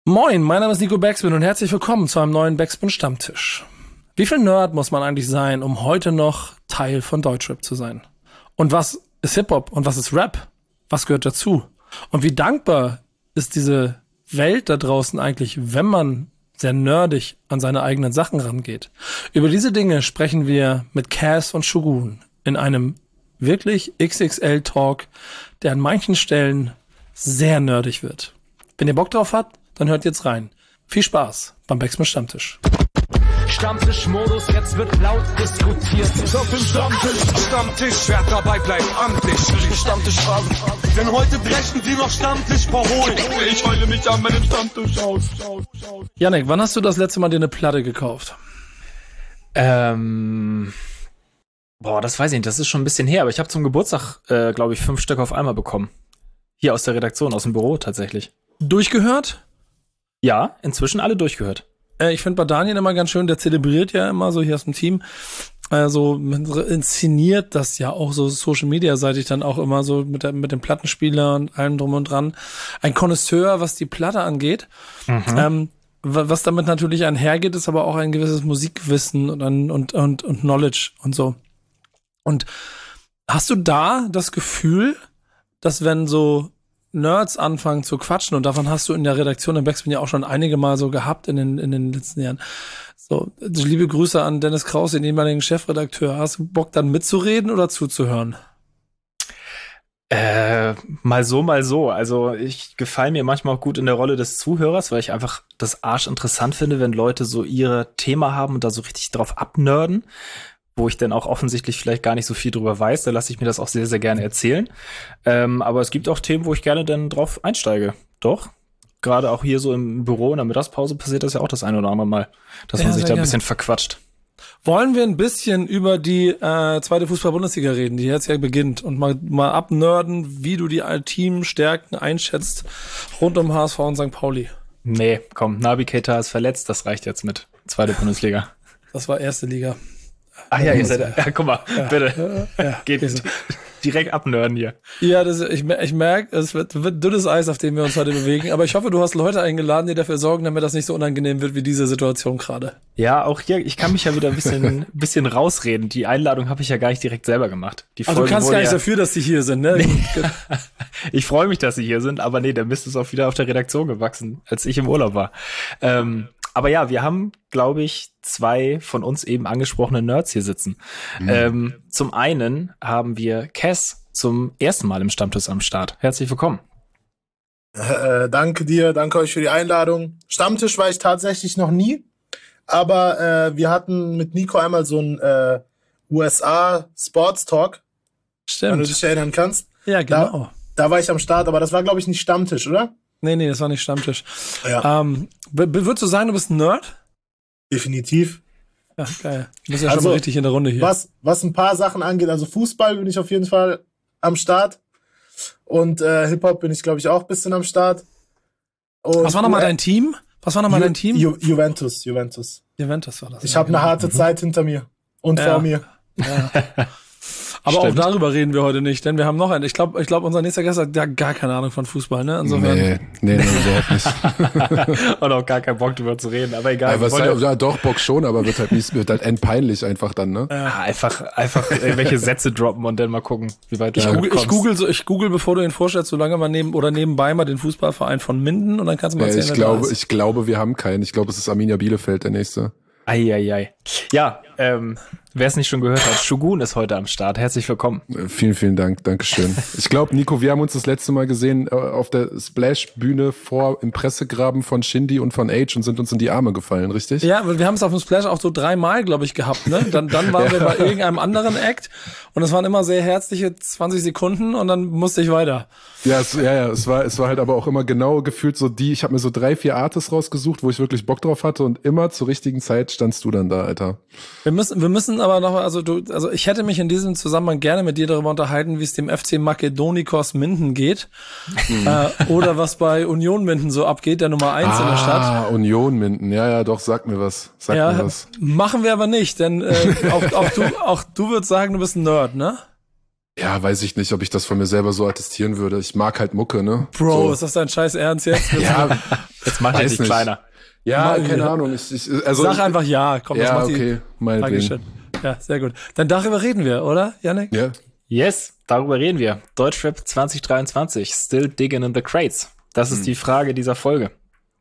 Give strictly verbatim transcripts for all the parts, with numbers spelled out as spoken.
Moin, mein Name ist Nico Backspin und herzlich willkommen zu einem neuen Backspin-Stammtisch. Wie viel Nerd muss man eigentlich sein, um heute noch Teil von Deutschrap zu sein? Und was ist Hip-Hop und was ist Rap? Was gehört dazu? Und wie dankbar ist diese Welt da draußen eigentlich, wenn man sehr nerdig an seine eigenen Sachen rangeht? Über diese Dinge sprechen wir mit Cass und Shogun in einem wirklich X X L-Talk, der an manchen Stellen sehr nerdig wird. Wenn ihr Bock drauf habt, dann hört jetzt rein. Viel Spaß beim Backspin Stammtisch. Stammtischmodus, jetzt wird laut diskutiert. Ich auf dem Stammtisch, Stammtisch, wer dabei bleibt, amtlich. Stammtischphase, denn heute brechen sie noch Stammtisch verholen. Ich heule mich an meinem Stammtisch aus. Yannick, wann hast du das letzte Mal dir eine Platte gekauft? Ähm, boah, das weiß ich nicht, das ist schon ein bisschen her, aber ich habe zum Geburtstag, äh, glaube ich, fünf Stück auf einmal bekommen. Hier aus der Redaktion, aus dem Büro tatsächlich. Durchgehört? Ja, inzwischen alle durchgehört. Äh, ich finde bei Daniel immer ganz schön, der zelebriert ja immer so hier aus dem Team, äh, so inszeniert das ja auch so Social-Media-seitig dann auch immer so mit, der, mit dem Plattenspieler und allem drum und dran. Ein Connoisseur, was die Platte angeht. Mhm. Ähm, was damit natürlich einhergeht, ist aber auch ein gewisses Musikwissen und, und, und, und Knowledge und so. Und hast du da das Gefühl, dass wenn so Nerds anfangen zu quatschen, und davon hast du in der Redaktion im Backspin ja auch schon einige Mal so gehabt in den, in den letzten Jahren. So, liebe Grüße an Dennis Kraus, den ehemaligen Chefredakteur. Hast du Bock dann mitzureden oder zuzuhören? Äh, mal so, mal so. Also ich gefalle mir manchmal auch gut in der Rolle des Zuhörers, weil ich einfach das Arsch interessant finde, wenn Leute so ihre Thema haben und da so richtig drauf abnörden, wo ich dann auch offensichtlich vielleicht gar nicht so viel drüber weiß, da lasse ich mir das auch sehr, sehr gerne erzählen. Ähm, aber es gibt auch Themen, wo ich gerne dann drauf einsteige. Doch, gerade auch hier so im Büro in der Mittagspause passiert das ja auch das ein oder andere Mal, dass ja, man sich da ein gerne. bisschen verquatscht. Wollen wir ein bisschen über die äh, zweite Fußball-Bundesliga reden, die jetzt ja beginnt, und mal, mal abnörden, wie du die Teamstärken einschätzt rund um H S V und Sankt Pauli? Nee, komm, Naby Keita ist verletzt, das reicht jetzt mit zweite Bundesliga. Das war erste Liga. Ach ja, ihr seid, ja, guck mal, ja, bitte. Ja, ja, geht so. Direkt abnörden hier. Ja, das, ich, ich merke, es wird, wird dünnes Eis, auf dem wir uns heute bewegen. Aber ich hoffe, du hast Leute eingeladen, die dafür sorgen, damit das nicht so unangenehm wird wie diese Situation gerade. Ja, auch hier, ich kann mich ja wieder ein bisschen, bisschen rausreden. Die Einladung habe ich ja gar nicht direkt selber gemacht. Die also du kannst gar nicht ja dafür, dass die hier sind, ne? Nee. Ich freue mich, dass sie hier sind, aber nee, der Mist ist auch wieder auf der Redaktion gewachsen, als ich im Urlaub war. Ähm, Aber ja, wir haben, glaube ich, zwei von uns eben angesprochene Nerds hier sitzen. Mhm. Ähm, zum einen haben wir Cass zum ersten Mal im Stammtisch am Start. Herzlich willkommen. Äh, danke dir, danke euch für die Einladung. Stammtisch war ich tatsächlich noch nie, aber äh, wir hatten mit Nico einmal so einen äh, U S A Sports Talk. Stimmt. Wenn du dich erinnern kannst. Ja, genau. Da, da war ich am Start, aber das war, glaube ich, nicht Stammtisch, oder? Nee, nee, das war nicht Stammtisch. Ja. Ähm, würdest du sagen, du bist ein Nerd? Definitiv. Ja, geil. Du bist ja also, schon mal richtig in der Runde hier. Was, was ein paar Sachen angeht, also Fußball bin ich auf jeden Fall am Start. Und äh, Hip-Hop bin ich, glaube ich, auch ein bisschen am Start. Und was war nochmal dein Team? Was war nochmal Ju- dein Team? Ju- Juventus, Juventus. Juventus war das. Ich ja, habe genau. eine harte mhm. Zeit hinter mir und ja. vor mir. Ja. Aber Stimmt. auch darüber reden wir heute nicht, denn wir haben noch einen. Ich glaube, ich glaube, unser nächster Gast hat ja gar keine Ahnung von Fußball, ne? Insofern. Nee, nee, nee, überhaupt nicht. Und auch gar keinen Bock drüber zu reden, aber egal. Ja, was halt, ja, doch, Bock schon, aber wird halt nicht, wird halt endpeinlich einfach dann, ne? Ja, einfach, einfach irgendwelche Sätze droppen und dann mal gucken, wie weit du ich ja, google, ich google so, ich google, bevor du ihn vorstellst, so lange mal neben, oder nebenbei mal den Fußballverein von Minden und dann kannst du mal erzählen, ja, ich glaube, ich glaube, wir haben keinen. Ich glaube, es ist Arminia Bielefeld, der nächste. Eieiei. Ja, ähm, wer es nicht schon gehört hat, Shogun ist heute am Start. Herzlich willkommen. Vielen, vielen Dank. Dankeschön. Ich glaube, Nico, wir haben uns das letzte Mal gesehen äh, auf der Splash-Bühne vor im Pressegraben von Shindy und von Age und sind uns in die Arme gefallen, richtig? Ja, wir haben es auf dem Splash auch so dreimal, glaube ich, gehabt, ne? Dann, dann waren ja. wir bei irgendeinem anderen Act und es waren immer sehr herzliche zwanzig Sekunden und dann musste ich weiter. Ja, es, ja, ja, es war, es war halt aber auch immer genau gefühlt so die, ich habe mir so drei, vier Artists rausgesucht, wo ich wirklich Bock drauf hatte und immer zur richtigen Zeit standst du dann da, Alter. Wir müssen, wir müssen aber noch, also du, also ich hätte mich in diesem Zusammenhang gerne mit dir darüber unterhalten, wie es dem F C Makedonikos Minden geht, mhm. äh, oder was bei Union Minden so abgeht, der Nummer eins ah, in der Stadt. Ah, Union Minden, ja, ja, doch, sag mir was, sag ja, mir was. Machen wir aber nicht, denn äh, auch, auch du, auch du würdest sagen, du bist ein Nerd, ne? Ja, weiß ich nicht, ob ich das von mir selber so attestieren würde. Ich mag halt Mucke, ne? Bro, so. ist das dein scheiß Ernst jetzt? Ja, Jetzt mach ich weiß dich nicht. kleiner. Ja, Mal- keine Ahnung. Ich, ich, also, Sag einfach ja. Komm, das ja, macht die okay, meinetwegen. Dankeschön. Ja, sehr gut. Dann darüber reden wir, oder, Yannick? Ja. Yes, darüber reden wir. Deutschrap zwanzig dreiundzwanzig, still digging in the crates. Das ist Hm. die Frage dieser Folge.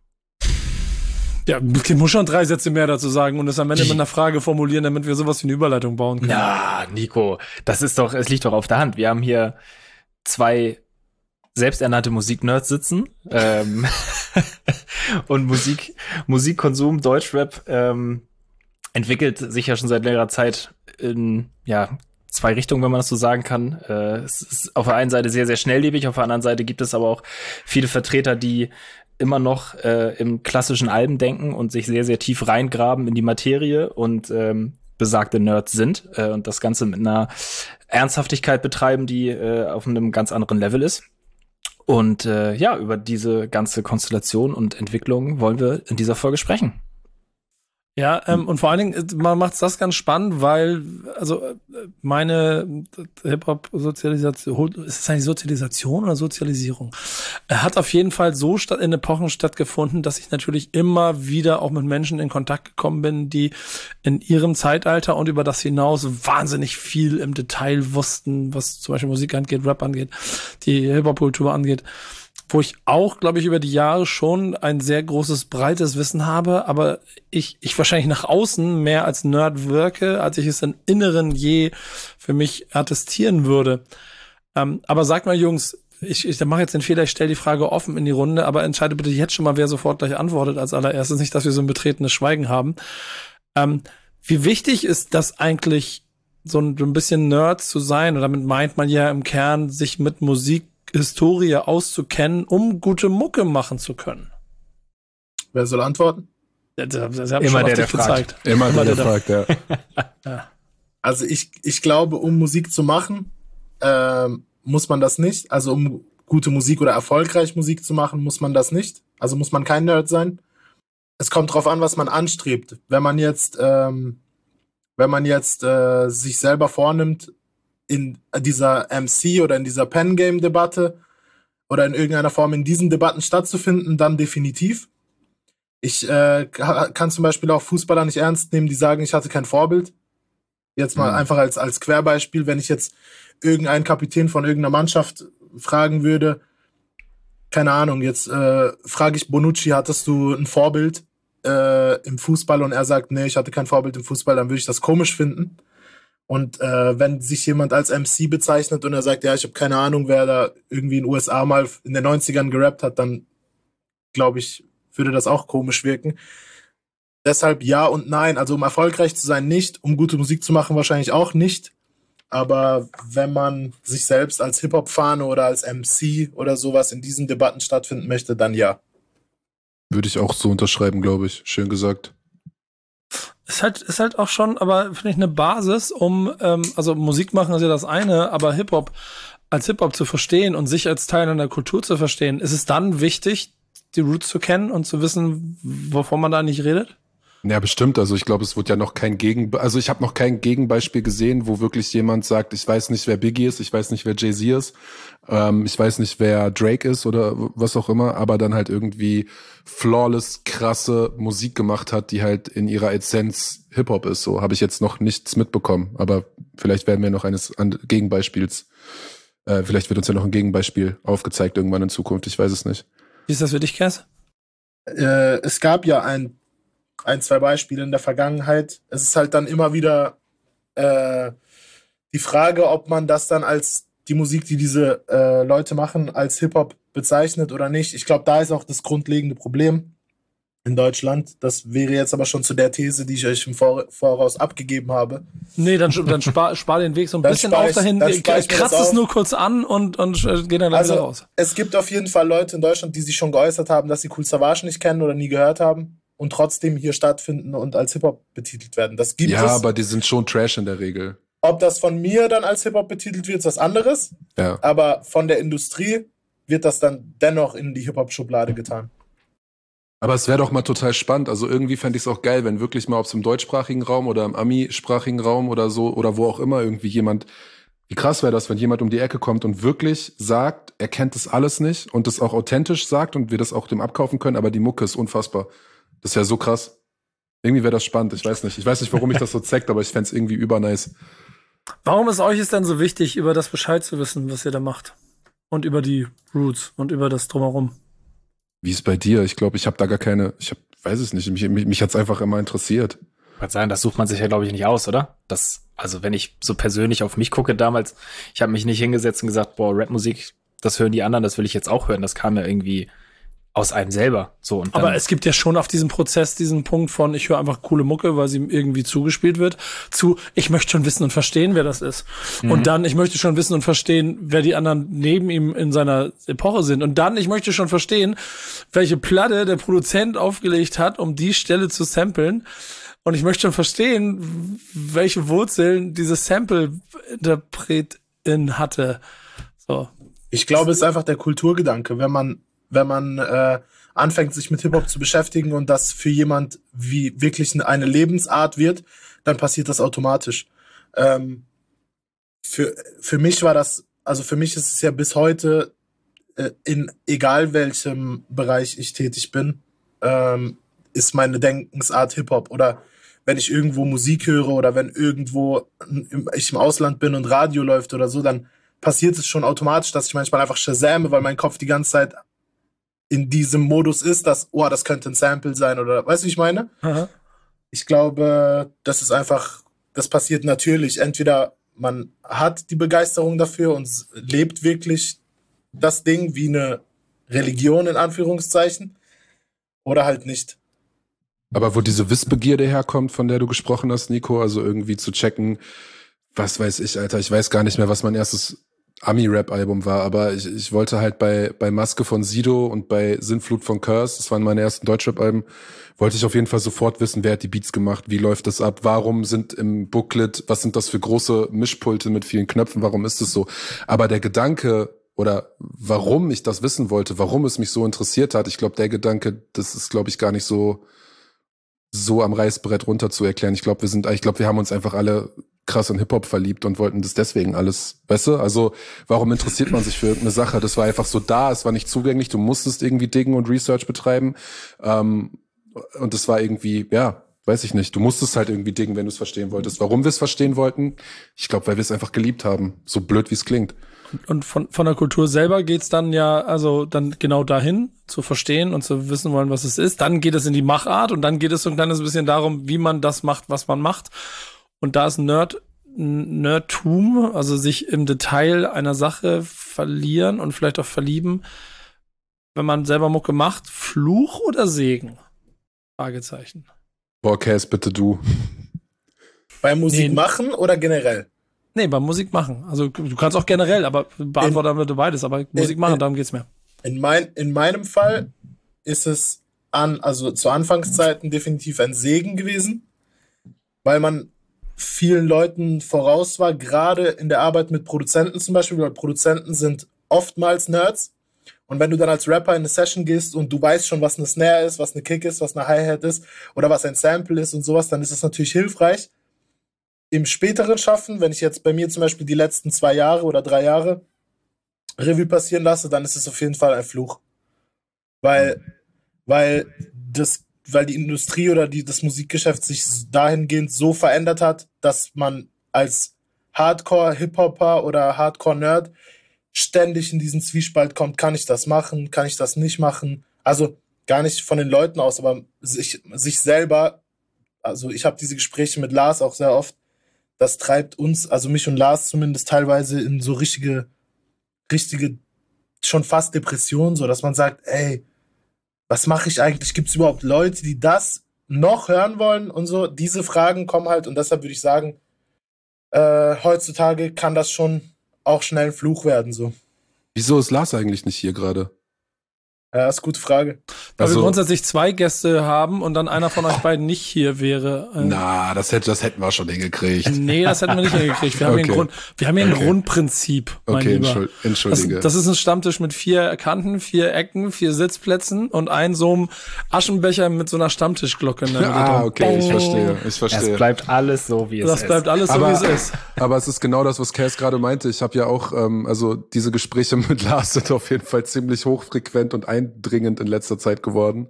Ja, ich muss schon drei Sätze mehr dazu sagen und es am Ende mit einer Frage formulieren, damit wir sowas wie eine Überleitung bauen können. Na, Nico, das ist doch, es liegt doch auf der Hand. Wir haben hier zwei selbsternannte Musiknerds sitzen ähm, und Musik, Musikkonsum, Deutschrap ähm, entwickelt sich ja schon seit längerer Zeit in ja zwei Richtungen, wenn man das so sagen kann. Äh, es ist auf der einen Seite sehr, sehr schnelllebig, auf der anderen Seite gibt es aber auch viele Vertreter, die immer noch äh, im klassischen Alben denken und sich sehr, sehr tief reingraben in die Materie und ähm, besagte Nerds sind äh, und das Ganze mit einer Ernsthaftigkeit betreiben, die äh, auf einem ganz anderen Level ist. Und äh, ja, über diese ganze Konstellation und Entwicklung wollen wir in dieser Folge sprechen. Ja, ähm, und vor allen Dingen, man macht das ganz spannend, weil, also, äh, meine Hip-Hop-Sozialisation, ist es eigentlich Sozialisation oder Sozialisierung? Er hat auf jeden Fall so statt, in Epochen stattgefunden, dass ich natürlich immer wieder auch mit Menschen in Kontakt gekommen bin, die in ihrem Zeitalter und über das hinaus wahnsinnig viel im Detail wussten, was zum Beispiel Musik angeht, Rap angeht, die Hip-Hop-Kultur angeht. Wo ich auch, glaube ich, über die Jahre schon ein sehr großes, breites Wissen habe, aber ich, ich wahrscheinlich nach außen mehr als Nerd wirke, als ich es im Inneren je für mich attestieren würde. Ähm, aber sagt mal, Jungs, ich, ich mache jetzt den Fehler, ich stelle die Frage offen in die Runde, aber entscheide bitte jetzt schon mal, wer sofort gleich antwortet als allererstes, nicht, dass wir so ein betretenes Schweigen haben. Ähm, wie wichtig ist das eigentlich, so ein, so ein bisschen Nerd zu sein? Und damit meint man ja im Kern, sich mit Musik Historie auszukennen, um gute Mucke machen zu können. Wer soll antworten? Das, das, das hab Immer schon auf der, dich der fragt. gezeigt. Immer, Immer der, der, der fragt, ja. Ja. Also ich, ich glaube, um Musik zu machen, ähm, muss man das nicht. Also um gute Musik oder erfolgreich Musik zu machen, muss man das nicht. Also muss man kein Nerd sein. Es kommt drauf an, was man anstrebt. Wenn man jetzt, ähm, wenn man jetzt äh, sich selber vornimmt, in dieser M C oder in dieser Pen-Game-Debatte oder in irgendeiner Form in diesen Debatten stattzufinden, dann definitiv. Ich äh, kann zum Beispiel auch Fußballer nicht ernst nehmen, die sagen, ich hatte kein Vorbild. Jetzt mal Mhm. einfach als, als Querbeispiel, wenn ich jetzt irgendeinen Kapitän von irgendeiner Mannschaft fragen würde, keine Ahnung, jetzt äh, frage ich Bonucci, hattest du ein Vorbild äh, im Fußball? Und er sagt, nee, ich hatte kein Vorbild im Fußball, dann würde ich das komisch finden. Und äh, wenn sich jemand als M C bezeichnet und er sagt, ja, ich habe keine Ahnung, wer da irgendwie in den U S A mal in den neunzigern gerappt hat, dann glaube ich, würde das auch komisch wirken. Deshalb ja und nein. Also um erfolgreich zu sein, nicht. Um gute Musik zu machen, wahrscheinlich auch nicht. Aber wenn man sich selbst als Hip-Hop-Fahne oder als M C oder sowas in diesen Debatten stattfinden möchte, dann ja. Würde ich auch so unterschreiben, glaube ich. Schön gesagt. Ist halt, ist halt auch schon, aber finde ich eine Basis, um, ähm, also Musik machen ist ja das eine, aber Hip-Hop als Hip-Hop zu verstehen und sich als Teil einer Kultur zu verstehen, ist es dann wichtig, die Roots zu kennen und zu wissen, wovon man da nicht redet? Ja, bestimmt. Also ich glaube, es wird ja noch kein Gegen, also ich habe noch kein Gegenbeispiel gesehen, wo wirklich jemand sagt, ich weiß nicht, wer Biggie ist, ich weiß nicht, wer Jay-Z ist, ähm, ich weiß nicht, wer Drake ist oder was auch immer, aber dann halt irgendwie flawless, krasse Musik gemacht hat, die halt in ihrer Essenz Hip-Hop ist. So habe ich jetzt noch nichts mitbekommen, aber vielleicht werden wir noch eines Gegenbeispiels, äh, vielleicht wird uns ja noch ein Gegenbeispiel aufgezeigt irgendwann in Zukunft, ich weiß es nicht. Wie ist das für dich, Cass? Äh, es gab ja ein ein, zwei Beispiele in der Vergangenheit. Es ist halt dann immer wieder äh, die Frage, ob man das dann als die Musik, die diese äh, Leute machen, als Hip-Hop bezeichnet oder nicht. Ich glaube, da ist auch das grundlegende Problem in Deutschland. Das wäre jetzt aber schon zu der These, die ich euch im Vor- Voraus abgegeben habe. Nee, dann, dann spar, spar den Weg so ein Dann bisschen spar auf ich- dahin, dann spar ich mir kratzt das es auf. nur kurz an und, und äh, geh dann gleich Also wieder raus. es gibt auf jeden Fall Leute in Deutschland, die sich schon geäußert haben, dass sie Kool Savas nicht kennen oder nie gehört haben und trotzdem hier stattfinden und als Hip-Hop betitelt werden. Das gibt Ja, es. aber die sind schon Trash in der Regel. Ob das von mir dann als Hip-Hop betitelt wird, ist was anderes. Ja. Aber von der Industrie wird das dann dennoch in die Hip-Hop-Schublade getan. Aber es wäre doch mal total spannend. Also irgendwie fände ich es auch geil, wenn wirklich mal, ob es im deutschsprachigen Raum oder im Ami-sprachigen Raum oder so oder wo auch immer irgendwie jemand Wie krass wäre das, wenn jemand um die Ecke kommt und wirklich sagt, er kennt das alles nicht und das auch authentisch sagt und wir das auch dem abkaufen können, aber die Mucke ist unfassbar. Das wäre so krass. Irgendwie wäre das spannend, ich weiß nicht. Ich weiß nicht, warum mich das so zeigt, aber ich fände es irgendwie übernice. Warum ist euch es denn so wichtig, über das Bescheid zu wissen, was ihr da macht? Und über die Roots und über das Drumherum? Wie ist bei dir? Ich glaube, ich habe da gar keine, ich hab, weiß es nicht, mich, mich, mich hat's einfach immer interessiert. Ich würde sagen, das sucht man sich ja, glaube ich, nicht aus, oder? Das, also wenn ich so persönlich auf mich gucke damals, ich habe mich nicht hingesetzt und gesagt, boah, Rapmusik, das hören die anderen, das will ich jetzt auch hören. Das kam ja irgendwie aus einem selber. So, und dann, aber es gibt ja schon auf diesem Prozess diesen Punkt von, ich höre einfach coole Mucke, weil sie ihm irgendwie zugespielt wird, zu, ich möchte schon wissen und verstehen, wer das ist. Mhm. Und dann, ich möchte schon wissen und verstehen, wer die anderen neben ihm in seiner Epoche sind. Und dann, ich möchte schon verstehen, welche Platte der Produzent aufgelegt hat, um die Stelle zu samplen. Und ich möchte schon verstehen, welche Wurzeln dieses Sample-Interpretin hatte. So. Ich glaube, es ist einfach der Kulturgedanke, wenn man wenn man äh, anfängt, sich mit Hip-Hop zu beschäftigen und das für jemand wie wirklich eine Lebensart wird, dann passiert das automatisch. Ähm, für, für mich war das, also für mich ist es ja bis heute, äh, in egal welchem Bereich ich tätig bin, ähm, ist meine Denkensart Hip-Hop. Oder wenn ich irgendwo Musik höre oder wenn irgendwo ich im Ausland bin und Radio läuft oder so, dann passiert es schon automatisch, dass ich manchmal einfach shazame, weil mein Kopf die ganze Zeit in diesem Modus ist, dass, oh, das könnte ein Sample sein oder, weißt du, wie ich meine? Aha. Ich glaube, das ist einfach, das passiert natürlich. Entweder man hat die Begeisterung dafür und lebt wirklich das Ding wie eine Religion in Anführungszeichen oder halt nicht. Aber wo diese Wissbegierde herkommt, von der du gesprochen hast, Nico, also irgendwie zu checken, was weiß ich, Alter, ich weiß gar nicht mehr, was mein erstes Ami-Rap-Album war, aber ich, ich wollte halt bei bei Maske von Sido und bei Sintflut von Curse, das waren meine ersten Deutschrap-Alben, wollte ich auf jeden Fall sofort wissen, wer hat die Beats gemacht, wie läuft das ab, warum sind im Booklet, was sind das für große Mischpulte mit vielen Knöpfen, warum ist es so? Aber der Gedanke oder warum ich das wissen wollte, warum es mich so interessiert hat, ich glaube, der Gedanke, das ist, glaube ich, gar nicht so so am Reißbrett runter zu erklären. Ich glaube, wir sind, ich glaube, wir haben uns einfach alle krass in Hip-Hop verliebt und wollten das deswegen alles, weißt du? Also, warum interessiert man sich für irgendeine Sache? Das war einfach so da, es war nicht zugänglich, du musstest irgendwie diggen und Research betreiben. Ähm, und es war irgendwie, ja, weiß ich nicht, du musstest halt irgendwie diggen, wenn du es verstehen wolltest. Warum wir es verstehen wollten? Ich glaube, weil wir es einfach geliebt haben. So blöd, wie es klingt. Und von, von der Kultur selber geht's dann ja, also dann genau dahin, zu verstehen und zu wissen wollen, was es ist. Dann geht es in die Machart und dann geht es so ein kleines bisschen darum, wie man das macht, was man macht. Und da ist Nerd, Nerdtum, also sich im Detail einer Sache verlieren und vielleicht auch verlieben, wenn man selber Mucke macht, Fluch oder Segen? Fragezeichen. Boah, Cass, bitte du. Bei Musik Nee. machen oder generell? Nee, beim Musik machen. Also du kannst auch generell, aber beantworte damit beides, aber Musik machen, in- darum geht's mir. In, mein, in meinem Fall ist es an, also zu Anfangszeiten definitiv ein Segen gewesen, weil man vielen Leuten voraus war, gerade in der Arbeit mit Produzenten zum Beispiel, weil Produzenten sind oftmals Nerds. Und wenn du dann als Rapper in eine Session gehst und du weißt schon, was eine Snare ist, was eine Kick ist, was eine Hi-Hat ist oder was ein Sample ist und sowas, dann ist es natürlich hilfreich. Im späteren Schaffen, wenn ich jetzt bei mir zum Beispiel die letzten zwei Jahre oder drei Jahre Revue passieren lasse, dann ist es auf jeden Fall ein Fluch. Weil, weil, das, weil die Industrie oder die, das Musikgeschäft sich dahingehend so verändert hat, dass man als Hardcore-Hip-Hopper oder Hardcore-Nerd ständig in diesen Zwiespalt kommt, kann ich das machen, kann ich das nicht machen? Also gar nicht von den Leuten aus, aber sich, sich selber, also ich habe diese Gespräche mit Lars auch sehr oft, das treibt uns, also mich und Lars zumindest teilweise in so richtige, richtige, schon fast Depressionen, so dass man sagt, ey, was mache ich eigentlich? Gibt es überhaupt Leute, die das noch hören wollen und so? Diese Fragen kommen halt und deshalb würde ich sagen, äh, heutzutage kann das schon auch schnell ein Fluch werden, so. Wieso ist Lars eigentlich nicht hier gerade? Ja, ist eine gute Frage. Weil Also- wir grundsätzlich zwei Gäste haben und dann einer von euch beiden nicht hier wäre. Äh, Na, das, hätte, das hätten wir schon hingekriegt. Nee, das hätten wir nicht hingekriegt. Wir haben hier ein, Okay. Grund, wir haben hier ein Okay. Grundprinzip, mein Okay, Lieber. entschuld- Das, entschuldige. das ist ein Stammtisch mit vier Kanten, vier Ecken, vier Sitzplätzen und ein so einem Aschenbecher mit so einer Stammtischglocke in der Mitte. Ah, drum. okay, ich verstehe, ich Es verstehe. bleibt alles so, wie es Das ist. bleibt alles so, Aber- wie es ist. Aber es ist genau das, was Cass gerade meinte. Ich habe ja auch, ähm, also diese Gespräche mit Lars sind auf jeden Fall ziemlich hochfrequent und eindringend in letzter Zeit geworden.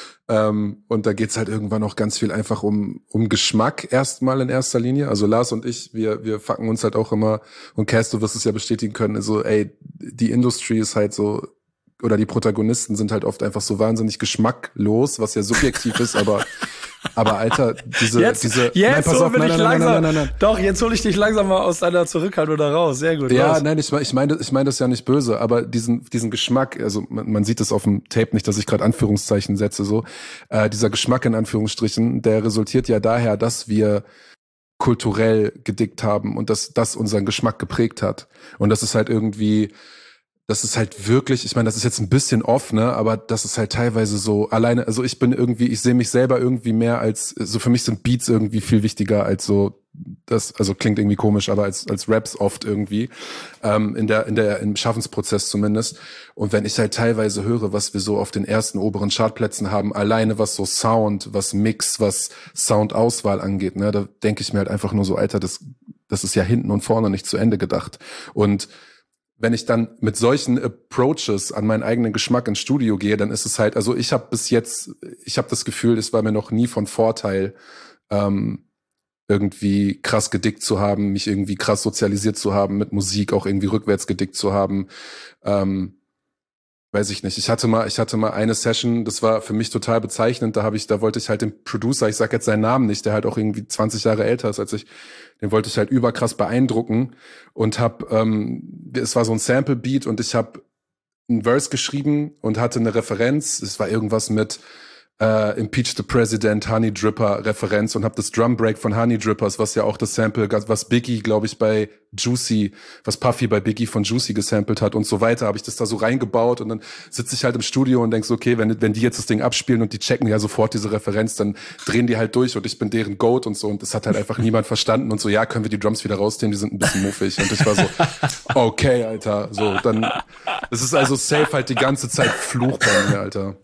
Ähm, und da geht's halt irgendwann auch ganz viel einfach um um Geschmack erstmal in erster Linie. Also Lars und ich, wir wir fucken uns halt auch immer, und Cass, du wirst es ja bestätigen können, so, ey, die Industry ist halt so, oder die Protagonisten sind halt oft einfach so wahnsinnig geschmacklos, was ja subjektiv ist, aber aber Alter, diese Jetzt, diese jetzt pass hol auf, mich nein, nein, nein, langsam. nein, nein, nein, nein. Doch, jetzt hole ich dich langsam mal aus deiner Zurückhaltung da raus. Sehr gut. Ja, los. nein, ich, mein- ich meine, ich meine das ja nicht böse, aber diesen, diesen Geschmack, also man, man sieht es auf dem Tape nicht, dass ich gerade Anführungszeichen setze, so, äh, dieser Geschmack in Anführungsstrichen, der resultiert ja daher, dass wir kulturell gedickt haben und dass das unseren Geschmack geprägt hat. Und das ist halt irgendwie, das ist halt wirklich, ich meine, das ist jetzt ein bisschen off, ne, aber das ist halt teilweise so alleine, also ich bin irgendwie, ich sehe mich selber irgendwie mehr als, so für mich sind Beats irgendwie viel wichtiger als so das, also klingt irgendwie komisch, aber als als Raps oft irgendwie, ähm, in der in der im Schaffensprozess zumindest. Und wenn ich halt teilweise höre, was wir so auf den ersten oberen Chartplätzen haben, alleine was so Sound, was Mix, was Soundauswahl angeht, ne, da denke ich mir halt einfach nur so, Alter, das das ist ja hinten und vorne nicht zu Ende gedacht. Und wenn ich dann mit solchen Approaches an meinen eigenen Geschmack ins Studio gehe, dann ist es halt, also ich habe bis jetzt, ich habe das Gefühl, es war mir noch nie von Vorteil, ähm, irgendwie krass gedickt zu haben, mich irgendwie krass sozialisiert zu haben, mit Musik auch irgendwie rückwärts gedickt zu haben. Ähm, weiß ich nicht. Ich hatte mal, ich hatte mal eine Session, das war für mich total bezeichnend. Da habe ich, da wollte ich halt den Producer, ich sag jetzt seinen Namen nicht, der halt auch irgendwie zwanzig Jahre älter ist als ich, den wollte ich halt überkrass beeindrucken und hab, ähm, es war so ein Sample-Beat und ich habe ein Verse geschrieben und hatte eine Referenz. Es war irgendwas mit äh, Impeach the President, Honey Dripper Referenz und habe das Drum Break von Honey Drippers, was ja auch das Sample, was Biggie, glaube ich, bei Juicy, was Puffy bei Biggie von Juicy gesampelt hat und so weiter, habe ich das da so reingebaut und dann sitze ich halt im Studio und denk so, okay, wenn wenn die jetzt das Ding abspielen und die checken ja sofort diese Referenz, dann drehen die halt durch und ich bin deren Goat und so und das hat halt einfach niemand verstanden und so, ja, können wir die Drums wieder rausnehmen, die sind ein bisschen muffig und ich war so, okay, Alter, so, dann, es ist also safe halt die ganze Zeit Fluch bei mir, Alter.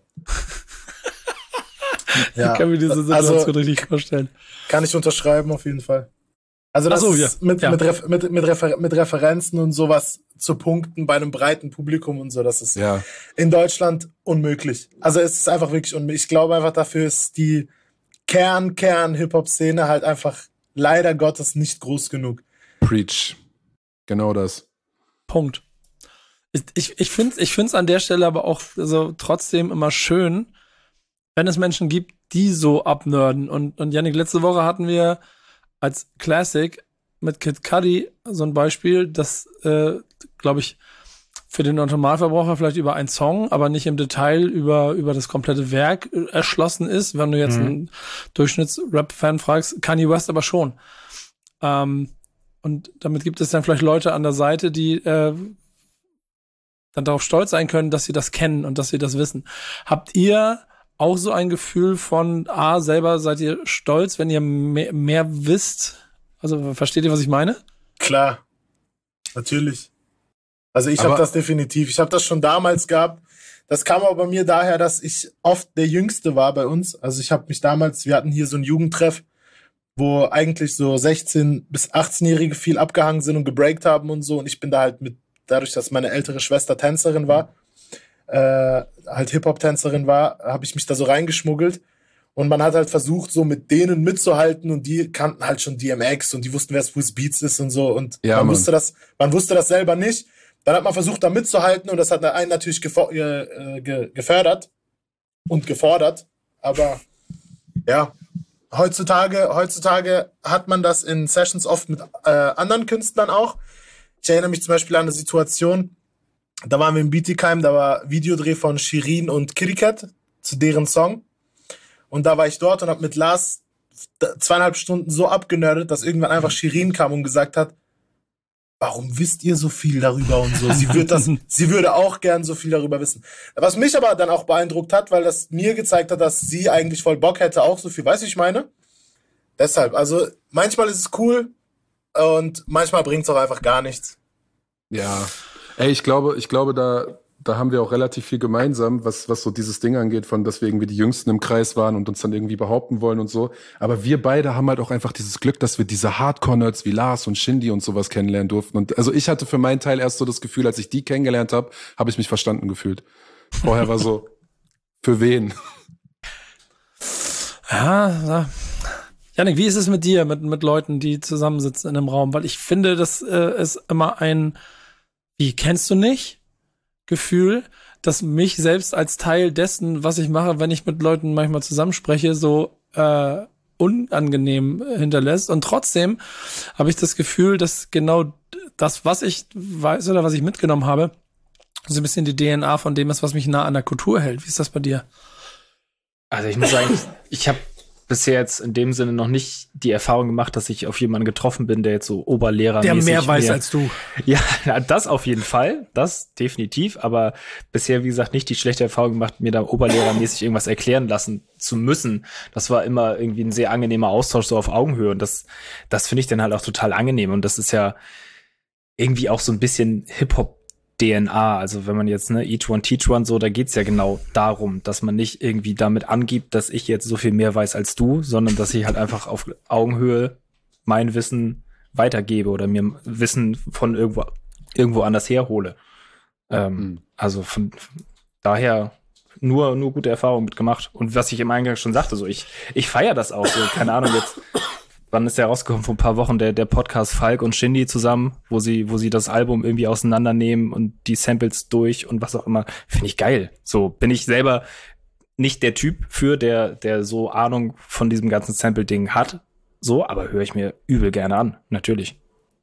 Ja. Ich kann mir diese Situation Also- richtig vorstellen. Kann ich unterschreiben, auf jeden Fall. Also das Ach so, ist ja. mit, Ja. Mit, Ref, mit, mit, Refer, mit Referenzen und sowas zu punkten bei einem breiten Publikum und so, das ist Ja. in Deutschland unmöglich. Also es ist einfach wirklich unmöglich. Ich glaube einfach, dafür ist die Kern, Kern Hip-Hop-Szene halt einfach leider Gottes nicht groß genug. Preach. Genau das. Punkt. Ich, ich, ich finde es ich find's an der Stelle aber auch so trotzdem immer schön, wenn es Menschen gibt, die so abnörden. Und, und Yannick, letzte Woche hatten wir als Classic mit Kid Cudi so ein Beispiel, das, äh, glaube ich, für den Normalverbraucher vielleicht über einen Song, aber nicht im Detail über, über das komplette Werk äh, erschlossen ist. Wenn du jetzt Mhm. einen Durchschnitts-Rap-Fan fragst, Kanye West aber schon. Ähm, und damit gibt es dann vielleicht Leute an der Seite, die äh, dann darauf stolz sein können, dass sie das kennen und dass sie das wissen. Habt ihr auch so ein Gefühl von, ah, selber seid ihr stolz, wenn ihr mehr, mehr wisst? Also versteht ihr, was ich meine? Klar, natürlich. Also ich Aber- habe das definitiv. Ich habe das schon damals gehabt. Das kam aber bei mir daher, dass ich oft der Jüngste war bei uns. Also ich habe mich damals, wir hatten hier so einen Jugendtreff, wo eigentlich so sechzehn- bis achtzehnjährige viel abgehangen sind und gebreakt haben und so. Und ich bin da halt mit, dadurch, dass meine ältere Schwester Tänzerin war, äh, halt Hip-Hop-Tänzerin war, habe ich mich da so reingeschmuggelt. Und man hat halt versucht, so mit denen mitzuhalten und die kannten halt schon D M X und die wussten, wer Swizz Beatz ist und so. Und Ja, man Mann. wusste das, man wusste das selber nicht. Dann hat man versucht, da mitzuhalten und das hat einen natürlich gefo- äh, ge gefördert und gefordert. Aber ja, heutzutage, heutzutage hat man das in Sessions oft mit äh, anderen Künstlern auch. Ich erinnere mich zum Beispiel an eine Situation, da waren wir im Bietigheim, da war Videodreh von Shirin und Kitty Cat zu deren Song. Und da war ich dort und habe mit Lars zweieinhalb Stunden so abgenördet, dass irgendwann einfach Shirin kam und gesagt hat, warum wisst ihr so viel darüber und so? Sie würde das, sie würde auch gern so viel darüber wissen. Was mich aber dann auch beeindruckt hat, weil das mir gezeigt hat, dass sie eigentlich voll Bock hätte, auch so viel, weißt du, ich meine? Deshalb, also manchmal ist es cool und manchmal bringt es auch einfach gar nichts. Ja, ey, ich glaube, ich glaube, da, da haben wir auch relativ viel gemeinsam, was, was so dieses Ding angeht, von dass wir irgendwie die Jüngsten im Kreis waren und uns dann irgendwie behaupten wollen und so. Aber wir beide haben halt auch einfach dieses Glück, dass wir diese Hardcore-Nerds wie Lars und Shindy und sowas kennenlernen durften. Und also ich hatte für meinen Teil erst so das Gefühl, als ich die kennengelernt habe, habe ich mich verstanden gefühlt. Vorher war so, für wen? Ja, ja. Janik, wie ist es mit dir, mit, mit Leuten, die zusammensitzen in einem Raum? Weil ich finde, das äh, ist immer ein, wie, kennst du nicht? Gefühl, dass mich selbst als Teil dessen, was ich mache, wenn ich mit Leuten manchmal zusammenspreche, so äh, unangenehm hinterlässt. Und trotzdem habe ich das Gefühl, dass genau das, was ich weiß oder was ich mitgenommen habe, so ein bisschen die D N A von dem ist, was mich nah an der Kultur hält. Wie ist das bei dir? Also ich muss sagen, ich habe bisher jetzt in dem Sinne noch nicht die Erfahrung gemacht, dass ich auf jemanden getroffen bin, der jetzt so Oberlehrermäßig Der mehr weiß mehr, als du. Ja, das auf jeden Fall, das definitiv, aber bisher, wie gesagt, nicht die schlechte Erfahrung gemacht, mir da oberlehrermäßig irgendwas erklären lassen zu müssen. Das war immer irgendwie ein sehr angenehmer Austausch so auf Augenhöhe und das, das finde ich dann halt auch total angenehm und das ist ja irgendwie auch so ein bisschen Hip-Hop D N A, also wenn man jetzt, ne, Each One Teach One, so, da geht's ja genau darum, dass man nicht irgendwie damit angibt, dass ich jetzt so viel mehr weiß als du, sondern dass ich halt einfach auf Augenhöhe mein Wissen weitergebe oder mir Wissen von irgendwo, irgendwo anders herhole. Ähm, mhm. Also von, von daher nur, nur gute Erfahrungen mitgemacht. Und was ich im Eingang schon sagte, so, ich, ich feiere das auch, so, keine Ahnung, jetzt, wann ist der rausgekommen? Vor ein paar Wochen der, der Podcast Falk und Shindy zusammen, wo sie, wo sie das Album irgendwie auseinandernehmen und die Samples durch und was auch immer. Finde ich geil. So bin ich selber nicht der Typ für, der, der so Ahnung von diesem ganzen Sample-Ding hat. So, aber höre ich mir übel gerne an. Natürlich.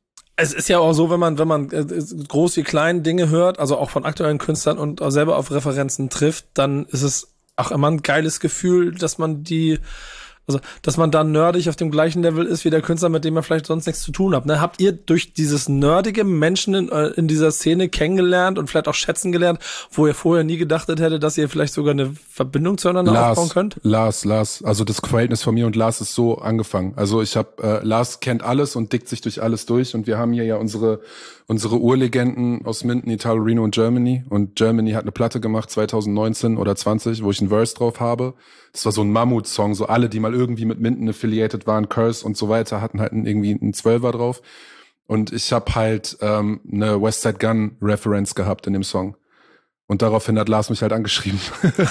Es ist ja auch so, wenn man, wenn man äh, groß wie klein Dinge hört, also auch von aktuellen Künstlern und auch selber auf Referenzen trifft, dann ist es auch immer ein geiles Gefühl, dass man die Also, dass man da nerdig auf dem gleichen Level ist wie der Künstler, mit dem man vielleicht sonst nichts zu tun hat. Ne? Habt ihr durch dieses nerdige Menschen in, in dieser Szene kennengelernt und vielleicht auch schätzen gelernt, wo ihr vorher nie gedacht hättet, dass ihr vielleicht sogar eine Verbindung zueinander Lars, aufbauen könnt? Lars, Lars, also das Verhältnis von mir und Lars ist so angefangen. Also ich habe, äh, Lars kennt alles und dickt sich durch alles durch und wir haben hier ja unsere unsere Urlegenden aus Minden, Italo, Reno und Germany und Germany hat eine Platte gemacht zwanzig neunzehn oder zwanzig, wo ich einen Verse drauf habe. Das war so ein Mammut-Song, so alle, die mal irgendwie mit Minden affiliated waren, Curse und so weiter, hatten halt irgendwie einen Zwölfer drauf. Und ich habe halt ähm, eine Westside Gun Reference gehabt in dem Song. Und daraufhin hat Lars mich halt angeschrieben.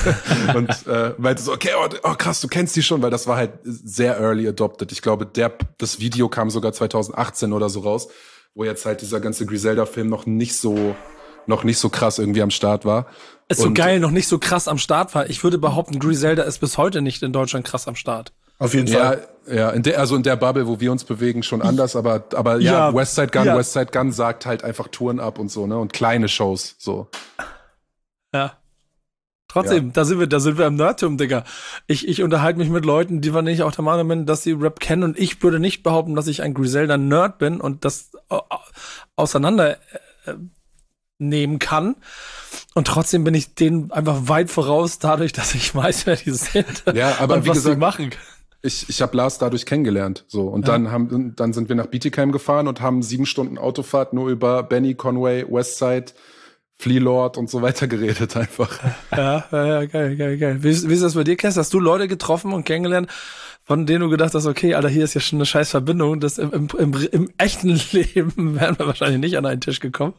und äh, meinte so, okay, oh, oh krass, du kennst die schon, weil das war halt sehr early adopted. Ich glaube, der das Video kam sogar zwanzig achtzehn oder so raus, wo jetzt halt dieser ganze Griselda-Film noch nicht so noch nicht so krass irgendwie am Start war. Ist so geil, noch nicht so krass am Start war. Ich würde behaupten, Griselda ist bis heute nicht in Deutschland krass am Start. Auf jeden ja, Fall. Ja, in der, also in der Bubble, wo wir uns bewegen, schon anders, aber, aber ja, ja Westside Gun, ja. Westside Gun sagt halt einfach Touren ab und so, ne, und kleine Shows, so. Ja. Trotzdem, ja. da sind wir, da sind wir im Nerdtum, Digga. Ich, ich unterhalte mich mit Leuten, die nicht auch der Meinung bin, dass sie Rap kennen und ich würde nicht behaupten, dass ich ein Griselda-Nerd bin und das auseinander äh, nehmen kann. Und trotzdem bin ich denen einfach weit voraus, dadurch, dass ich weiß, wer die sind. Ja, aber und wie was gesagt, sie machen. Ich, ich habe Lars dadurch kennengelernt, so. Und ja. dann haben, dann sind wir nach Bietigheim gefahren und haben sieben Stunden Autofahrt nur über Benny, Conway, Westside, Flea Lord und so weiter geredet einfach. Ja, ja, ja, geil, geil, geil. Wie ist, wie ist das bei dir, Kess? Hast du Leute getroffen und kennengelernt, von denen du gedacht hast, okay, Alter, hier ist ja schon eine scheiß Verbindung, das im, im, im, im echten Leben wären wir wahrscheinlich nicht an einen Tisch gekommen?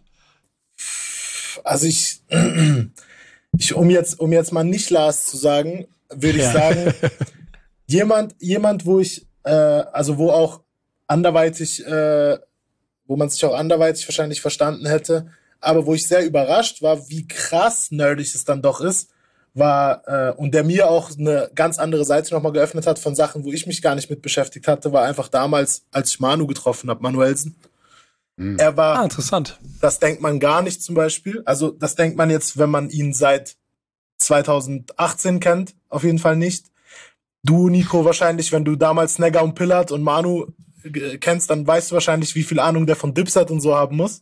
Also ich, ich um jetzt, um jetzt mal nicht Lars zu sagen, würde ich ja. sagen, jemand, jemand, wo ich, äh, also wo auch anderweitig, äh, wo man sich auch anderweitig wahrscheinlich verstanden hätte, aber wo ich sehr überrascht war, wie krass nerdig es dann doch ist, war, äh, und der mir auch eine ganz andere Seite nochmal geöffnet hat von Sachen, wo ich mich gar nicht mit beschäftigt hatte, war einfach damals, als ich Manu getroffen habe, Manuelsen. Er war, ah, interessant. Das denkt man gar nicht zum Beispiel. Also das denkt man jetzt, wenn man ihn seit zwanzig achtzehn kennt, auf jeden Fall nicht. Du, Nico, wahrscheinlich, wenn du damals Snagger und Pillard und Manu äh, kennst, dann weißt du wahrscheinlich, wie viel Ahnung der von Dipset und so haben muss.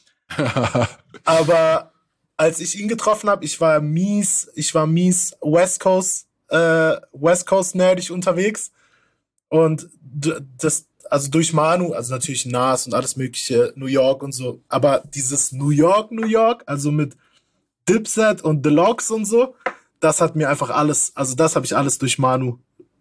Aber als ich ihn getroffen habe, ich war mies, ich war mies West Coast, äh, West Coast nerdig unterwegs. Und d- das, also durch Manu, also natürlich Nas und alles mögliche, New York und so. Aber dieses New York, New York, also mit Dipset und Deluxe und so, das hat mir einfach alles, also das habe ich alles durch Manu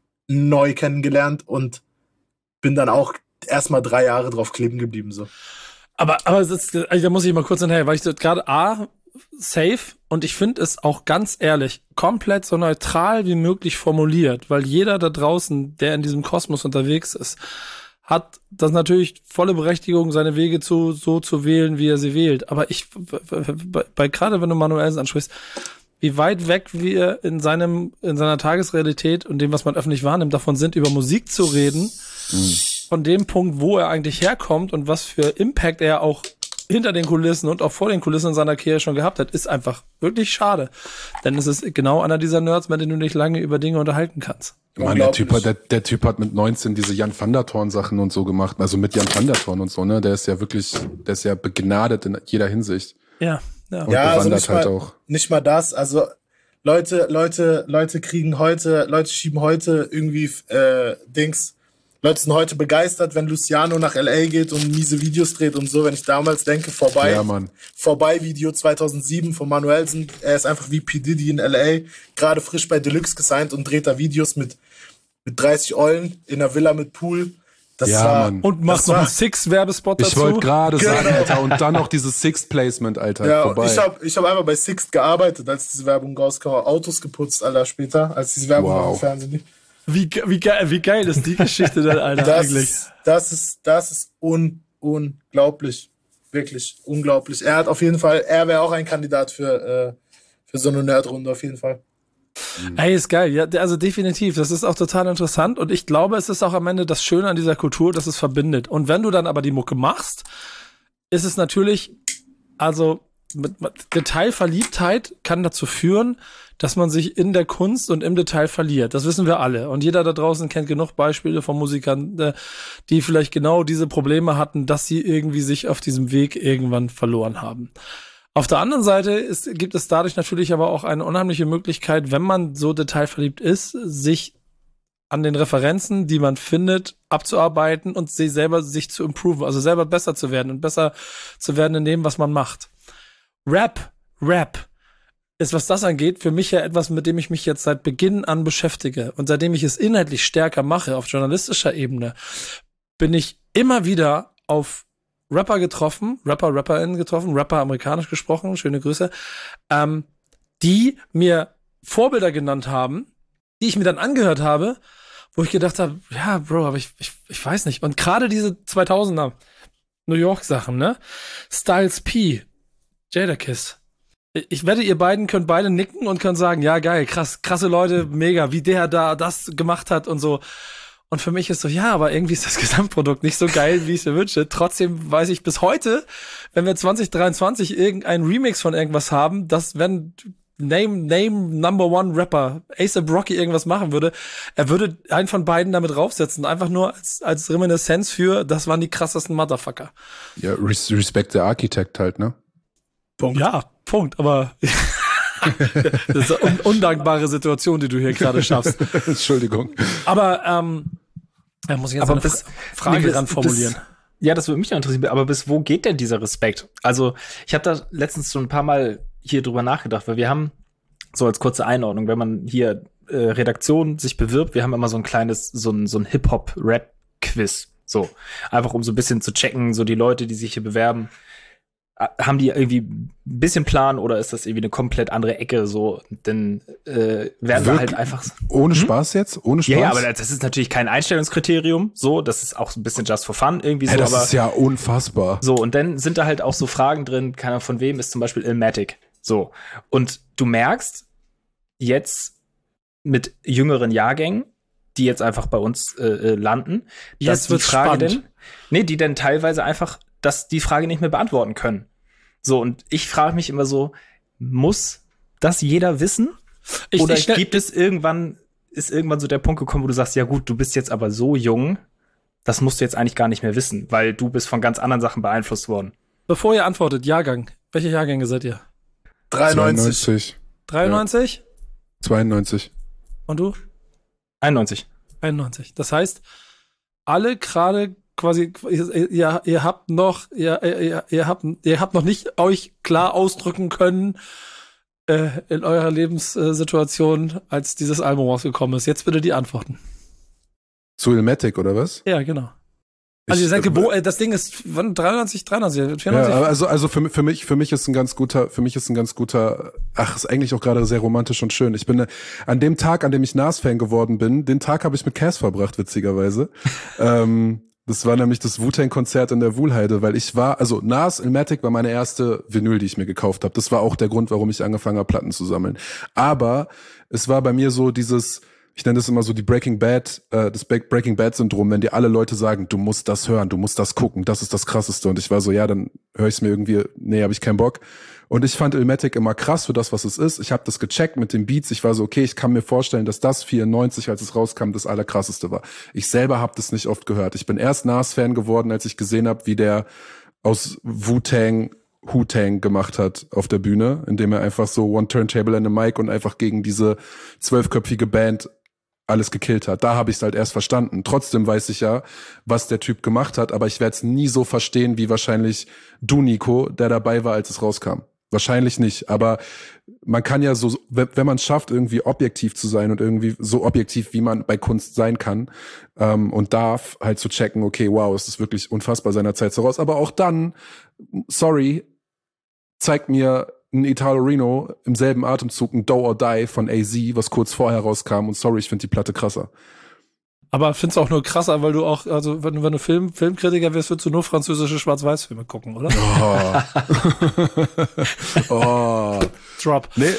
neu kennengelernt und bin dann auch erstmal drei Jahre drauf kleben geblieben, so. Aber, aber es ist, also da muss ich mal kurz hinterher, weil ich so gerade A, safe, und ich finde es auch ganz ehrlich, komplett so neutral wie möglich formuliert, weil jeder da draußen, der in diesem Kosmos unterwegs ist, hat das natürlich volle Berechtigung, seine Wege zu so zu wählen, wie er sie wählt. Aber ich, bei, bei gerade wenn du Manuelsen ansprichst, wie weit weg wir in seinem, in seiner Tagesrealität und dem, was man öffentlich wahrnimmt, davon sind, über Musik zu reden, mhm. von dem Punkt, wo er eigentlich herkommt und was für Impact er auch hinter den Kulissen und auch vor den Kulissen in seiner Karriere schon gehabt hat, ist einfach wirklich schade. Denn es ist genau einer dieser Nerds, mit denen du dich lange über Dinge unterhalten kannst. Mann, der Typ, hat, der, der Typ hat mit neunzehn diese Jan van der Thorn Sachen und so gemacht. Also mit Jan van der Thorn und so, ne? Der ist ja wirklich, der ist ja begnadet in jeder Hinsicht. Ja, ja. Und ja, also bewandert nicht halt mal, auch. nicht mal das, also Leute, Leute, Leute kriegen heute, Leute schieben heute irgendwie äh, Dings, Leute sind heute begeistert, wenn Luciano nach L A geht und miese Videos dreht und so. Wenn ich damals denke, vorbei, ja, Mann. vorbei Video zweitausendsieben von Manuelsen, er ist einfach wie P. Diddy in L A, gerade frisch bei Deluxe gesigned und dreht da Videos mit, mit dreißig Eulen in einer Villa mit Pool. Das ja, war, Mann. Und macht noch einen Six-Werbespot dazu. Ich wollte gerade Genau. sagen, Alter, und dann noch dieses Sixth-Placement, Alter, Ja, vorbei. ich habe ich hab einfach bei Sixt gearbeitet, als diese Werbung rauskam, Autos geputzt, Alter, später, als diese Werbung Wow. im Fernsehen lief. Wie, wie, geil, wie geil ist die Geschichte denn, Alter, Das, eigentlich? das ist, das ist un, unglaublich. Wirklich unglaublich. Er hat auf jeden Fall, er wäre auch ein Kandidat für, äh, für so eine Nerdrunde, auf jeden Fall. Ey, ist geil. Ja, also definitiv. Das ist auch total interessant. Und ich glaube, es ist auch am Ende das Schöne an dieser Kultur, dass es verbindet. Und wenn du dann aber die Mucke machst, ist es natürlich, also mit, mit Detailverliebtheit kann dazu führen, dass man sich in der Kunst und im Detail verliert. Das wissen wir alle. Und jeder da draußen kennt genug Beispiele von Musikern, die vielleicht genau diese Probleme hatten, dass sie irgendwie sich auf diesem Weg irgendwann verloren haben. Auf der anderen Seite ist, gibt es dadurch natürlich aber auch eine unheimliche Möglichkeit, wenn man so detailverliebt ist, sich an den Referenzen, die man findet, abzuarbeiten und sich selber sich zu improven, also selber besser zu werden und besser zu werden in dem, was man macht. Rap, Rap ist, was das angeht, für mich ja etwas, mit dem ich mich jetzt seit Beginn an beschäftige. Und seitdem ich es inhaltlich stärker mache, auf journalistischer Ebene, bin ich immer wieder auf Rapper getroffen, Rapper, RapperInnen getroffen, Rapper amerikanisch gesprochen, schöne Grüße, ähm, die mir Vorbilder genannt haben, die ich mir dann angehört habe, wo ich gedacht habe, ja, Bro, aber ich, ich, ich weiß nicht. Und gerade diese zweitausender New York Sachen, ne? Styles P, Jadakiss. Ich wette, ihr beiden könnt beide nicken und könnt sagen, ja, geil, krass, krasse Leute, mega, wie der da das gemacht hat und so. Und für mich ist so, ja, aber irgendwie ist das Gesamtprodukt nicht so geil, wie ich es mir wünsche. Trotzdem weiß ich bis heute, wenn wir zwanzig dreiundzwanzig irgendein Remix von irgendwas haben, dass wenn Name, Name, Number One Rapper A$AP Rocky irgendwas machen würde, er würde einen von beiden damit draufsetzen. Einfach nur als, als Reminiszenz für, das waren die krassesten Motherfucker. Ja, res- Respect the Architect halt, ne? Punkt. Ja, Punkt, aber das ist eine un- undankbare Situation, die du hier gerade schaffst. Entschuldigung. Aber ähm, da muss ich jetzt Aber eine bis- Fra- Frage nee, bis- ran formulieren. bis- Ja, das würde mich auch interessieren. Aber bis wo geht denn dieser Respekt? Also, ich habe da letztens schon ein paar Mal hier drüber nachgedacht, weil wir haben, so als kurze Einordnung, wenn man hier äh, Redaktion sich bewirbt, wir haben immer so ein kleines, so ein, so ein Hip-Hop-Rap-Quiz. So. Einfach um so ein bisschen zu checken, so die Leute, die sich hier bewerben, äh, haben die irgendwie ein bisschen Plan oder ist das irgendwie eine komplett andere Ecke? So, denn äh, werden wir Wirklich? halt einfach. Ohne Spaß jetzt? Ohne Spaß? Ja, ja, aber das ist natürlich kein Einstellungskriterium. So, das ist auch ein bisschen just for fun irgendwie so. Hey, das aber ist ja unfassbar. so, und dann sind da halt auch so Fragen drin, keine Ahnung, von wem ist zum Beispiel Illmatic. So. Und du merkst jetzt mit jüngeren Jahrgängen, die jetzt einfach bei uns äh, äh, landen, Jetzt dass die wird's Frage spannend. denn, nee, die dann teilweise einfach, dass die Frage nicht mehr beantworten können. So, und ich frage mich immer so, muss das jeder wissen? Ich, Oder ich stell, gibt es irgendwann, ist irgendwann so der Punkt gekommen, wo du sagst, ja gut, du bist jetzt aber so jung, das musst du jetzt eigentlich gar nicht mehr wissen, weil du bist von ganz anderen Sachen beeinflusst worden. Bevor ihr antwortet, Jahrgang. Welche Jahrgänge seid ihr? dreiundneunzig. zweiundneunzig. dreiundneunzig? Ja. zweiundneunzig. Und du? einundneunzig. einundneunzig. Das heißt, alle gerade quasi, ihr, ihr, ihr habt noch, ihr, ihr, ihr habt, ihr habt noch nicht euch klar ausdrücken können äh, in eurer Lebenssituation, als dieses Album rausgekommen ist. Jetzt bitte die Antworten. Zu Illmatic, oder was? Ja, genau. Also Ich, ihr seid äh, geboren, das Ding ist wann, dreiundneunzig, dreiundneunzig, vierundneunzig? Ja, also also für, für mich für mich ist ein ganz guter für mich ist ein ganz guter ach ist eigentlich auch gerade sehr romantisch und schön. Ich bin äh, an dem Tag, an dem ich Nas-Fan geworden bin, den Tag habe ich mit Cass verbracht, witzigerweise. ähm, das war nämlich das Wu-Tang-Konzert in der Wuhlheide, weil ich war, also Nas, Illmatic war meine erste Vinyl, die ich mir gekauft habe. Das war auch der Grund, warum ich angefangen habe, Platten zu sammeln. Aber es war bei mir so dieses ich nenne das immer so die Breaking Bad, äh, das Breaking Bad Syndrom, wenn dir alle Leute sagen, du musst das hören, du musst das gucken, das ist das Krasseste. Und ich war so, ja, dann höre ich es mir irgendwie, nee, habe ich keinen Bock. Und ich fand Illmatic immer krass für das, was es ist. Ich habe das gecheckt mit den Beats. Ich war so, okay, ich kann mir vorstellen, dass das vierundneunzig, als es rauskam, das Allerkrasseste war. Ich selber habe das nicht oft gehört. Ich bin erst Nas-Fan geworden, als ich gesehen habe, wie der aus Wu-Tang Wu-Tang gemacht hat auf der Bühne, indem er einfach so One Turntable and a Mic und einfach gegen diese zwölfköpfige Band alles gekillt hat. Da habe ich es halt erst verstanden. Trotzdem weiß ich ja, was der Typ gemacht hat, aber ich werde es nie so verstehen, wie wahrscheinlich du, Nico, der dabei war, als es rauskam. Wahrscheinlich nicht, aber man kann ja so, wenn man es schafft, irgendwie objektiv zu sein und irgendwie so objektiv, wie man bei Kunst sein kann, ähm, und darf, halt zu checken, okay, wow, es ist wirklich unfassbar seiner Zeit so raus. Aber auch dann, sorry, zeigt mir ein Italo Reno im selben Atemzug ein Do or Die von A Z, was kurz vorher rauskam, und sorry, ich finde die Platte krasser. Aber find's auch nur krasser, weil du auch, also wenn, wenn du Film, Filmkritiker wirst, würdest du nur französische Schwarz-Weiß-Filme gucken, oder? Oh. Oh. Drop. Nee.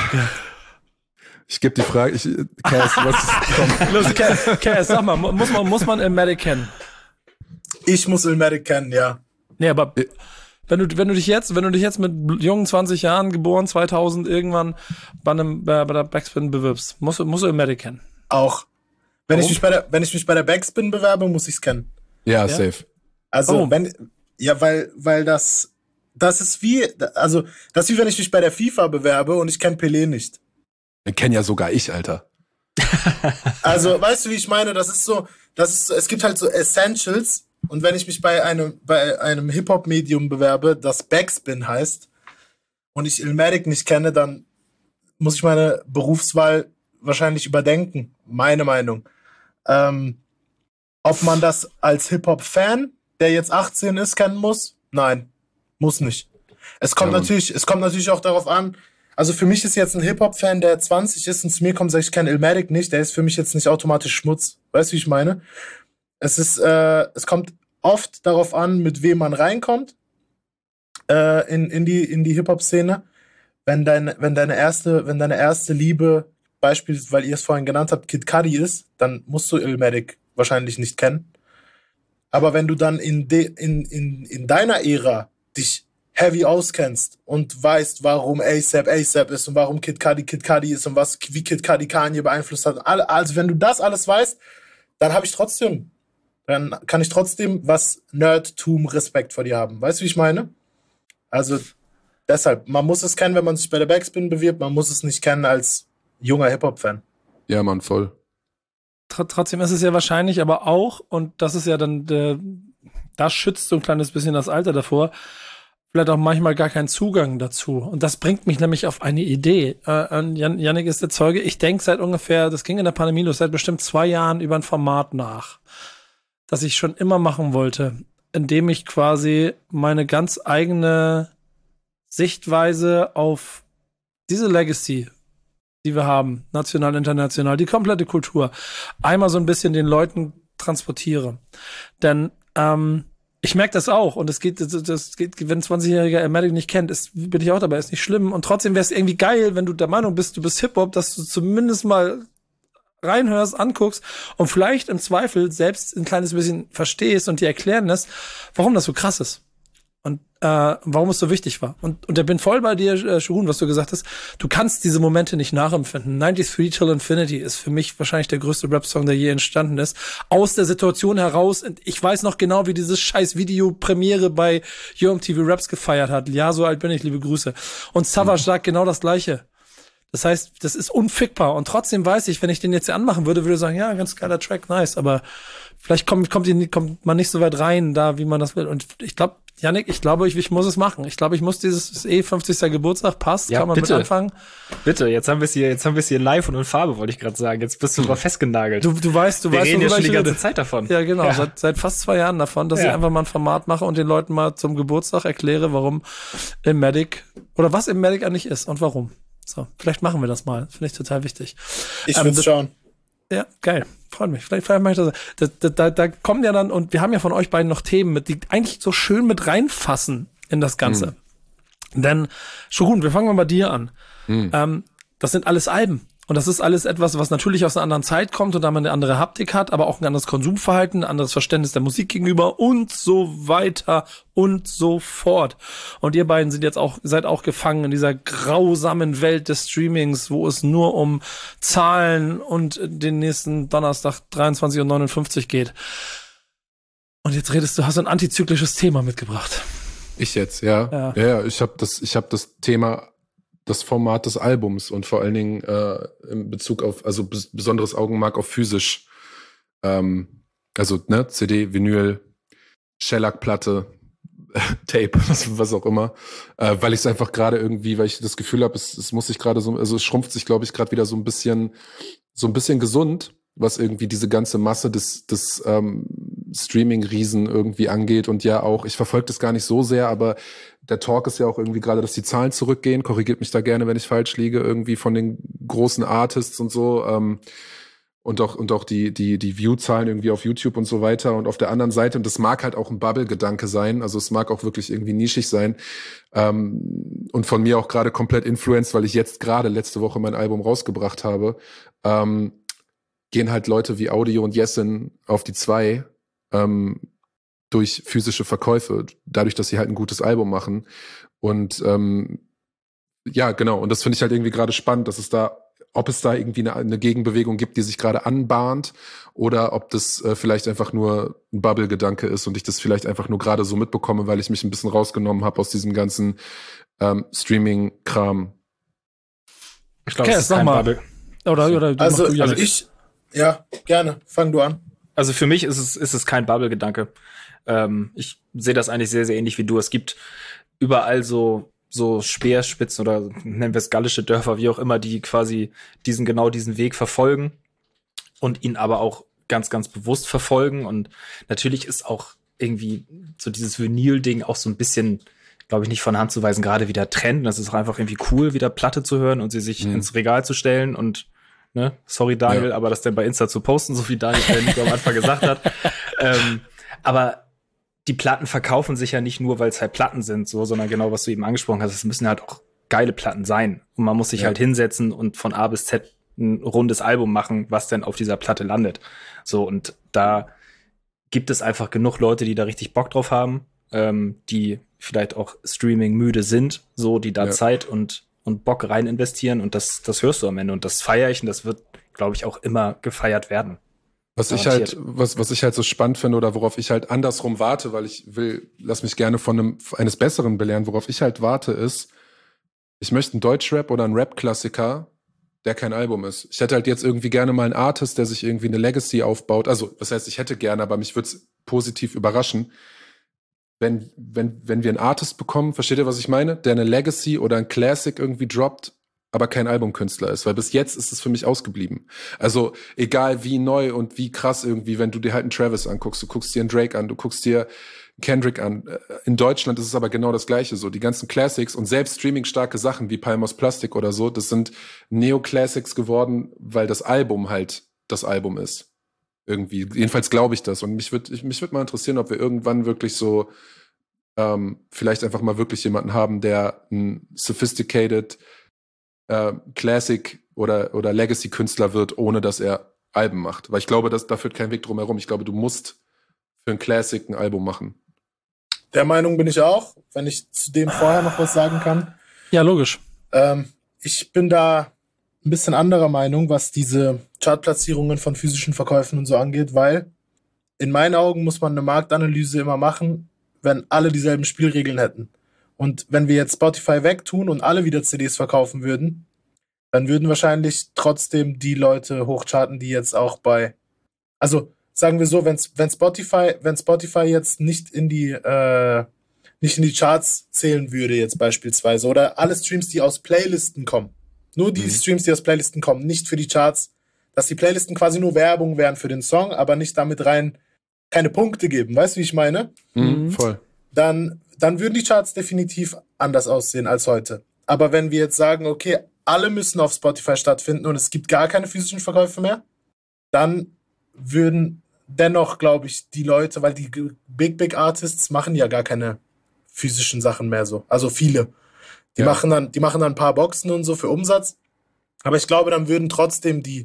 Ich gebe die Frage, ich, Cass, was ist, komm. Los, Cass, Cass, sag mal, muss man, muss man Illmatic kennen? Ich muss Illmatic kennen, ja. Nee, aber wenn du, wenn du dich jetzt, wenn du dich jetzt mit jungen zwanzig Jahren, geboren zweitausend, irgendwann bei einem, bei, bei der Backspin bewirbst, musst du, musst du Illmatic kennen. Auch. Wenn Warum? ich mich bei der, wenn ich mich bei der Backspin bewerbe, muss ich's kennen. Ja, Ja? safe. Also, Warum? wenn, ja, weil, weil das, das ist wie, also, das ist wie wenn ich mich bei der FIFA bewerbe und ich kenne Pelé nicht. Den kenn ja sogar ich, Alter. Also, weißt du, wie ich meine? Das ist so, das ist, es gibt halt so Essentials. Und wenn ich mich bei einem, bei einem Hip-Hop-Medium bewerbe, das Backspin heißt, und ich Illmatic nicht kenne, dann muss ich meine Berufswahl wahrscheinlich überdenken. Meine Meinung. Ähm, ob man das als Hip-Hop-Fan, der jetzt achtzehn ist, kennen muss? Nein, muss nicht. Es kommt Ja, natürlich, es kommt natürlich auch darauf an, also für mich ist jetzt ein Hip-Hop-Fan, der zwanzig ist und zu mir kommt und sagt, ich kenne Illmatic nicht, der ist für mich jetzt nicht automatisch Schmutz. Weißt du, wie ich meine? Es ist, äh, es kommt oft darauf an, mit wem man reinkommt äh, in, in die, in die Hip-Hop-Szene. Wenn deine, wenn deine erste, wenn deine erste Liebe, beispielsweise, weil ihr es vorhin genannt habt, Kid Cudi ist, dann musst du Illmatic wahrscheinlich nicht kennen. Aber wenn du dann in, de, in, in, in deiner Ära dich heavy auskennst und weißt, warum A$AP A$AP ist und warum Kid Cudi Kid Cudi ist und was, wie Kid Cudi Kanye beeinflusst hat, also wenn du das alles weißt, dann habe ich trotzdem, dann kann ich trotzdem was Nerdtum Respekt vor dir haben. Weißt du, wie ich meine? Also deshalb, man muss es kennen, wenn man sich bei der Backspin bewirbt, man muss es nicht kennen als junger Hip-Hop-Fan. Ja, Mann, voll. Tr- Trotzdem ist es ja wahrscheinlich aber auch, und das ist ja dann, der, das schützt so ein kleines bisschen das Alter davor, vielleicht auch manchmal gar keinen Zugang dazu. Und das bringt mich nämlich auf eine Idee. Äh, Jan- Yannick ist der Zeuge. Ich denke seit ungefähr, das ging in der Pandemie los, seit bestimmt zwei Jahren über ein Format nach, das ich schon immer machen wollte, indem ich quasi meine ganz eigene Sichtweise auf diese Legacy, die wir haben, national, international, die komplette Kultur, einmal so ein bisschen den Leuten transportiere. Denn ähm, ich merke das auch, und es geht, das geht, wenn ein zwanzigjähriger Illmatic nicht kennt, ist, bin ich auch dabei, ist nicht schlimm. Und trotzdem wäre es irgendwie geil, wenn du der Meinung bist, du bist Hip-Hop, dass du zumindest mal reinhörst, anguckst und vielleicht im Zweifel selbst ein kleines bisschen verstehst und dir erklären lässt, warum das so krass ist. Und äh, warum es so wichtig war. Und, und ich bin voll bei dir, äh, Shuhun, was du gesagt hast. Du kannst diese Momente nicht nachempfinden. neununddreißig Till Infinity ist für mich wahrscheinlich der größte Rap-Song, der je entstanden ist. Aus der Situation heraus, ich weiß noch genau, wie dieses scheiß Video-Premiere bei Yo M T V Raps gefeiert hat. Ja, so alt bin ich, liebe Grüße. Und Savage mhm. sagt genau das Gleiche. Das heißt, das ist unfickbar. Und trotzdem weiß ich, wenn ich den jetzt hier anmachen würde, würde ich sagen, ja, ganz geiler Track, nice. Aber vielleicht kommt, kommt, die, kommt man nicht so weit rein, da, wie man das will. Und ich glaube, Yannick, ich glaube, ich, ich muss es machen. Ich glaube, ich muss dieses eh fünfzigsten Geburtstag, passt, ja, kann man bitte. mit anfangen. Bitte, jetzt haben wir es hier, jetzt haben wir es hier live und in Farbe, wollte ich gerade sagen. Jetzt bist du mal festgenagelt. Du, du weißt, du wir weißt, reden ja schon die rede. ganze Zeit davon. Ja, genau, ja. Seit, seit fast zwei Jahren davon, dass ja. ich einfach mal ein Format mache und den Leuten mal zum Geburtstag erkläre, warum Illmatic, oder was Illmatic eigentlich ist und warum. So, vielleicht machen wir das mal. Finde ich total wichtig. Ich ähm, will's schauen. Ja, geil. Freut mich. Vielleicht, vielleicht mache ich das. Da, da, da, da kommen ja dann, und wir haben ja von euch beiden noch Themen, mit, die eigentlich so schön mit reinfassen in das Ganze. Mhm. Denn, Shuhun, wir fangen mal bei dir an. Mhm. Ähm, das sind alles Alben. Und das ist alles etwas, was natürlich aus einer anderen Zeit kommt und da man eine andere Haptik hat, aber auch ein anderes Konsumverhalten, ein anderes Verständnis der Musik gegenüber und so weiter und so fort. Und ihr beiden sind jetzt auch, seid auch gefangen in dieser grausamen Welt des Streamings, wo es nur um Zahlen und den nächsten Donnerstag dreiundzwanzig Uhr neunundfünfzig geht. Und jetzt redest du, hast ein antizyklisches Thema mitgebracht. Ich jetzt, ja. Ja, ja, ja ich habe das, ich habe das Thema, das Format des Albums und vor allen Dingen äh, in Bezug auf, also bes- besonderes Augenmerk auf physisch. Ähm, also ne, C D, Vinyl, Shellac-Platte, Tape, was, was auch immer. Äh, weil ich es einfach gerade irgendwie, weil ich das Gefühl habe, es, es muss sich gerade so, also es schrumpft sich, glaube ich, gerade wieder so ein bisschen, so ein bisschen gesund, was irgendwie diese ganze Masse des, des ähm, Streaming-Riesen irgendwie angeht. Und ja auch, ich verfolge das gar nicht so sehr, aber der Talk ist ja auch irgendwie gerade, dass die Zahlen zurückgehen. Korrigiert mich da gerne, wenn ich falsch liege, irgendwie von den großen Artists und so. Ähm, und auch, und auch die, die, die View-Zahlen irgendwie auf YouTube und so weiter. Und auf der anderen Seite, und das mag halt auch ein Bubble-Gedanke sein, also es mag auch wirklich irgendwie nischig sein, ähm, und von mir auch gerade komplett influenced, weil ich jetzt gerade letzte Woche mein Album rausgebracht habe, ähm, gehen halt Leute wie Audio und Yesin auf die zwei, ähm, durch physische Verkäufe, dadurch, dass sie halt ein gutes Album machen. Und ähm, ja, genau, und das finde ich halt irgendwie gerade spannend, dass es da, ob es da irgendwie eine, eine Gegenbewegung gibt, die sich gerade anbahnt, oder ob das äh, vielleicht einfach nur ein Bubble-Gedanke ist und ich das vielleicht einfach nur gerade so mitbekomme, weil ich mich ein bisschen rausgenommen habe aus diesem ganzen ähm, Streaming-Kram. Ich glaube, okay, es ist kein mal. Bubble. Oder, oder Also, du, also ich, ja, gerne, fang du an. Also für mich ist es, ist es kein Bubble-Gedanke. Ähm, ich sehe das eigentlich sehr, sehr ähnlich wie du. Es gibt überall so, so Speerspitzen oder nennen wir es gallische Dörfer, wie auch immer, die quasi diesen, genau diesen Weg verfolgen und ihn aber auch ganz, ganz bewusst verfolgen. Und natürlich ist auch irgendwie so dieses Vinyl-Ding auch so ein bisschen, glaube ich, nicht von Hand zu weisen, gerade wieder Trend. Das ist auch einfach irgendwie cool, wieder Platte zu hören und sie sich mhm. ins Regal zu stellen und ne, sorry Daniel, ja. aber das dann bei Insta zu posten, so wie Daniel am Anfang gesagt hat. Ähm, aber die Platten verkaufen sich ja nicht nur, weil es halt Platten sind, so, sondern genau, was du eben angesprochen hast, es müssen halt auch geile Platten sein. Und man muss sich ja. halt hinsetzen und von A bis Z ein rundes Album machen, was dann auf dieser Platte landet. So, und da gibt es einfach genug Leute, die da richtig Bock drauf haben, ähm, die vielleicht auch Streaming müde sind, so, die da ja. Zeit und und Bock rein investieren, und das das hörst du am Ende, und das feiere ich, und das wird, glaube ich, auch immer gefeiert werden. Was ich halt, was, was ich halt so spannend finde, oder worauf ich halt andersrum warte, weil ich will, lass mich gerne von einem, eines Besseren belehren, worauf ich halt warte, ist, ich möchte einen Deutschrap oder einen Rap-Klassiker, der kein Album ist. Ich hätte halt jetzt irgendwie gerne mal einen Artist, der sich irgendwie eine Legacy aufbaut. Also, das heißt, ich hätte gerne, aber mich würde es positiv überraschen, wenn, wenn, wenn wir einen Artist bekommen, versteht ihr, was ich meine? Der eine Legacy oder ein Classic irgendwie droppt, aber kein Albumkünstler ist, weil bis jetzt ist es für mich ausgeblieben. Also egal wie neu und wie krass irgendwie, wenn du dir halt einen Travis anguckst, du guckst dir einen Drake an, du guckst dir Kendrick an. In Deutschland ist es aber genau das Gleiche so. Die ganzen Classics und selbst streamingstarke Sachen wie Palm aus Plastik oder so, das sind Neo-Classics geworden, weil das Album halt das Album ist. Irgendwie. Jedenfalls glaube ich das. Und mich würde mich würd mal interessieren, ob wir irgendwann wirklich so ähm, vielleicht einfach mal wirklich jemanden haben, der ein sophisticated äh, Classic oder, oder Legacy-Künstler wird, ohne dass er Alben macht. Weil ich glaube, dass, da führt kein Weg drum herum. Ich glaube, du musst für ein Classic ein Album machen. Der Meinung bin ich auch, wenn ich zu dem vorher noch was sagen kann. Ja, logisch. Ähm, ich bin da ein bisschen anderer Meinung, was diese Chartplatzierungen von physischen Verkäufen und so angeht, weil in meinen Augen muss man eine Marktanalyse immer machen, wenn alle dieselben Spielregeln hätten. Und wenn wir jetzt Spotify wegtun und alle wieder C Ds verkaufen würden, dann würden wahrscheinlich trotzdem die Leute hochcharten, die jetzt auch bei, also sagen wir so, wenn wenn Spotify, wenn Spotify jetzt nicht in die äh, nicht in die Charts zählen würde jetzt beispielsweise oder alle Streams, die aus Playlisten kommen, nur die mhm. Streams, die aus Playlisten kommen, nicht für die Charts, dass die Playlisten quasi nur Werbung wären für den Song, aber nicht damit rein keine Punkte geben, weißt du, wie ich meine? Mhm, voll. Dann dann würden die Charts definitiv anders aussehen als heute. Aber wenn wir jetzt sagen, okay, alle müssen auf Spotify stattfinden und es gibt gar keine physischen Verkäufe mehr, dann würden dennoch, glaube ich, die Leute, weil die Big, Big Artists machen ja gar keine physischen Sachen mehr so. Also viele. Die, ja. machen dann, die machen dann ein paar Boxen und so für Umsatz. Aber ich glaube, dann würden trotzdem die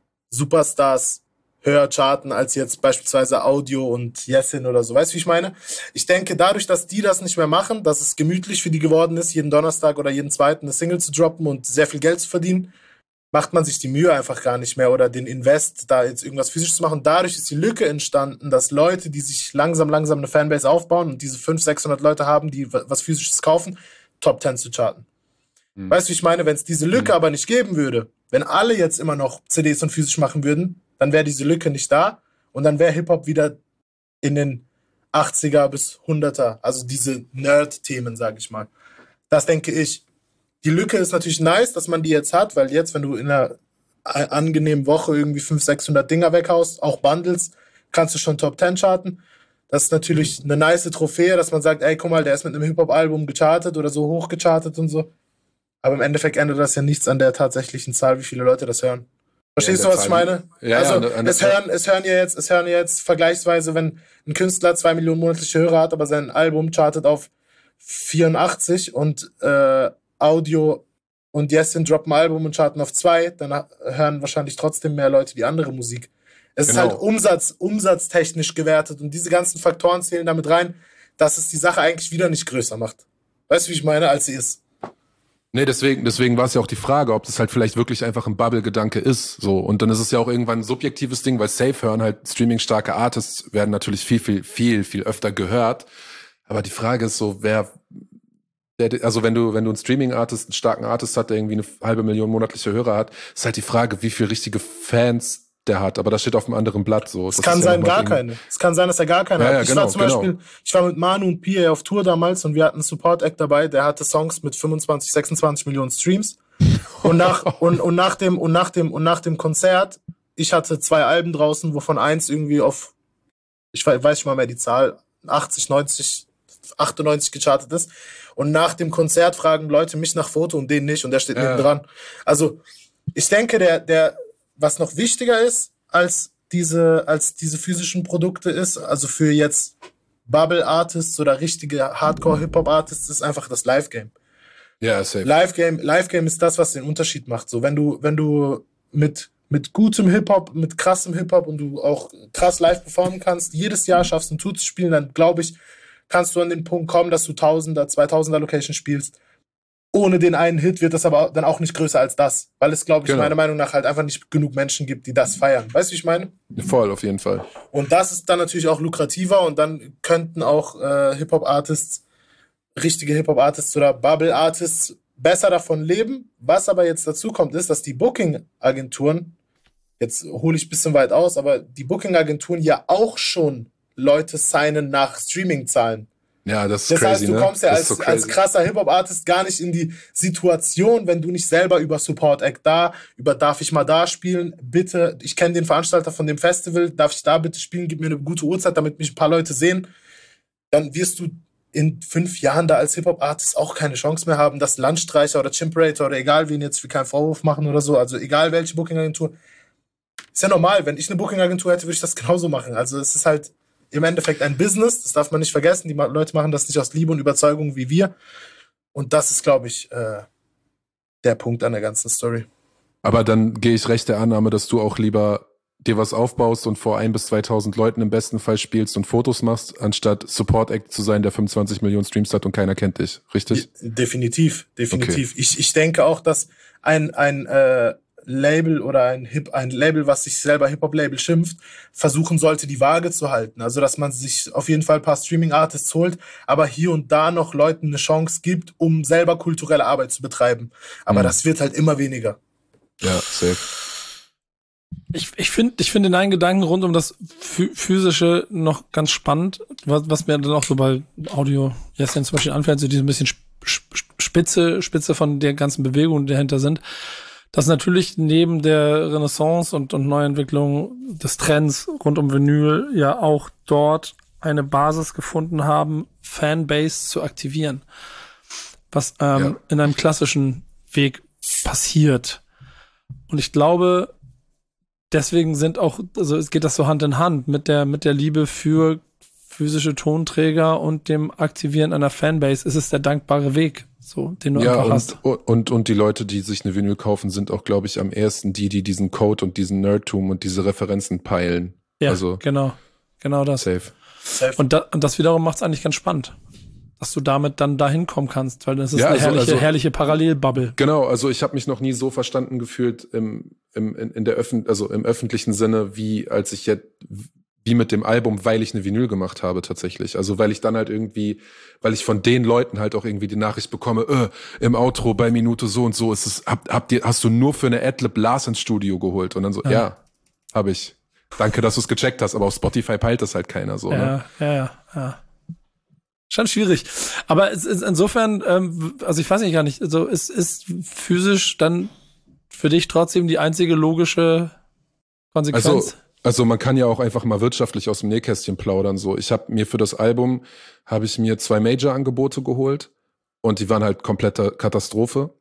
Superstars höher charten als jetzt beispielsweise Audio und Yesin oder so. Weißt du, wie ich meine? Ich denke, dadurch, dass die das nicht mehr machen, dass es gemütlich für die geworden ist, jeden Donnerstag oder jeden zweiten eine Single zu droppen und sehr viel Geld zu verdienen, macht man sich die Mühe einfach gar nicht mehr oder den Invest, da jetzt irgendwas physisch zu machen. Dadurch ist die Lücke entstanden, dass Leute, die sich langsam, langsam eine Fanbase aufbauen und diese fünfhundert, sechshundert Leute haben, die was Physisches kaufen, Top zehn zu charten. Mhm. Weißt du, wie ich meine? Wenn es diese Lücke mhm. aber nicht geben würde, wenn alle jetzt immer noch C Ds und physisch machen würden, dann wäre diese Lücke nicht da und dann wäre Hip-Hop wieder in den achtziger bis hunderter, also diese Nerd-Themen, sage ich mal. Das denke ich. Die Lücke ist natürlich nice, dass man die jetzt hat, weil jetzt, wenn du in einer angenehmen Woche irgendwie fünfhundert, sechshundert Dinger weghaust, auch Bundles, kannst du schon Top zehn charten. Das ist natürlich eine nice Trophäe, dass man sagt, ey, guck mal, der ist mit einem Hip-Hop-Album gechartet oder so hoch gechartet und so. Aber im Endeffekt ändert das ja nichts an der tatsächlichen Zahl, wie viele Leute das hören. Verstehst ja, du, was ich meine? Ja, also, ja, es hören, es hören ja jetzt, es hören ja jetzt vergleichsweise, wenn ein Künstler zwei Millionen monatliche Hörer hat, aber sein Album chartet auf vierundachtzig und äh, Audio und Yesin droppen ein Album und charten auf zwei, dann hören wahrscheinlich trotzdem mehr Leute die andere Musik. Es genau. ist halt Umsatz, umsatztechnisch gewertet und diese ganzen Faktoren zählen damit rein, dass es die Sache eigentlich wieder nicht größer macht. Weißt du, wie ich meine, als sie ist? Nee, deswegen, deswegen war es ja auch die Frage, ob das halt vielleicht wirklich einfach ein Bubble-Gedanke ist, so. Und dann ist es ja auch irgendwann ein subjektives Ding, weil safe hören halt streaming-starke Artists werden natürlich viel, viel, viel, viel öfter gehört. Aber die Frage ist so, wer, der, also wenn du, wenn du einen Streaming-Artist, einen starken Artist hat, der irgendwie eine halbe Million monatliche Hörer hat, ist halt die Frage, wie viel richtige Fans der hat, aber das steht auf einem anderen Blatt so. Es kann sein, gar keine. Es kann sein, dass er gar keine ja, hat. Ja, ich genau, war zum genau. Beispiel, ich war mit Manu und P A auf Tour damals und wir hatten einen Support-Act dabei, der hatte Songs mit fünfundzwanzig, sechsundzwanzig Millionen Streams. Und nach, und, und nach dem, und nach dem, und nach dem Konzert, ich hatte zwei Alben draußen, wovon eins irgendwie auf, ich weiß nicht mal mehr die Zahl, achtzig, neunzig, achtundneunzig gechartet ist. Und nach dem Konzert fragen Leute mich nach Foto und den nicht und der steht ja. neben dran. Also, ich denke, der, der, was noch wichtiger ist, als diese, als diese physischen Produkte ist, also für jetzt Bubble-Artists oder richtige Hardcore-Hip-Hop-Artists, ist einfach das Live-Game. Ja, safe. Live-Game, Live-Game ist das, was den Unterschied macht. So, wenn du, wenn du mit, mit gutem Hip-Hop, mit krassem Hip-Hop und du auch krass live performen kannst, jedes Jahr schaffst, ein Tour zu spielen, dann glaube ich, kannst du an den Punkt kommen, dass du Tausender, Zweitausender Location spielst. Ohne den einen Hit wird das aber dann auch nicht größer als das. Weil es, glaube ich, genau. meiner Meinung nach halt einfach nicht genug Menschen gibt, die das feiern. Weißt du, wie ich meine? Voll, auf jeden Fall. Und das ist dann natürlich auch lukrativer und dann könnten auch äh, Hip-Hop-Artists, richtige Hip-Hop-Artists oder Bubble-Artists besser davon leben. Was aber jetzt dazu kommt, ist, dass die Booking-Agenturen, jetzt hole ich ein bisschen weit aus, aber die Booking-Agenturen ja auch schon Leute signen nach Streaming-Zahlen. Ja, das ist das crazy, heißt, du ne? kommst ja als, so als krasser Hip-Hop-Artist gar nicht in die Situation, wenn du nicht selber über Support-Act da, über darf ich mal da spielen, bitte, ich kenne den Veranstalter von dem Festival, darf ich da bitte spielen, gib mir eine gute Uhrzeit, damit mich ein paar Leute sehen, dann wirst du in fünf Jahren da als Hip-Hop-Artist auch keine Chance mehr haben, dass Landstreicher oder Chimperator oder egal wen jetzt, wir keinen Vorwurf machen oder so, also egal welche Booking-Agentur, ist ja normal, wenn ich eine Booking-Agentur hätte, würde ich das genauso machen, also es ist halt im Endeffekt ein Business, das darf man nicht vergessen. Die Leute machen das nicht aus Liebe und Überzeugung wie wir. Und das ist, glaube ich, äh, der Punkt an der ganzen Story. Aber dann gehe ich recht der Annahme, dass du auch lieber dir was aufbaust und vor ein bis zweitausend Leuten im besten Fall spielst und Fotos machst, anstatt Support-Act zu sein, der fünfundzwanzig Millionen Streams hat und keiner kennt dich, richtig? Definitiv, definitiv. Okay. Ich, ich denke auch, dass ein, ein äh, Label oder ein Hip, ein Label, was sich selber Hip-Hop-Label schimpft, versuchen sollte, die Waage zu halten. Also, dass man sich auf jeden Fall ein paar Streaming-Artists holt, aber hier und da noch Leuten eine Chance gibt, um selber kulturelle Arbeit zu betreiben. Aber mhm. das wird halt immer weniger. Ja, safe. Ich, ich finde ich finde den einen Gedanken rund um das Physische noch ganz spannend, was, was mir dann auch so bei Audio jetzt zum Beispiel anfällt, so diese ein bisschen Spitze, Spitze von der ganzen Bewegung, die dahinter sind, dass natürlich neben der Renaissance und, und Neuentwicklung des Trends rund um Vinyl ja auch dort eine Basis gefunden haben, Fanbase zu aktivieren, was ähm, ja. in einem klassischen Weg passiert. Und ich glaube, deswegen sind auch, also es geht das so Hand in Hand mit der, mit der Liebe für physische Tonträger und dem Aktivieren einer Fanbase. Ist es der dankbare Weg, so, den du ja, einfach und, hast. Und, und die Leute, die sich eine Vinyl kaufen, sind auch, glaube ich, am ehesten die, die diesen Code und diesen Nerdtum und diese Referenzen peilen. Ja, also, genau. Genau das. Safe. safe. Und, da, und das wiederum macht es eigentlich ganz spannend, dass du damit dann dahin kommen kannst, weil das ist ja, eine also, herrliche, also, herrliche Parallelbubble. Genau, also ich habe mich noch nie so verstanden gefühlt im, im, in, in der Öffn- also im öffentlichen Sinne, wie als ich jetzt, wie mit dem Album, weil ich eine Vinyl gemacht habe tatsächlich. Also weil ich dann halt irgendwie, weil ich von den Leuten halt auch irgendwie die Nachricht bekomme, äh, im Outro bei Minute so und so ist es, hab, habt ihr, hast du nur für eine Adlib Lars ins Studio geholt? Und dann so, ja, ja habe ich. Danke, dass du es gecheckt hast, aber auf Spotify peilt das halt keiner so. Ja, ne? ja, ja, ja. Schon schwierig. Aber es ist insofern, ähm, also ich weiß nicht gar nicht, also ist, ist physisch dann für dich trotzdem die einzige logische Konsequenz? Also, also man kann ja auch einfach mal wirtschaftlich aus dem Nähkästchen plaudern. So, ich habe mir für das Album habe ich mir zwei Major-Angebote geholt und die waren halt komplette Katastrophe.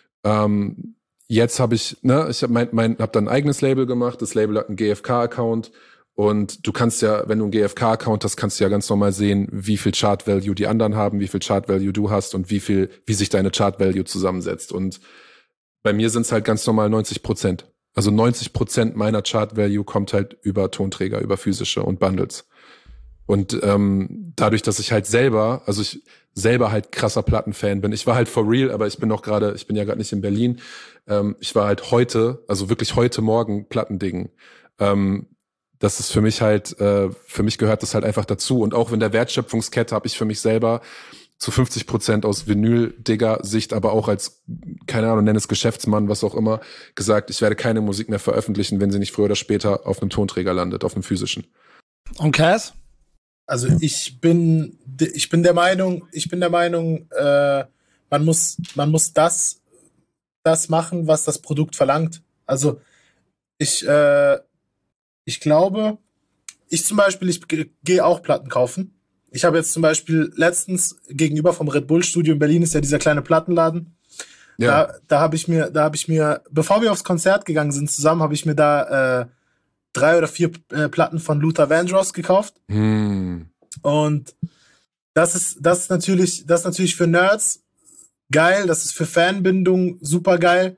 Ähm, jetzt habe ich, ne, ich habe mein, mein, hab dann ein eigenes Label gemacht. Das Label hat einen G F K-Account. Und du kannst ja, wenn du einen G F K-Account hast, kannst du ja ganz normal sehen, wie viel Chart-Value die anderen haben, wie viel Chart-Value du hast und wie viel, wie sich deine Chart-Value zusammensetzt. Und bei mir sind es halt ganz normal neunzig Prozent. Also neunzig Prozent meiner Chart-Value kommt halt über Tonträger, über physische und Bundles. Und ähm, dadurch, dass ich halt selber, also ich selber halt krasser Plattenfan bin. Ich war halt for real, aber ich bin noch gerade, ich bin ja gerade nicht in Berlin. Ähm, ich war halt heute, also wirklich heute Morgen Plattendingen. Ähm, Das ist für mich halt, äh, für mich gehört das halt einfach dazu. Und auch in der Wertschöpfungskette habe ich für mich selber zu fünfzig Prozent aus Vinyl-Digger-Sicht, aber auch als, keine Ahnung, nenn es Geschäftsmann, was auch immer, gesagt, ich werde keine Musik mehr veröffentlichen, wenn sie nicht früher oder später auf einem Tonträger landet, auf einem physischen. Und Cass? Also ich bin, ich bin der Meinung, ich bin der Meinung, äh, man muss, man muss das, das machen, was das Produkt verlangt. Also ich, äh, Ich glaube, ich zum Beispiel, ich gehe auch Platten kaufen. Ich habe jetzt zum Beispiel letztens gegenüber vom Red Bull Studio in Berlin ist ja dieser kleine Plattenladen. Ja. Da, da habe ich mir, da habe ich mir, bevor wir aufs Konzert gegangen sind zusammen, habe ich mir da äh, drei oder vier äh, Platten von Luther Vandross gekauft. Hm. Und das ist, das ist natürlich, das ist natürlich für Nerds geil. Das ist für Fanbindung super geil.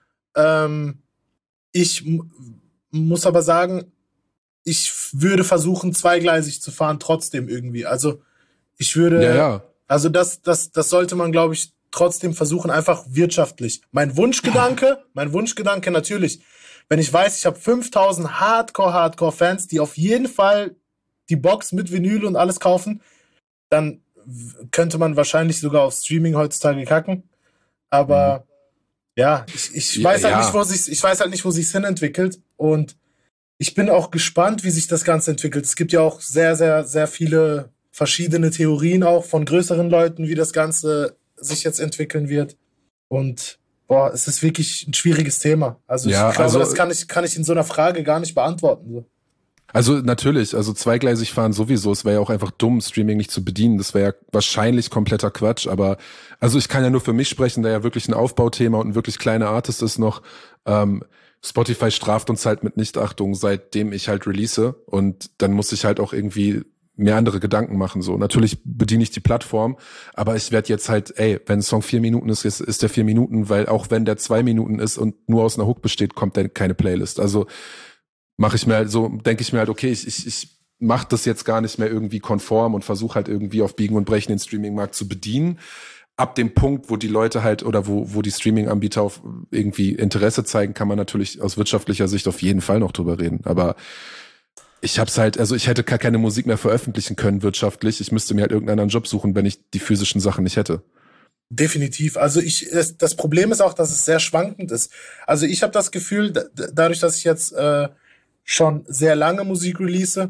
Ähm, ich m- muss aber sagen, ich würde versuchen, zweigleisig zu fahren, trotzdem irgendwie. Also ich würde, ja, ja. also das, das, das sollte man, glaube ich, trotzdem versuchen, einfach wirtschaftlich. Mein Wunschgedanke, mein Wunschgedanke natürlich, wenn ich weiß, ich habe fünftausend Hardcore-Hardcore-Fans, die auf jeden Fall die Box mit Vinyl und alles kaufen, dann könnte man wahrscheinlich sogar auf Streaming heutzutage kacken. Aber mhm. ja, ich, ich weiß halt ja. nicht, wo sich, ich weiß halt nicht, wo sich's hin entwickelt. Und ich bin auch gespannt, wie sich das Ganze entwickelt. Es gibt ja auch sehr, sehr, sehr viele verschiedene Theorien auch von größeren Leuten, wie das Ganze sich jetzt entwickeln wird. Und boah, es ist wirklich ein schwieriges Thema. Also ja, ich glaube, also, das kann ich, kann ich in so einer Frage gar nicht beantworten. So. Also natürlich, also zweigleisig fahren sowieso. Es wäre ja auch einfach dumm, Streaming nicht zu bedienen. Das wäre ja wahrscheinlich kompletter Quatsch. Aber also ich kann ja nur für mich sprechen, da ja wirklich ein Aufbauthema und ein wirklich kleiner Artist ist noch. Ähm, Spotify straft uns halt mit Nichtachtung, seitdem ich halt release. Und dann muss ich halt auch irgendwie mir andere Gedanken machen. So, natürlich bediene ich die Plattform, aber ich werde jetzt halt, ey, wenn ein Song vier Minuten ist, ist, ist der vier Minuten, weil auch wenn der zwei Minuten ist und nur aus einer Hook besteht, kommt dann keine Playlist. Also mache ich mir halt so, denke ich mir halt, okay, ich, ich, ich mache das jetzt gar nicht mehr irgendwie konform und versuche halt irgendwie auf Biegen und Brechen den Streaming-Markt zu bedienen. Ab dem Punkt, wo die Leute halt oder wo, wo die Streaming-Anbieter auf irgendwie Interesse zeigen, kann man natürlich aus wirtschaftlicher Sicht auf jeden Fall noch drüber reden. Aber ich hab's halt, also ich hätte gar keine Musik mehr veröffentlichen können wirtschaftlich. Ich müsste mir halt irgendeinen anderen Job suchen, wenn ich die physischen Sachen nicht hätte. Definitiv. Also ich, das, das Problem ist auch, dass es sehr schwankend ist. Also ich habe das Gefühl, da, dadurch, dass ich jetzt äh, schon sehr lange Musik release,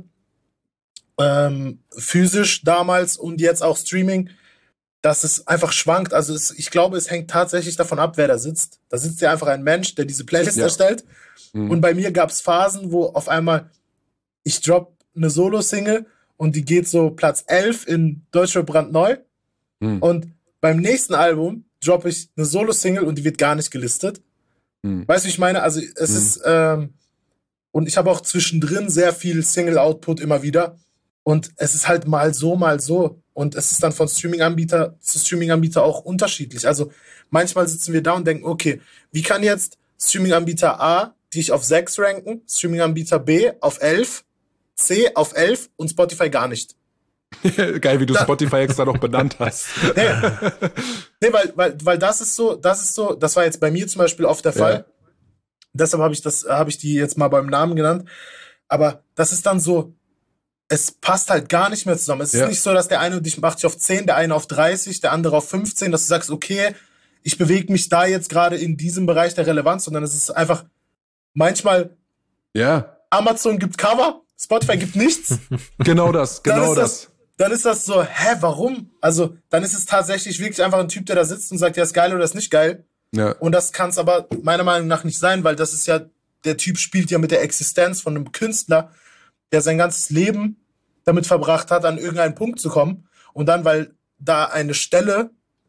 ähm, physisch damals und jetzt auch Streaming, dass es einfach schwankt. Also es, ich glaube, es hängt tatsächlich davon ab, wer da sitzt. Da sitzt ja einfach ein Mensch, der diese Playlist Ja. erstellt. Mhm. Und bei mir gab es Phasen, wo auf einmal ich drop eine Solo-Single und die geht so Platz elf in Deutschrap brandneu. Mhm. Und beim nächsten Album droppe ich eine Solo-Single und die wird gar nicht gelistet. Mhm. Weißt du, wie ich meine? Also es Mhm. ist, ähm, und ich habe auch zwischendrin sehr viel Single-Output immer wieder. Und es ist halt mal so, mal so. Und es ist dann von Streaming-Anbieter zu Streaming-Anbieter auch unterschiedlich. Also manchmal sitzen wir da und denken, okay, wie kann jetzt Streaming-Anbieter A dich auf sechs ranken, Streaming-Anbieter B auf elf, C auf elf und Spotify gar nicht. Geil, wie du Spotify extra noch benannt hast. Nee, nee weil, weil, weil das ist so, das ist so, das war jetzt bei mir zum Beispiel oft der Fall. Ja. Deshalb habe ich das, habe ich die jetzt mal beim Namen genannt. Aber das ist dann so, es passt halt gar nicht mehr zusammen. Es Ja. ist nicht so, dass der eine dich macht dich auf zehn, der eine auf dreißig, der andere auf fünfzehn, dass du sagst, okay, ich bewege mich da jetzt gerade in diesem Bereich der Relevanz, sondern es ist einfach manchmal Ja, Amazon gibt Cover, Spotify gibt nichts. genau das, Dann genau ist das. das. Dann ist das so, hä, warum? Also, dann ist es tatsächlich wirklich einfach ein Typ, der da sitzt und sagt, ja, ist geil oder ist nicht geil. Ja. Und das kann es aber meiner Meinung nach nicht sein, weil das ist ja, der Typ spielt ja mit der Existenz von einem Künstler, der sein ganzes Leben damit verbracht hat, an irgendeinen Punkt zu kommen. Und dann, weil da eine Stelle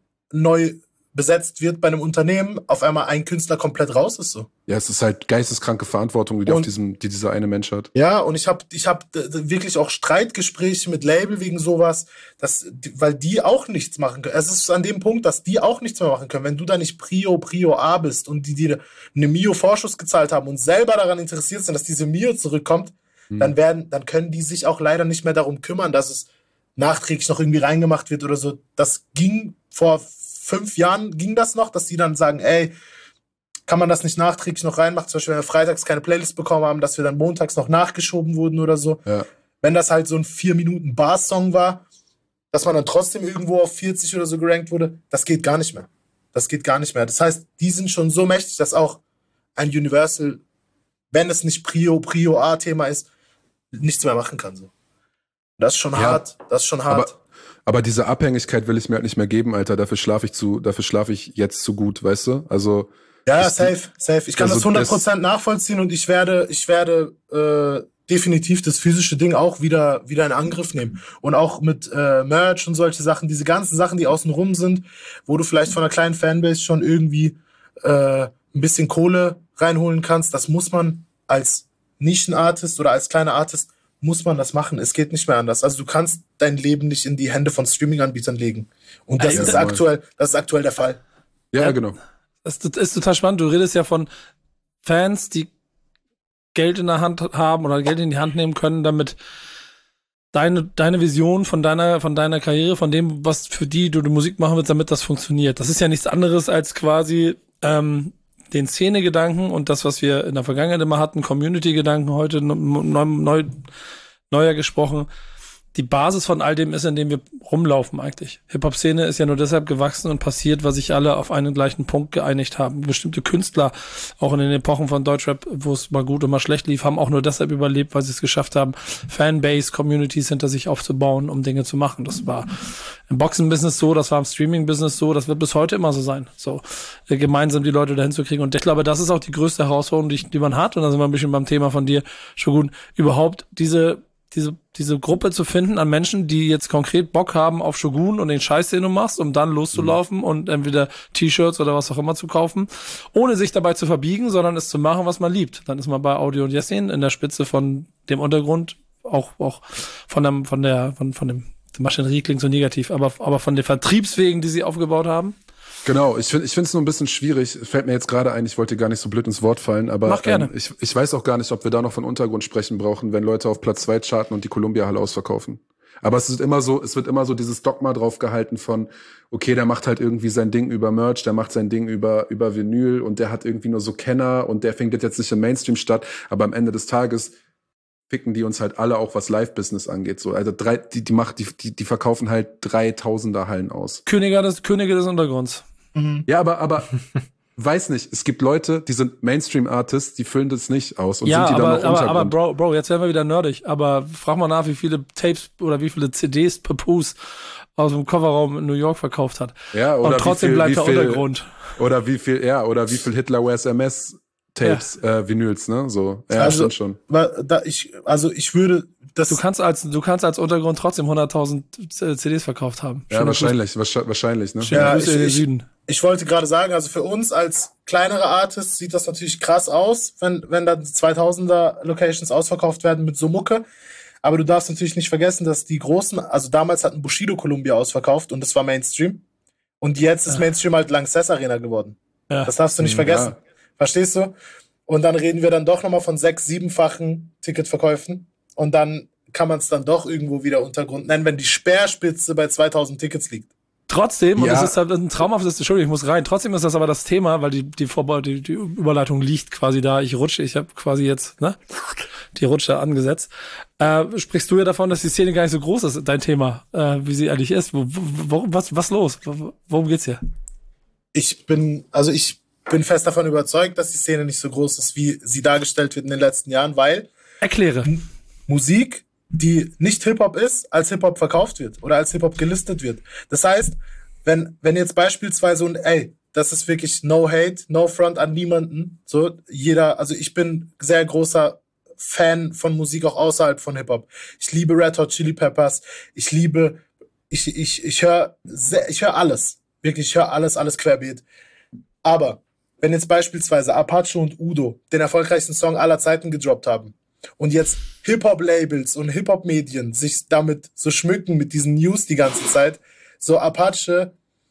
neu besetzt wird bei einem Unternehmen, auf einmal ein Künstler komplett raus ist so. Ja, es ist halt geisteskranke Verantwortung, die, auf Und- diesem, die dieser eine Mensch hat. Ja, und ich habe ich hab d- d- wirklich auch Streitgespräche mit Label wegen sowas, dass, die- weil die auch nichts machen können. Es ist an dem Punkt, dass die auch nichts mehr machen können. Wenn du da nicht Prio, Prio A bist und die dir eine Mio-Vorschuss gezahlt haben und selber daran interessiert sind, dass diese Mio zurückkommt, Hm. dann werden, dann können die sich auch leider nicht mehr darum kümmern, dass es nachträglich noch irgendwie reingemacht wird oder so. Das ging vor fünf Jahren, ging das noch, dass die dann sagen, ey, kann man das nicht nachträglich noch reinmachen? Zum Beispiel, wenn wir freitags keine Playlist bekommen haben, dass wir dann montags noch nachgeschoben wurden oder so. Ja. Wenn das halt so ein vier Minuten Bar-Song war, dass man dann trotzdem irgendwo auf vierzig oder so gerankt wurde, das geht gar nicht mehr. Das geht gar nicht mehr. Das heißt, die sind schon so mächtig, dass auch ein Universal, wenn es nicht Prio, Prio A-Thema ist, nichts mehr machen kann. So. Das ist schon Ja. hart. Das ist schon hart. Aber, aber diese Abhängigkeit will ich mir halt nicht mehr geben, Alter. Dafür schlafe ich zu, dafür schlafe ich jetzt zu gut, weißt du? Also, Ja, ja, ist- safe, safe. Ich kann also das hundert Prozent nachvollziehen und ich werde, ich werde äh, definitiv das physische Ding auch wieder wieder in Angriff nehmen. Und auch mit äh, Merch und solche Sachen, diese ganzen Sachen, die außen rum sind, wo du vielleicht von einer kleinen Fanbase schon irgendwie äh, ein bisschen Kohle reinholen kannst, das muss man als Nischenartist oder als kleiner Artist, muss man das machen. Es geht nicht mehr anders. Also du kannst dein Leben nicht in die Hände von Streaming-Anbietern legen. Und das Ja, ist genau. aktuell, das ist aktuell der Fall. ja, Ja. genau. Das ist total spannend. Du redest ja von Fans, die Geld in der Hand haben oder Geld in die Hand nehmen können, damit deine, deine Vision von deiner, von deiner Karriere, von dem, was für die du, du Musik machen willst, damit das funktioniert. Das ist ja nichts anderes als quasi ähm, den Szene-Gedanken und das, was wir in der Vergangenheit immer hatten, Community-Gedanken, heute neu, neu, neuer gesprochen. Die Basis von all dem ist, in dem wir rumlaufen eigentlich. Hip-Hop-Szene ist ja nur deshalb gewachsen und passiert, weil sich alle auf einen gleichen Punkt geeinigt haben. Bestimmte Künstler, auch in den Epochen von Deutschrap, wo es mal gut und mal schlecht lief, haben auch nur deshalb überlebt, weil sie es geschafft haben, Fanbase, Communities hinter sich aufzubauen, um Dinge zu machen. Das war im Boxen-Business so, das war im Streaming-Business so, das wird bis heute immer so sein. So, äh, gemeinsam die Leute dahin zu kriegen. Und ich glaube, das ist auch die größte Herausforderung, die, die man hat. Und da sind wir ein bisschen beim Thema von dir, Shogun, überhaupt diese diese diese Gruppe zu finden an Menschen, die jetzt konkret Bock haben auf Shogun und den Scheiß, den du machst, um dann loszulaufen und entweder T-Shirts oder was auch immer zu kaufen, ohne sich dabei zu verbiegen, sondern es zu machen, was man liebt. Dann ist man bei Audio und Jessin in der Spitze von dem Untergrund, auch auch von dem von der von von dem die Maschinerie klingt so negativ, aber aber von den Vertriebswegen, die sie aufgebaut haben. Genau, ich finde ich finde es nur ein bisschen schwierig. Fällt mir jetzt gerade ein, ich wollte gar nicht so blöd ins Wort fallen, aber Mach gerne. Ähm, ich, ich weiß auch gar nicht, ob wir da noch von Untergrund sprechen brauchen, wenn Leute auf Platz zwei charten und die Columbia-Halle ausverkaufen. Aber es ist immer so, es wird immer so dieses Dogma drauf gehalten von, okay, der macht halt irgendwie sein Ding über Merch, der macht sein Ding über über Vinyl und der hat irgendwie nur so Kenner und der findet jetzt nicht im Mainstream statt, aber am Ende des Tages ficken die uns halt alle auch, was Live-Business angeht. So, also drei, die, die macht, die, die, die verkaufen halt dreitausender Hallen aus. Könige des, Könige des Untergrunds. Mhm. Ja, aber, aber, weiß nicht, es gibt Leute, die sind Mainstream-Artists, die füllen das nicht aus und Ja, sind die aber, dann noch aber, aber Untergrund. Bro, Bro, jetzt werden wir wieder nerdig. Aber frag mal nach, wie viele Tapes oder wie viele C Ds Papoose aus dem Kofferraum in New York verkauft hat. Ja, oder und trotzdem wie viel, bleibt wie der viel, Untergrund. Oder wie viel, ja, oder wie viel Hitler Wears M S Tapes, ja. äh, Vinyls, ne, so. Ja, also, stimmt schon. Da ich, also ich würde, das. Du kannst als, du kannst als Untergrund trotzdem hunderttausend C Ds verkauft haben. Ja, Schöne wahrscheinlich, Grüße. wahrscheinlich, ne? Schöne Ja, Grüße ich- in den ich- Süden. Ich wollte gerade sagen, also für uns als kleinere Artists sieht das natürlich krass aus, wenn, wenn dann zweitausender Locations ausverkauft werden mit so Mucke. Aber du darfst natürlich nicht vergessen, dass die großen, also damals hatten Bushido Columbia ausverkauft und das war Mainstream. Und jetzt ist Ja. Mainstream halt Lanxess Arena geworden. Ja. Das darfst du nicht Mhm, vergessen. ja. Verstehst du? Und dann reden wir dann doch nochmal von sechs-, siebenfachen Ticketverkäufen. Und dann kann man es dann doch irgendwo wieder Untergrund nennen, wenn die Speerspitze bei zweitausend Tickets liegt. Trotzdem, und Ja. das ist halt ein traumhaftes, Entschuldigung, ich muss rein, trotzdem ist das aber das Thema, weil die, die, Vorbau, die, die Überleitung liegt quasi da, ich rutsche, ich habe quasi jetzt, ne, die Rutsche angesetzt. Äh, sprichst du ja davon, dass die Szene gar nicht so groß ist, dein Thema, äh, wie sie eigentlich ist. Wo, wo, was, was los? Worum geht's hier? Ich bin, also ich bin fest davon überzeugt, dass die Szene nicht so groß ist, wie sie dargestellt wird in den letzten Jahren, weil Erkläre. Musik, die nicht Hip-Hop ist, als Hip-Hop verkauft wird oder als Hip-Hop gelistet wird. Das heißt, wenn, wenn jetzt beispielsweise und ey, das ist wirklich no hate, no front an niemanden, so, jeder, also ich bin sehr großer Fan von Musik auch außerhalb von Hip-Hop. Ich liebe Red Hot Chili Peppers, ich liebe, ich, ich, ich höre, ich höre alles. Wirklich, ich höre alles, alles querbeet. Aber, wenn jetzt beispielsweise Apache und Udo den erfolgreichsten Song aller Zeiten gedroppt haben, und jetzt Hip-Hop-Labels und Hip-Hop-Medien sich damit so schmücken mit diesen News die ganze Zeit, so Apache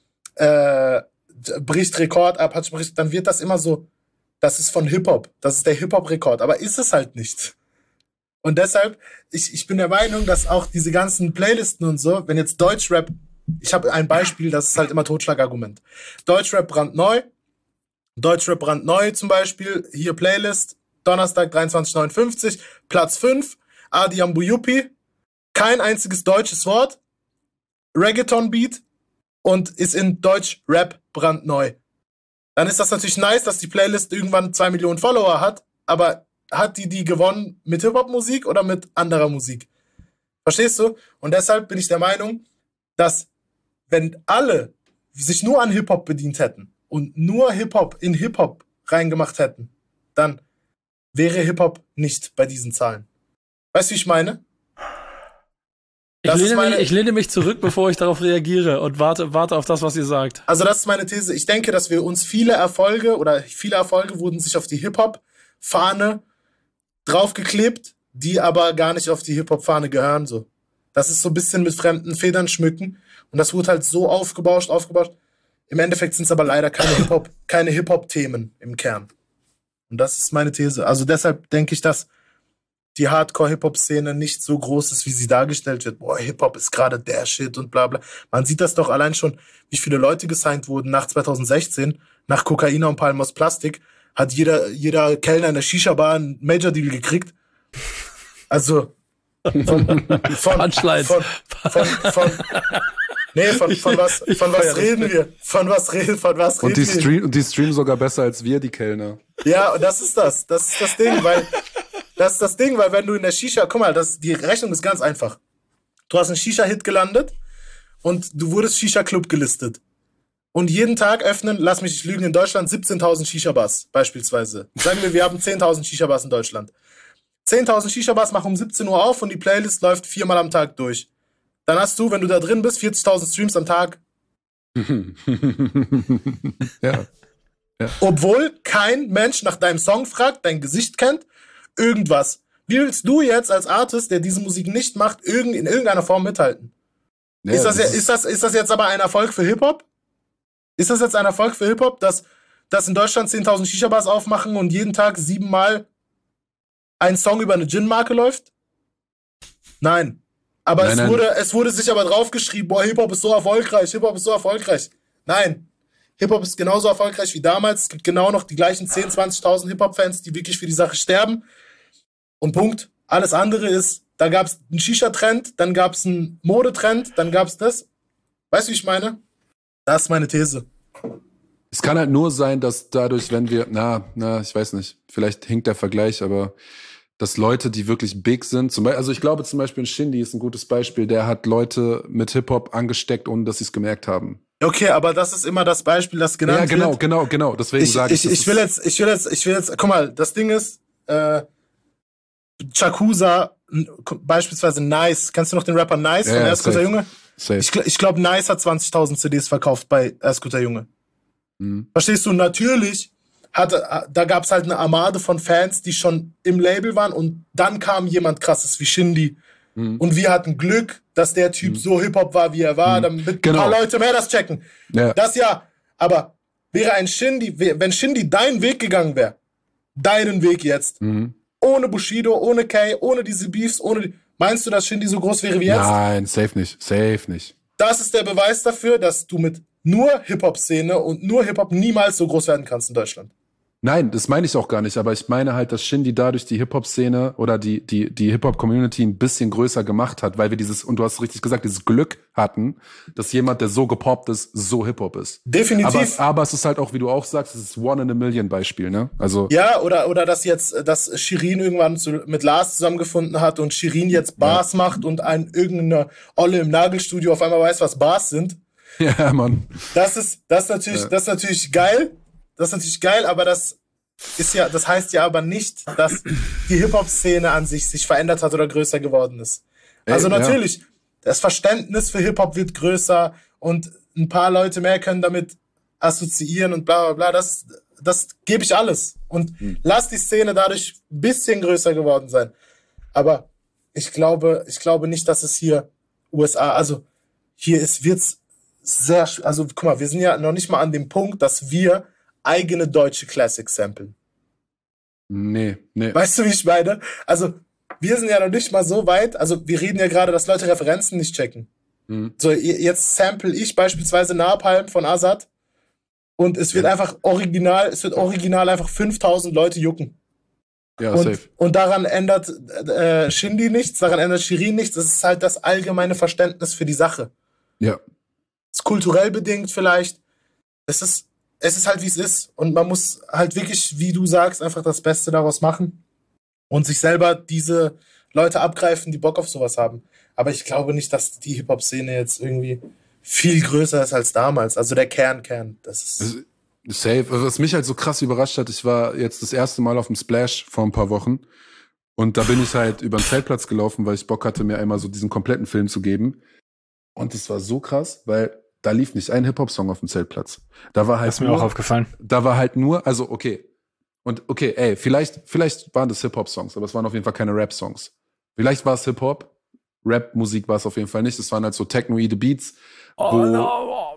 äh, bricht Rekord, Apache bricht, dann wird das immer so, das ist von Hip-Hop, das ist der Hip-Hop-Rekord, aber ist es halt nicht. Und deshalb, ich, ich bin der Meinung, dass auch diese ganzen Playlisten und so, wenn jetzt Deutschrap, ich habe ein Beispiel, das ist halt immer Totschlagargument. Deutschrap brandneu, Deutschrap brandneu zum Beispiel, hier Playlist, Donnerstag dreiundzwanzig neunundfünfzig, Platz fünf, Adi Ambuyupi, kein einziges deutsches Wort, Reggaeton-Beat und ist in Deutsch-Rap brandneu. Dann ist das natürlich nice, dass die Playlist irgendwann zwei Millionen Follower hat, aber hat die die gewonnen mit Hip-Hop-Musik oder mit anderer Musik? Verstehst du? Und deshalb bin ich der Meinung, dass wenn alle sich nur an Hip-Hop bedient hätten und nur Hip-Hop in Hip-Hop reingemacht hätten, dann wäre Hip-Hop nicht bei diesen Zahlen. Weißt du, wie ich meine? Ich Das ist lehne, meine- mich, ich lehne mich zurück, bevor ich darauf reagiere und warte, warte auf das, was ihr sagt. Also das ist meine These. Ich denke, dass wir uns viele Erfolge oder viele Erfolge wurden sich auf die Hip-Hop-Fahne draufgeklebt, die aber gar nicht auf die Hip-Hop-Fahne gehören. So. Das ist so ein bisschen mit fremden Federn schmücken. Und das wurde halt so aufgebauscht, aufgebauscht. Im Endeffekt sind es aber leider keine Hip-Hop, keine Hip-Hop-Themen im Kern. Und das ist meine These. Also deshalb denke ich, dass die Hardcore-Hip-Hop-Szene nicht so groß ist, wie sie dargestellt wird. Boah, Hip-Hop ist gerade der Shit und bla bla. Man sieht das doch allein schon, wie viele Leute gesigned wurden nach zwanzig sechzehn, nach Kokaina und Palm aus Plastik, hat jeder, jeder Kellner in der Shisha-Bar einen Major-Deal gekriegt. Also von, von, Punchlines. von, von, von, nee, von, von was, Ich von feier was das. reden wir? Von was reden, von was Und reden die, wir? stream, und die streamen sogar besser als wir, die Kellner. Ja, und das ist das. Das ist das Ding, weil das ist das Ding, weil wenn du in der Shisha, guck mal, das, die Rechnung ist ganz einfach. Du hast einen Shisha-Hit gelandet und du wurdest Shisha-Club gelistet. Und jeden Tag öffnen, lass mich nicht lügen, in Deutschland siebzehntausend Shisha-Bars beispielsweise. Sagen wir, wir haben zehntausend Shisha-Bars in Deutschland. zehntausend Shisha-Bars machen um siebzehn Uhr auf und die Playlist läuft viermal am Tag durch. Dann hast du, wenn du da drin bist, vierzigtausend Streams am Tag. Ja. Obwohl kein Mensch nach deinem Song fragt, dein Gesicht kennt, irgendwas. Wie willst du jetzt als Artist, der diese Musik nicht macht, irgend, in irgendeiner Form mithalten? Ja, ist, das, das ja- ist, das, ist das jetzt aber ein Erfolg für Hip-Hop? Ist das jetzt ein Erfolg für Hip-Hop, dass, dass in Deutschland zehntausend Shisha-Bars aufmachen und jeden Tag siebenmal ein Song über eine Gin-Marke läuft? Nein. Aber Nein, es, nein. Wurde, es wurde sich aber draufgeschrieben, boah, Hip-Hop ist so erfolgreich, Hip-Hop ist so erfolgreich. Nein. Hip-Hop ist genauso erfolgreich wie damals. Es gibt genau noch die gleichen zehntausend, zwanzigtausend Hip-Hop-Fans, die wirklich für die Sache sterben. Und Punkt. Alles andere ist, da gab es einen Shisha-Trend, dann gab es einen Modetrend, dann gab es das. Weißt du, wie ich meine? Das ist meine These. Es kann halt nur sein, dass dadurch, wenn wir, na, na, ich weiß nicht, vielleicht hinkt der Vergleich, aber dass Leute, die wirklich big sind, zum Beispiel, also ich glaube zum Beispiel Shindy ist ein gutes Beispiel, der hat Leute mit Hip-Hop angesteckt, ohne dass sie es gemerkt haben. Okay, aber das ist immer das Beispiel, das genannt Ja, genau, wird. genau, genau. Deswegen Ich, sage ich, ich, ich will jetzt, ich will jetzt, ich will jetzt, guck mal, das Ding ist, äh, Chakusa, n- beispielsweise Nice, kennst du noch den Rapper Nice Ja, von ja, Erst Guter safe. Junge? safe. Ich, gl- ich glaube, Nice hat zwanzigtausend C Ds verkauft bei Erst Guter Junge. Mhm. Verstehst du? Natürlich hatte, da gab es halt eine Armade von Fans, die schon im Label waren und dann kam jemand krasses wie Shindy. Mhm. Und wir hatten Glück, dass der Typ so Hip-Hop war, wie er war, damit Genau. ein paar Leute mehr das checken. Ja. Das ja, aber wäre ein Shindy, wär- wenn Shindy deinen Weg gegangen wäre, deinen Weg jetzt, Mhm. ohne Bushido, ohne Kay, ohne diese Beefs, ohne die, meinst du, dass Shindy so groß wäre wie jetzt? Nein, safe nicht, safe nicht. Das ist der Beweis dafür, dass du mit nur Hip-Hop-Szene und nur Hip-Hop niemals so groß werden kannst in Deutschland. Nein, das meine ich auch gar nicht, aber ich meine halt, dass Shindy dadurch die Hip-Hop-Szene oder die, die, die Hip-Hop-Community ein bisschen größer gemacht hat, weil wir dieses, und du hast richtig gesagt, dieses Glück hatten, dass jemand, der so gepoppt ist, so Hip-Hop ist. Definitiv. Aber, aber es ist halt auch, wie du auch sagst, es ist One in a Million Beispiel, ne? Also, Ja, oder, oder dass jetzt, dass Shirin irgendwann zu, mit Lars zusammengefunden hat und Shirin jetzt Bars macht und ein irgendeine Olle im Nagelstudio auf einmal weiß, was Bars sind. ja, Mann. Das ist, das ist natürlich, Ja. das ist natürlich geil. Das ist natürlich geil, aber das ist ja, das heißt ja aber nicht, dass die Hip-Hop-Szene an sich sich verändert hat oder größer geworden ist. Also Ey, ja. natürlich, das Verständnis für Hip-Hop wird größer und ein paar Leute mehr können damit assoziieren und bla bla bla. Das, das gebe ich alles. Und lass die Szene dadurch ein bisschen größer geworden sein. Aber ich glaube, ich glaube nicht, dass es hier U S A, also hier ist, wird's sehr, sch- also guck mal, wir sind ja noch nicht mal an dem Punkt, dass wir eigene deutsche Classics samplen. Nee, nee. Weißt du, wie ich meine? Also, wir sind ja noch nicht mal so weit, also wir reden ja gerade, dass Leute Referenzen nicht checken. Mhm. So, je- jetzt sample ich beispielsweise Napalm von Azad und es wird Ja. einfach original, es wird original einfach fünftausend Leute jucken. Ja, Und, safe. und daran ändert äh, Shindy nichts, daran ändert Shirin nichts. Es ist halt das allgemeine Verständnis für die Sache. Ja. Ist kulturell bedingt vielleicht. Es ist, es ist halt, wie es ist. Und man muss halt wirklich, wie du sagst, einfach das Beste daraus machen und sich selber diese Leute abgreifen, die Bock auf sowas haben. Aber ich glaube nicht, dass die Hip-Hop-Szene jetzt irgendwie viel größer ist als damals. Also der Kern, Kern. Das ist. Also, safe. Also, was mich halt so krass überrascht hat, ich war jetzt das erste Mal auf dem Splash vor ein paar Wochen und da bin ich halt über den Zeltplatz gelaufen, weil ich Bock hatte, mir einmal so diesen kompletten Film zu geben. Und das war so krass, weil da lief nicht ein Hip-Hop-Song auf dem Zeltplatz. Da war halt Das ist mir nur, auch aufgefallen. da war halt nur, also okay. Und okay, ey, vielleicht, vielleicht waren das Hip-Hop-Songs, aber es waren auf jeden Fall keine Rap-Songs. Vielleicht war es Hip-Hop, Rap-Musik war es auf jeden Fall nicht. Es waren halt so Technoide Beats. Oh, wo, no.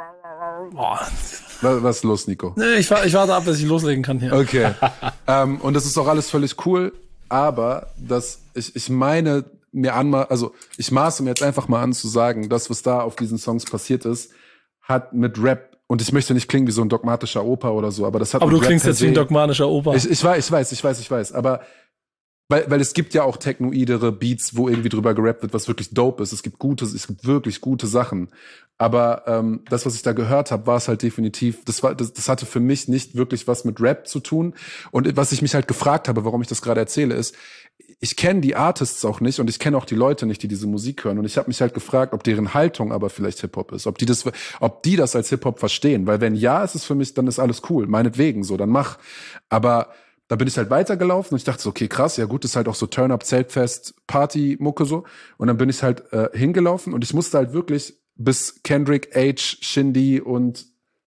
Oh. was, was ist los, Nico? Nee, ich, wa- ich warte ab, bis ich loslegen kann hier. Okay. ähm, und das ist auch alles völlig cool, aber das, ich, ich meine mir an, also ich maße mir jetzt einfach mal an zu sagen, das, was da auf diesen Songs passiert ist, hat mit Rap, und ich möchte nicht klingen wie so ein dogmatischer Opa oder so, aber das hat Aber mit du Rap klingst per jetzt wie ein se- dogmatischer Opa. Ich, ich weiß, ich weiß, ich weiß, ich weiß, aber weil, weil es gibt ja auch technoidere Beats, wo irgendwie drüber gerappt wird, was wirklich dope ist. Es gibt gute, es gibt wirklich gute Sachen. Aber ähm, das, was ich da gehört habe, war es halt definitiv, das war, das, das hatte für mich nicht wirklich was mit Rap zu tun. Und was ich mich halt gefragt habe, warum ich das gerade erzähle, ist, ich kenne die Artists auch nicht und ich kenne auch die Leute nicht, die diese Musik hören. Und ich habe mich halt gefragt, ob deren Haltung aber vielleicht Hip-Hop ist, ob die das, ob die das als Hip-Hop verstehen. Weil wenn ja, ist es für mich, dann ist alles cool, meinetwegen so, dann mach. Aber da bin ich halt weitergelaufen und ich dachte so, okay, krass, ja gut, ist halt auch so Turn-Up, Zeltfest, Party-Mucke so. Und dann bin ich halt äh, hingelaufen und ich musste halt wirklich bis Kendrick, H, Shindy und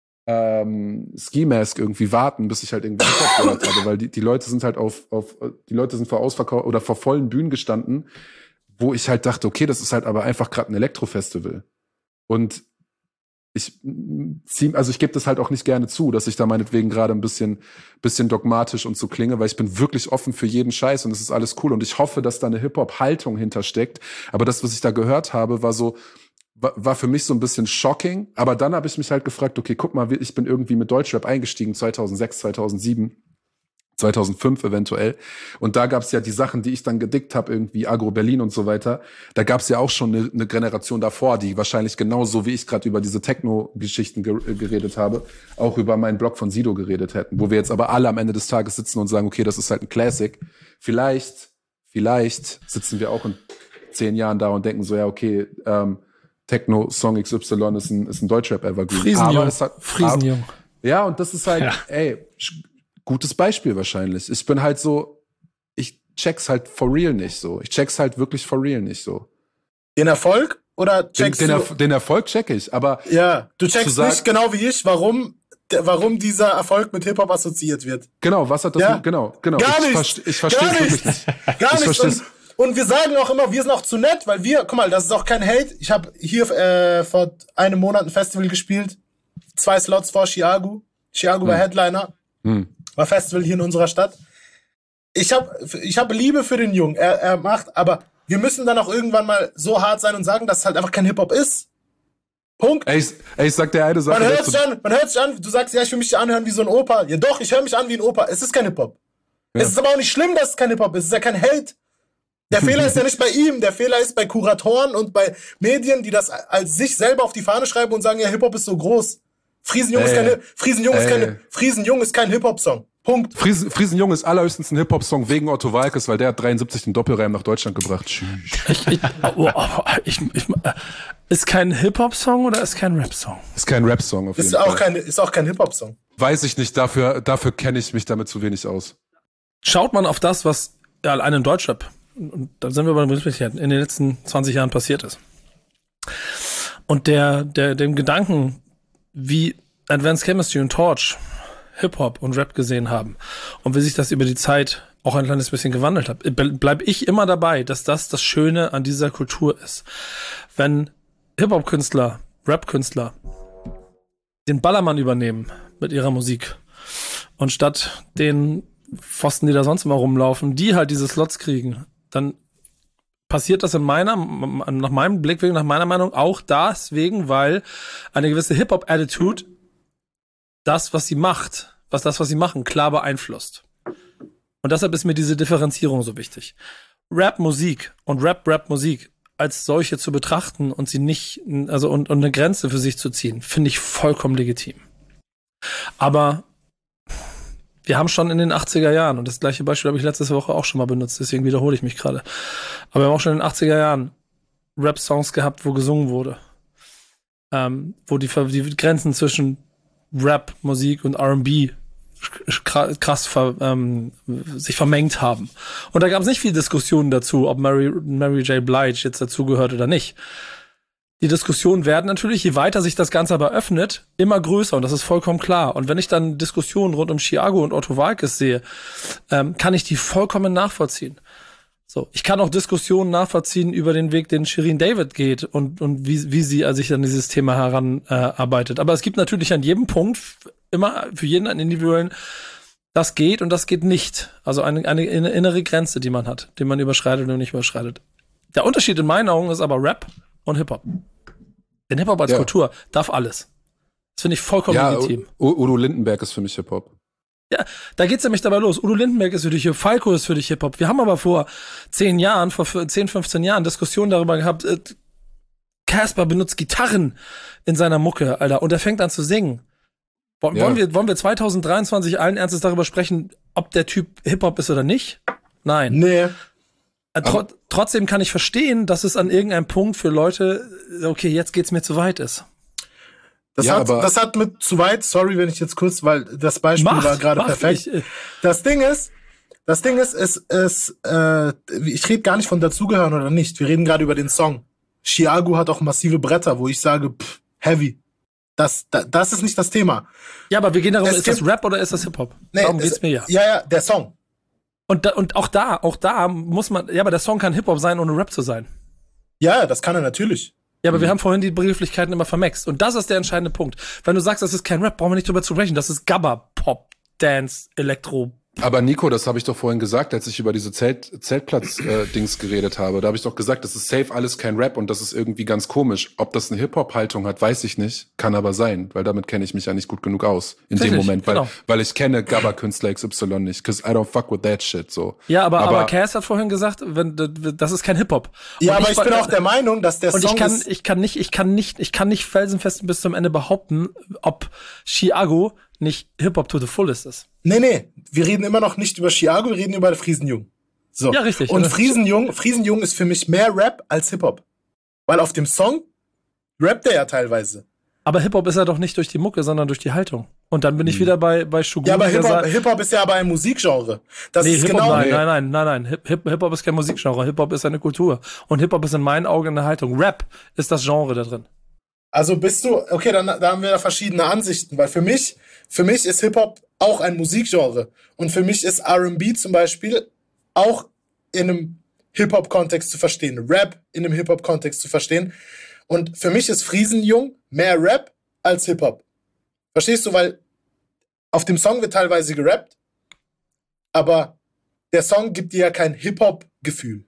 ähm, Ski Mask irgendwie warten, bis ich halt irgendwie Hip-Hop gehört habe, weil die, die Leute sind halt auf, auf, die Leute sind vor Ausverkauf oder vor vollen Bühnen gestanden, wo ich halt dachte, okay, das ist halt aber einfach gerade ein Elektrofestival. Und ich zieh, also ich gebe das halt auch nicht gerne zu, dass ich da meinetwegen gerade ein bisschen, bisschen dogmatisch und so klinge, weil ich bin wirklich offen für jeden Scheiß und es ist alles cool und ich hoffe, dass da eine Hip-Hop-Haltung hintersteckt. Aber das, was ich da gehört habe, war so, war, war für mich so ein bisschen shocking. Aber dann habe ich mich halt gefragt, okay, guck mal, ich bin irgendwie mit Deutschrap eingestiegen, zweitausendsechs, zweitausendsieben. zweitausendfünf eventuell. Und da gab's ja die Sachen, die ich dann gedickt habe, irgendwie Agro Berlin und so weiter. Da gab's ja auch schon eine, eine Generation davor, die wahrscheinlich genauso wie ich gerade über diese Techno-Geschichten ge- geredet habe, auch über meinen Blog von Sido geredet hätten. Wo wir jetzt aber alle am Ende des Tages sitzen und sagen, okay, das ist halt ein Classic. Vielleicht, vielleicht sitzen wir auch in zehn Jahren da und denken so, ja, okay, ähm, Techno-Song X Y ist ein, ist ein Deutschrap-Evergreen. Friesenjung. Hat, Friesenjung. Ja, und das ist halt, Ja. ey, gutes Beispiel wahrscheinlich. Ich bin halt so, ich check's halt for real nicht so. Ich check's halt wirklich for real nicht so. Den Erfolg oder Den, checkst den, du? Erf- den Erfolg check ich, aber Ja, du checkst zu sagen- nicht genau wie ich, warum, der, warum dieser Erfolg mit Hip-Hop assoziiert wird. genau, was hat das Ja. mit, genau, genau. Gar ich nichts. verste- ich verstehe Gar es wirklich nichts. nicht. Gar Ich nichts. versteh's. Und, und wir sagen auch immer, wir sind auch zu nett, weil wir, guck mal, das ist auch kein Hate. Ich habe hier äh, vor einem Monat ein Festival gespielt. Zwei Slots vor Chiago. Chiago war Headliner. Hm. War Festival hier in unserer Stadt. Ich habe ich hab Liebe für den Jungen. Er, er macht, aber wir müssen dann auch irgendwann mal so hart sein und sagen, dass es halt einfach kein Hip-Hop ist. Punkt. Ey, ich, ey, ich sag dir eine Sache Man hört dazu. sich an, man hört sich an, du sagst, ja, ich will mich anhören wie so ein Opa. Ja doch, ich höre mich an wie ein Opa. Es ist kein Hip-Hop. Ja. Es ist aber auch nicht schlimm, dass es kein Hip-Hop ist. Es ist ja kein Hate. Der Fehler ist ja nicht bei ihm. Der Fehler ist bei Kuratoren und bei Medien, die das als sich selber auf die Fahne schreiben und sagen, ja, Hip-Hop ist so groß. Friesenjung ist Ey. keine, Friesenjung ist Ey. keine, Friesenjung ist kein Hip-Hop-Song. Punkt. Friesen, Friesenjung ist allerhöchstens ein Hip-Hop-Song wegen Otto Walkes, weil der hat dreiundsiebzig den Doppelreim nach Deutschland gebracht. Tschüss. Ich, ich, oh, oh, ich, ich, äh, ist kein Hip-Hop-Song oder ist kein Rap-Song? Ist kein Rap-Song auf jeden Ist auch Fall. kein, ist auch kein Hip-Hop-Song. Weiß ich nicht, dafür, dafür kenne ich mich damit zu wenig aus. Schaut man auf das, was ja, allein in Deutschrap, und da sind wir bei der Bundesliga, in den letzten zwanzig Jahren passiert ist. Und der, der, dem Gedanken, wie Advanced Chemistry und Torch Hip-Hop und Rap gesehen haben und wie sich das über die Zeit auch ein kleines bisschen gewandelt hat, bleibe ich immer dabei, dass das das Schöne an dieser Kultur ist. Wenn Hip-Hop-Künstler, Rap-Künstler den Ballermann übernehmen mit ihrer Musik und statt den Pfosten, die da sonst immer rumlaufen, die halt diese Slots kriegen, dann passiert das in meiner, nach meinem Blickwinkel, nach meiner Meinung auch deswegen, weil eine gewisse Hip-Hop-Attitude das, was sie macht, was das, was sie machen, klar beeinflusst. Und deshalb ist mir diese Differenzierung so wichtig. Rap-Musik und Rap-Rap-Musik als solche zu betrachten und sie nicht, also und, und eine Grenze für sich zu ziehen, finde ich vollkommen legitim. Aber wir haben schon in den achtziger Jahren, und das gleiche Beispiel habe ich letzte Woche auch schon mal benutzt, deswegen wiederhole ich mich gerade. Aber wir haben auch schon in den achtziger Jahren Rap-Songs gehabt, wo gesungen wurde. Ähm, wo die, die Grenzen zwischen Rap, Musik und R and B krass ver, ähm, sich vermengt haben. Und da gab es nicht viel Diskussionen dazu, ob Mary, Mary J. Blige jetzt dazugehört oder nicht. Die Diskussionen werden natürlich, je weiter sich das Ganze aber öffnet, immer größer und das ist vollkommen klar. Und wenn ich dann Diskussionen rund um Chiago und Otto Walkes sehe, ähm, kann ich die vollkommen nachvollziehen. So, ich kann auch Diskussionen nachvollziehen über den Weg, den Shirin David geht und und wie wie sie also sich an dieses Thema heranarbeitet. Äh, aber es gibt natürlich an jedem Punkt immer für jeden einen individuellen, das geht und das geht nicht. Also eine, eine innere Grenze, die man hat, die man überschreitet und nicht überschreitet. Der Unterschied in meinen Augen ist aber Rap und Hip-Hop. Denn Hip-Hop als Ja. Kultur darf alles. Das finde ich vollkommen Ja, legitim. U- Udo Lindenberg ist für mich Hip-Hop. Ja, da geht's nämlich dabei los. Udo Lindenberg ist für dich Hip-Hop, Falco ist für dich Hip-Hop. Wir haben aber vor zehn Jahren, vor zehn, fünfzehn Jahren Diskussionen darüber gehabt, äh, Casper benutzt Gitarren in seiner Mucke, Alter, und er fängt an zu singen. Wollen, Ja. wollen wir, wollen wir zwanzig dreiundzwanzig allen Ernstes darüber sprechen, ob der Typ Hip-Hop ist oder nicht? Nein. Nee. Äh, tro- trotzdem kann ich verstehen, dass es an irgendeinem Punkt für Leute, okay, jetzt geht's mir zu weit ist. Das, Ja, hat, aber- das hat mit zu weit, sorry, wenn ich jetzt kurz, weil das Beispiel Mach, war gerade mach perfekt. ich, äh. Das Ding ist, das Ding ist, es, es, äh, ich rede gar nicht von dazugehören oder nicht. Wir reden gerade über den Song. Chiago hat auch massive Bretter, wo ich sage, pff, heavy. Das, da, das ist nicht das Thema. Ja, aber wir gehen darum, Es ist das gibt- Rap oder ist das Hip-Hop? Nee, Darum es- geht's mir ja. Ja, ja, der Song. Und, da, und auch da, auch da muss man, ja, aber der Song kann Hip-Hop sein, ohne Rap zu sein. Ja, das kann er natürlich. Ja, aber mhm. wir haben vorhin die Begrifflichkeiten immer vermixt. Und das ist der entscheidende Punkt. Wenn du sagst, das ist kein Rap, brauchen wir nicht drüber zu sprechen. Das ist Gabba, Pop, Dance, Elektro. Aber Nico, das habe ich doch vorhin gesagt, als ich über diese Zelt, Zeltplatz-Dings äh, geredet habe. Da habe ich doch gesagt, das ist safe alles kein Rap und das ist irgendwie ganz komisch. Ob das eine Hip-Hop-Haltung hat, weiß ich nicht. Kann aber sein, weil damit kenne ich mich ja nicht gut genug aus. In Richtig, dem Moment, weil, genau. weil ich kenne Gabba-Künstler X Y nicht. Cause I don't fuck with that shit, so. Ja, aber, aber, aber Cass hat vorhin gesagt, wenn, das ist kein Hip-Hop. Ja, und aber ich, ich bin auch der Meinung, dass der und Song ich kann, ist ich kann nicht, ich kann nicht, ich kann nicht felsenfest bis zum Ende behaupten, ob Chiago nicht Hip-Hop to the fullest ist. Nee, nee, wir reden immer noch nicht über Chiago, wir reden über Friesenjung. So. Ja, richtig. Und Friesenjung, Friesenjung ist für mich mehr Rap als Hip-Hop. Weil auf dem Song rappt er ja teilweise. Aber Hip-Hop ist ja doch nicht durch die Mucke, sondern durch die Haltung. Und dann bin ich wieder bei, bei Shogun. Ja, aber Hip-Hop, Hip-Hop ist ja aber ein Musikgenre. Das nee, ist Hip-Hop, genau nein, nein, nein, nein, nein. Hip- Hip-Hop ist kein Musikgenre. Hip-Hop ist eine Kultur. Und Hip-Hop ist in meinen Augen eine Haltung. Rap ist das Genre da drin. Also bist du, okay, dann da haben wir da verschiedene Ansichten, weil für mich, für mich ist Hip-Hop auch ein Musikgenre. Und für mich ist R and B zum Beispiel auch in einem Hip-Hop-Kontext zu verstehen. Rap in einem Hip-Hop-Kontext zu verstehen. Und für mich ist Friesenjung mehr Rap als Hip-Hop. Verstehst du? Weil auf dem Song wird teilweise gerappt, aber der Song gibt dir ja kein Hip-Hop-Gefühl.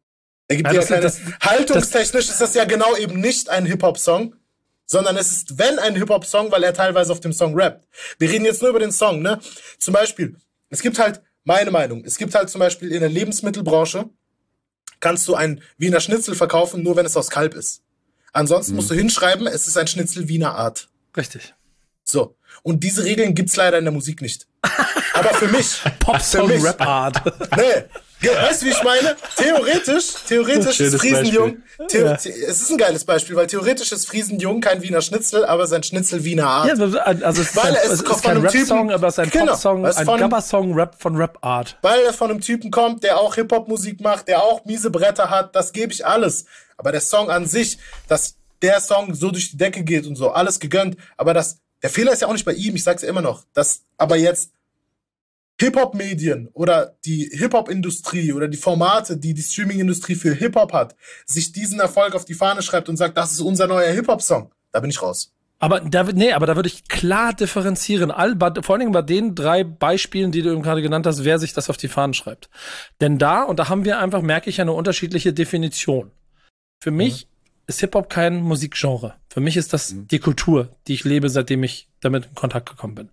Er gibt ja, dir ja keine, das, haltungstechnisch das, ist das ja genau eben nicht ein Hip-Hop-Song, sondern es ist, wenn, ein Hip-Hop-Song, weil er teilweise auf dem Song rappt. Wir reden jetzt nur über den Song, ne? Zum Beispiel, es gibt halt, meine Meinung, es gibt halt zum Beispiel in der Lebensmittelbranche, kannst du ein Wiener Schnitzel verkaufen, nur wenn es aus Kalb ist. Ansonsten mhm. musst du hinschreiben, es ist ein Schnitzel Wiener Art. Richtig. So. Und diese Regeln gibt's leider in der Musik nicht. Aber für mich. Pop-Song-Rap-Art. Nee. Weißt du, wie ich meine? Theoretisch, theoretisch ist Friesenjung, Theo- ja. the- es ist ein geiles Beispiel, weil theoretisch ist Friesenjung kein Wiener Schnitzel, aber sein Schnitzel Wiener Art. Ja, also es ist, weil ein, es es ist kein Rap-Song, aber es ist ein genau, Pop-Song, ein Gabba-Song Rap von Rap-Art. Weil er von einem Typen kommt, der auch Hip-Hop-Musik macht, der auch miese Bretter hat, das gebe ich alles. Aber der Song an sich, dass der Song so durch die Decke geht und so, alles gegönnt, aber das, der Fehler ist ja auch nicht bei ihm, ich sag's ja immer noch, dass aber jetzt Hip-Hop-Medien oder die Hip-Hop-Industrie oder die Formate, die die Streaming-Industrie für Hip-Hop hat, sich diesen Erfolg auf die Fahne schreibt und sagt, das ist unser neuer Hip-Hop-Song, da bin ich raus. Aber da, nee, aber da würde ich klar differenzieren. All, bei, vor allen Dingen bei den drei Beispielen, die du eben gerade genannt hast, wer sich das auf die Fahnen schreibt. Denn da, und da haben wir einfach, merke ich, eine unterschiedliche Definition. Für mich mhm. ist Hip-Hop kein Musikgenre. Für mich ist das mhm. die Kultur, die ich lebe, seitdem ich damit in Kontakt gekommen bin.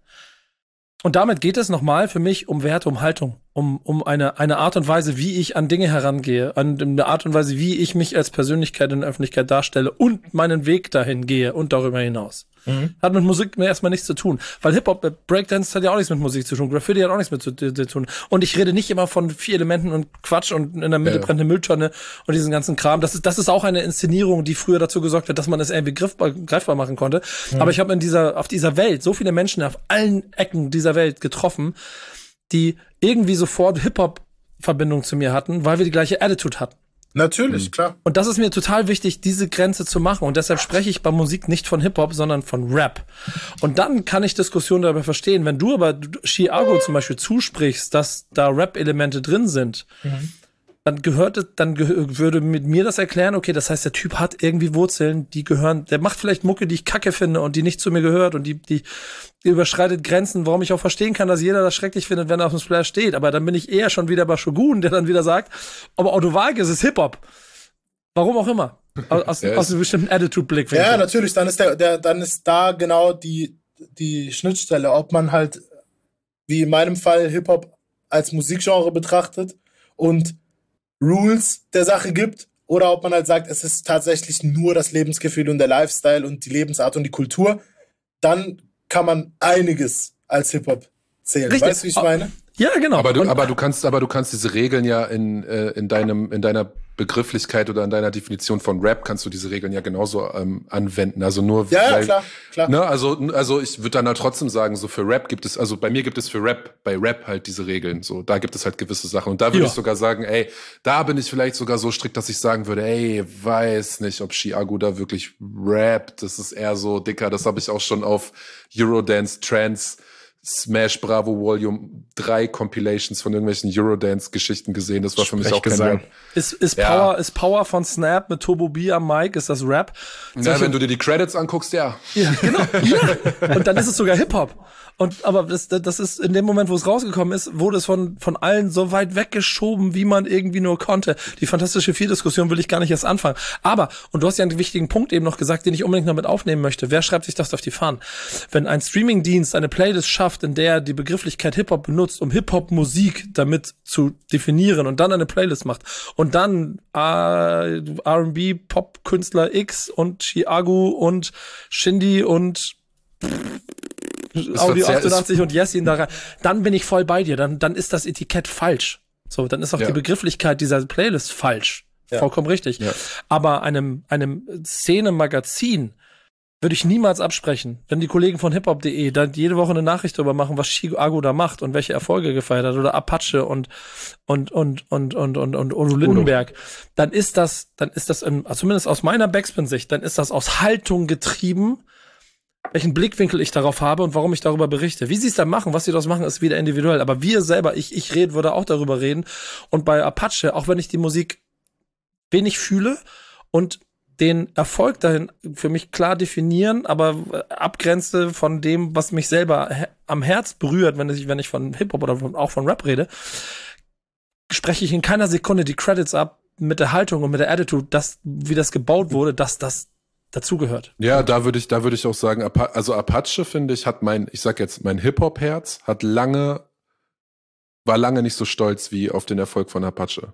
Und damit geht es nochmal für mich um Werte, um Haltung, um, um eine, eine Art und Weise, wie ich an Dinge herangehe, an eine Art und Weise, wie ich mich als Persönlichkeit in der Öffentlichkeit darstelle und meinen Weg dahin gehe und darüber hinaus. Mhm. Hat mit Musik erstmal nichts zu tun. Weil Hip-Hop, Breakdance hat ja auch nichts mit Musik zu tun, Graffiti hat auch nichts mit zu, zu tun. Und ich rede nicht immer von vier Elementen und Quatsch und in der Mitte ja. brennt eine Mülltonne und diesen ganzen Kram. Das ist, das ist auch eine Inszenierung, die früher dazu gesorgt hat, dass man das irgendwie griffbar, greifbar machen konnte. Mhm. Aber ich habe in dieser, auf dieser Welt so viele Menschen auf allen Ecken dieser Welt getroffen, die irgendwie sofort Hip-Hop-Verbindung zu mir hatten, weil wir die gleiche Attitude hatten. Natürlich, mhm. klar. Und das ist mir total wichtig, diese Grenze zu machen. Und deshalb spreche ich bei Musik nicht von Hip-Hop, sondern von Rap. Und dann kann ich Diskussionen darüber verstehen. Wenn du aber Chiago zum Beispiel zusprichst, dass da Rap-Elemente drin sind, mhm. dann gehört es, dann geh- würde mit mir das erklären, okay, das heißt, der Typ hat irgendwie Wurzeln, die gehören, der macht vielleicht Mucke, die ich kacke finde und die nicht zu mir gehört und die, die, die überschreitet Grenzen, warum ich auch verstehen kann, dass jeder das schrecklich findet, wenn er auf dem Splash steht. Aber dann bin ich eher schon wieder bei Shogun, der dann wieder sagt, aber Otto Walkes ist Hip-Hop. Warum auch immer. Aus, yes. aus einem bestimmten Attitude-Blick. Ja, natürlich, dann ist der, der, dann ist da genau die, die Schnittstelle, ob man halt, wie in meinem Fall, Hip-Hop als Musikgenre betrachtet und Rules der Sache gibt, oder ob man halt sagt, es ist tatsächlich nur das Lebensgefühl und der Lifestyle und die Lebensart und die Kultur, dann kann man einiges als Hip-Hop zählen. Richtig. Weißt du, wie ich meine? Ja, genau. Aber du, und, aber du kannst, aber du kannst diese Regeln ja in, äh, in deinem, in deiner Begrifflichkeit oder in deiner Definition von Rap kannst du diese Regeln ja genauso ähm, anwenden. Also nur, ja, weil, ja, klar, klar. Ne, also, also ich würde dann halt trotzdem sagen, so für Rap gibt es, also bei mir gibt es für Rap, bei Rap halt diese Regeln. So, da gibt es halt gewisse Sachen. Und da würde ja. ich sogar sagen, ey, da bin ich vielleicht sogar so strikt, dass ich sagen würde, ey, weiß nicht, ob Chiago da wirklich rappt. Das ist eher so, Dicker, das habe ich auch schon auf Eurodance, Trance Smash Bravo Volume drei Compilations von irgendwelchen Eurodance-Geschichten gesehen. Das war für mich auch kein Rap. Ist, ist, Ja. Power, ist Power von Snap mit Turbo B am Mic, ist das Rap? Ja, wenn du dir die Credits anguckst, ja. Ja, genau. Ja. Und dann ist es sogar Hip-Hop. Und, aber das, das ist in dem Moment, wo es rausgekommen ist, wurde es von, von allen so weit weggeschoben, wie man irgendwie nur konnte. Die fantastische Vier-Diskussion will ich gar nicht erst anfangen. Aber, und du hast ja einen wichtigen Punkt eben noch gesagt, den ich unbedingt noch mit aufnehmen möchte. Wer schreibt sich das auf die Fahnen? Wenn ein Streamingdienst eine Playlist schafft, in der die Begrifflichkeit Hip-Hop benutzt, um Hip-Hop-Musik damit zu definieren und dann eine Playlist macht und dann äh, R und B, Pop-Künstler X und Chiago und Shindy und Audio achtundachtzig und Yessin da rein, dann bin ich voll bei dir, dann, dann ist das Etikett falsch. So, dann ist auch Ja. die Begrifflichkeit dieser Playlist falsch. Ja. Vollkommen richtig. Ja. Aber einem, einem Szene-Magazin würde ich niemals absprechen, wenn die Kollegen von hiphop punkt de dann jede Woche eine Nachricht darüber machen, was Chiago da macht und welche Erfolge gefeiert hat oder Apache und und und und und und und Udo Lindenberg, dann ist das, dann ist das in, zumindest aus meiner Backspin-Sicht, dann ist das aus Haltung getrieben, welchen Blickwinkel ich darauf habe und warum ich darüber berichte. Wie sie es dann machen, was sie daraus machen, ist wieder individuell. Aber wir selber, ich, ich rede, würde auch darüber reden. Und bei Apache, auch wenn ich die Musik wenig fühle und den Erfolg dahin für mich klar definieren, aber abgrenze von dem, was mich selber he- am Herz berührt, wenn ich, wenn ich von Hip-Hop oder von, auch von Rap rede, spreche ich in keiner Sekunde die Credits ab mit der Haltung und mit der Attitude, dass, wie das gebaut wurde, dass das dazugehört. Ja, da würde ich, da würde ich auch sagen, Apa- also Apache, finde ich, hat mein, ich sag jetzt, mein Hip-Hop-Herz hat lange, war lange nicht so stolz wie auf den Erfolg von Apache.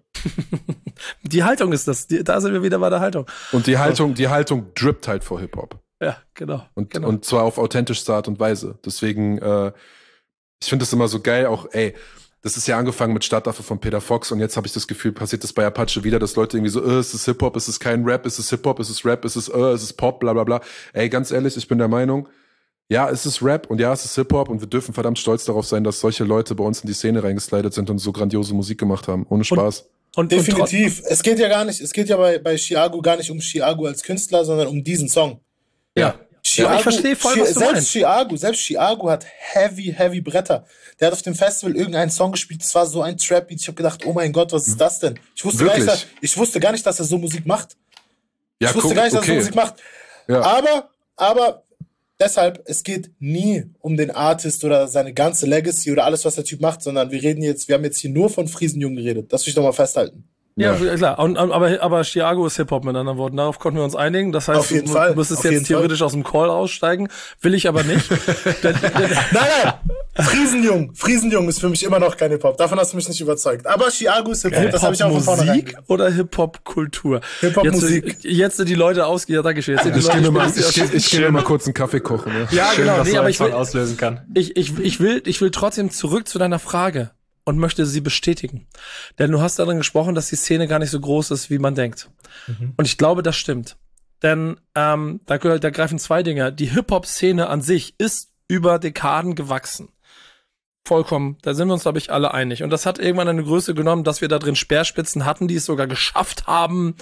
Die Haltung ist das, die, da sind wir wieder bei der Haltung. Und die Haltung, die Haltung drippt halt vor Hip-Hop. Ja, genau. Und, genau. und zwar auf authentischste Art und Weise. Deswegen, äh, ich finde das immer so geil, auch, ey, das ist ja angefangen mit Stadtaffe von Peter Fox und jetzt habe ich das Gefühl, passiert das bei Apache wieder, dass Leute irgendwie so, äh, ist es Hip-Hop, ist es kein Rap, ist es Hip-Hop, ist es Rap, ist es, äh, ist es Pop, bla bla bla. Ey, ganz ehrlich, ich bin der Meinung, ja, es ist Rap und ja, es ist Hip-Hop und wir dürfen verdammt stolz darauf sein, dass solche Leute bei uns in die Szene reingeslidet sind und so grandiose Musik gemacht haben. Ohne Spaß. Und, Definitiv. Es geht ja gar nicht, es geht ja bei, bei Chiago gar nicht um Chiago als Künstler, sondern um diesen Song. ja. Chiago, Ja, ich verstehe voll, Chi- was du selbst meinst. Chiago, selbst Chiago hat heavy, heavy Bretter. Der hat auf dem Festival irgendeinen Song gespielt, das war so ein Trap-Beat. Ich habe gedacht, oh mein Gott, was ist das denn? Ich wusste, gar nicht, Wirklich? dass, ich wusste gar nicht, dass er so Musik macht. Ja, Ich wusste guck, gar nicht, dass er so okay. Musik macht. Ja. Aber, aber deshalb, es geht nie um den Artist oder seine ganze Legacy oder alles, was der Typ macht, sondern wir reden jetzt, wir haben jetzt hier nur von Friesenjung geredet. Das will ich doch mal festhalten. Ja, Ja. klar. Und, aber, aber Chiago ist Hip-Hop mit anderen Worten. Darauf konnten wir uns einigen. Das heißt, Auf jeden du Fall. müsstest Auf jetzt jeden theoretisch aus dem Call aussteigen. Will ich aber nicht. denn, denn, Nein, nein, Friesenjung, Friesenjung ist für mich immer noch kein Hip-Hop. Davon hast du mich nicht überzeugt. Aber Chiago ist Hip-Hop, das habe ich auch von vornherein Hip-Hop-Musik gesagt. oder Hip-Hop-Kultur? Hip-Hop-Musik. Jetzt, jetzt sind die Leute ausge... Ja, danke schön. Jetzt sind die Ich Leute gehe mir mal, spätestens- ich, geh- ich geh mir mal kurz einen Kaffee kochen. Ja. Ja, Schön, genau. was Nee, so aber ein ich Song will, auslösen kann. ich, ich, ich will, ich will trotzdem zurück zu deiner Frage und möchte sie bestätigen. Denn du hast darin gesprochen, dass die Szene gar nicht so groß ist, wie man denkt. Und ich glaube, das stimmt. Denn ähm, da, gehört- da greifen zwei Dinge. Die Hip-Hop-Szene an sich ist über Dekaden gewachsen. Vollkommen. Da sind wir uns, glaube ich, alle einig. Und das hat irgendwann eine Größe genommen, dass wir da drin Speerspitzen hatten, die es sogar geschafft haben,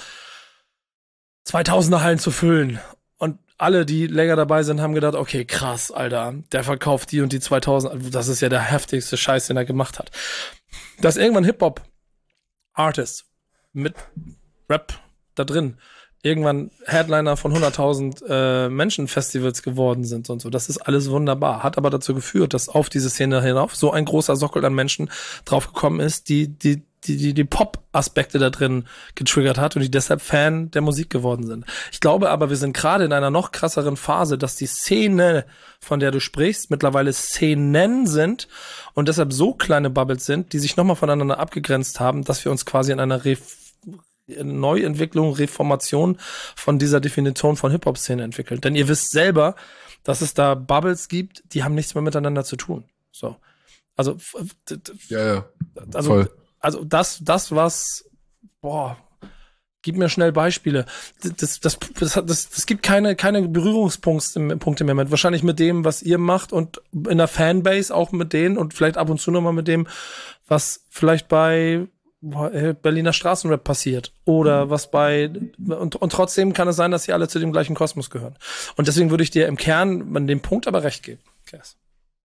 zweitausender Hallen zu füllen. Und alle, die länger dabei sind, haben gedacht, okay, krass, Alter, der verkauft die und die zweitausend. Das ist ja der heftigste Scheiß, den er gemacht hat. Dass irgendwann Hip-Hop-Artists mit Rap da drin irgendwann Headliner von hunderttausend äh, Menschen-Festivals geworden sind und so. Das ist alles wunderbar. Hat aber dazu geführt, dass auf diese Szene hinauf so ein großer Sockel an Menschen draufgekommen ist, die die die die, die Pop-Aspekte da drin getriggert hat und die deshalb Fan der Musik geworden sind. Ich glaube aber, wir sind gerade in einer noch krasseren Phase, dass die Szene, von der du sprichst, mittlerweile Szenen sind und deshalb so kleine Bubbles sind, die sich nochmal voneinander abgegrenzt haben, dass wir uns quasi in einer Ref Neuentwicklung, Reformation von dieser Definition von Hip-Hop-Szene entwickelt. Denn ihr wisst selber, dass es da Bubbles gibt, die haben nichts mehr miteinander zu tun. So. Also, f- d- d- Ja, ja. also, Voll. also das, das, was, boah, gib mir schnell Beispiele. Das, das, das, das, das, das gibt keine, keine Berührungspunkte Punkte mehr mit. Wahrscheinlich mit dem, was ihr macht und in der Fanbase auch mit denen und vielleicht ab und zu nochmal mit dem, was vielleicht bei Berliner Straßenrap passiert oder was bei und, und trotzdem kann es sein, dass sie alle zu dem gleichen Kosmos gehören. Und deswegen würde ich dir im Kern an dem Punkt aber recht geben. Yes.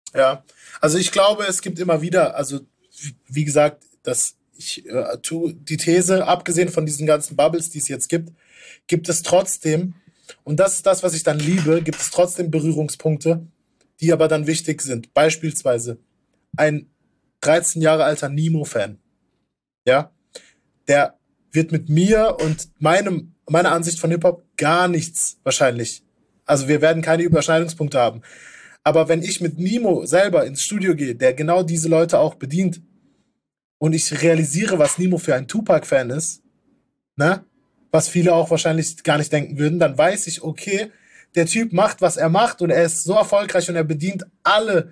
Ja, also ich glaube, es gibt immer wieder, also wie, wie gesagt, dass ich äh, tu, die These, abgesehen von diesen ganzen Bubbles, die es jetzt gibt, gibt es trotzdem, und das ist das, was ich dann liebe, gibt es trotzdem Berührungspunkte, die aber dann wichtig sind. Beispielsweise ein dreizehn Jahre alter Nemo-Fan, ja, der wird mit mir und meinem, meiner Ansicht von Hip-Hop gar nichts wahrscheinlich. Also wir werden keine Überschneidungspunkte haben. Aber wenn ich mit Nemo selber ins Studio gehe, der genau diese Leute auch bedient, und ich realisiere, was Nemo für ein Tupac-Fan ist, ne, was viele auch wahrscheinlich gar nicht denken würden, dann weiß ich, okay, der Typ macht, was er macht, und er ist so erfolgreich und er bedient alle,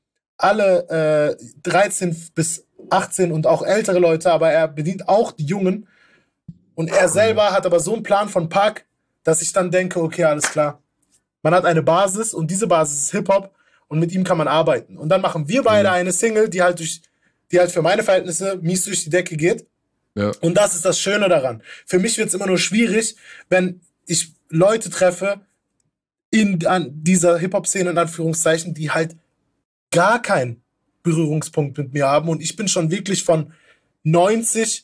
alle äh, dreizehn bis achtzehn und auch ältere Leute, aber er bedient auch die Jungen. Und er selber hat aber so einen Plan von Pac, dass ich dann denke, okay, alles klar. Man hat eine Basis und diese Basis ist Hip-Hop und mit ihm kann man arbeiten. Und dann machen wir beide mhm. eine Single, die halt durch, die halt für meine Verhältnisse mies durch die Decke geht. Ja. Und das ist das Schöne daran. Für mich wird es immer nur schwierig, wenn ich Leute treffe in an dieser Hip-Hop-Szene, in Anführungszeichen, die halt gar keinen Berührungspunkt mit mir haben. Und ich bin schon wirklich von neunzig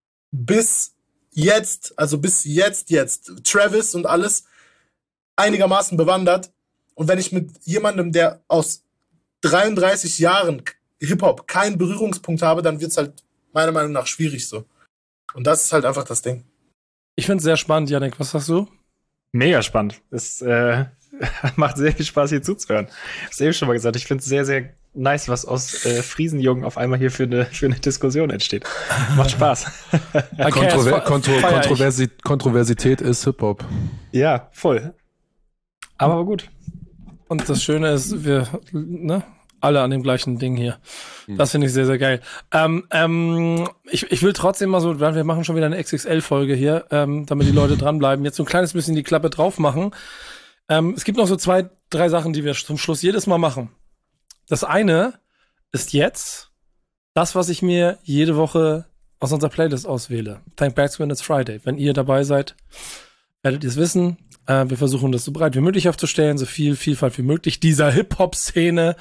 bis jetzt, also bis jetzt, jetzt, Travis und alles, einigermaßen bewandert. Und wenn ich mit jemandem, der aus dreiunddreißig Jahren Hip-Hop keinen Berührungspunkt habe, dann wird es halt meiner Meinung nach schwierig so. Und das ist halt einfach das Ding. Ich finde es sehr spannend, Yannick. Was sagst du? Mega spannend. Es äh, macht sehr viel Spaß, hier zuzuhören. Ich hab's eben schon mal gesagt. Ich finde es sehr, sehr nice, was aus äh, Friesenjungen auf einmal hier für eine, für eine Diskussion entsteht. Macht Spaß. Okay, Kontrover- Kontro- Kontroversi- Kontroversität ist Hip-Hop. Ja, voll. Aber, aber gut. Und das Schöne ist, wir, ne, alle an dem gleichen Ding hier. Das finde ich sehr, sehr geil. Ähm, ähm, ich, ich will trotzdem mal so, wir machen schon wieder eine X X L-Folge hier, ähm, damit die Leute dranbleiben. Jetzt so ein kleines bisschen die Klappe drauf machen. Ähm, es gibt noch so zwei, drei Sachen, die wir zum Schluss jedes Mal machen. Das eine ist jetzt das, was ich mir jede Woche aus unserer Playlist auswähle. Thank Backs when it's Friday. Wenn ihr dabei seid, werdet ihr es wissen. Äh, wir versuchen das so breit wie möglich aufzustellen, so viel Vielfalt wie möglich dieser Hip-Hop-Szene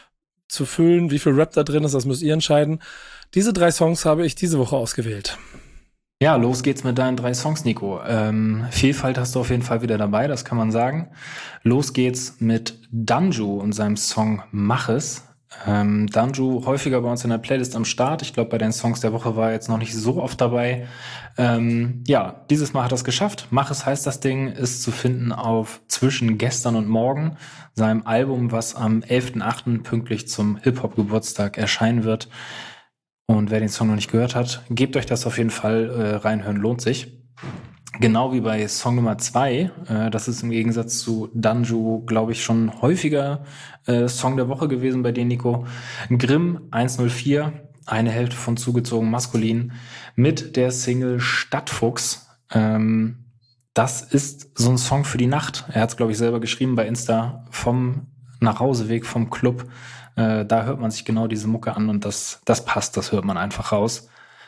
zu füllen. Wie viel Rap da drin ist, das müsst ihr entscheiden. Diese drei Songs habe ich diese Woche ausgewählt. Ja, los geht's mit deinen drei Songs, Nico. Ähm, Vielfalt hast du auf jeden Fall wieder dabei, das kann man sagen. Los geht's mit Danju und seinem Song Mach es. Ähm, Danju häufiger bei uns in der Playlist am Start. Ich glaube, bei den Songs der Woche war er jetzt noch nicht so oft dabei. Ähm, ja, dieses Mal hat er es geschafft. Mach es heißt das Ding, ist zu finden auf Zwischen gestern und morgen, seinem Album, was am elften achten pünktlich zum Hip-Hop-Geburtstag erscheinen wird. Und wer den Song noch nicht gehört hat, gebt euch das auf jeden Fall äh, reinhören, lohnt sich. Genau wie bei Song Nummer zwei, äh, das ist im Gegensatz zu Danju, glaube ich, schon häufiger äh, Song der Woche gewesen bei dir, Nico. Grimm eins null vier, eine Hälfte von Zugezogen Maskulin, mit der Single Stadtfuchs. Ähm, das ist so ein Song für die Nacht. Er hat es, glaube ich, selber geschrieben bei Insta, vom Nachhauseweg vom Club. Äh, da hört man sich genau diese Mucke an und das, das passt, das hört man einfach raus.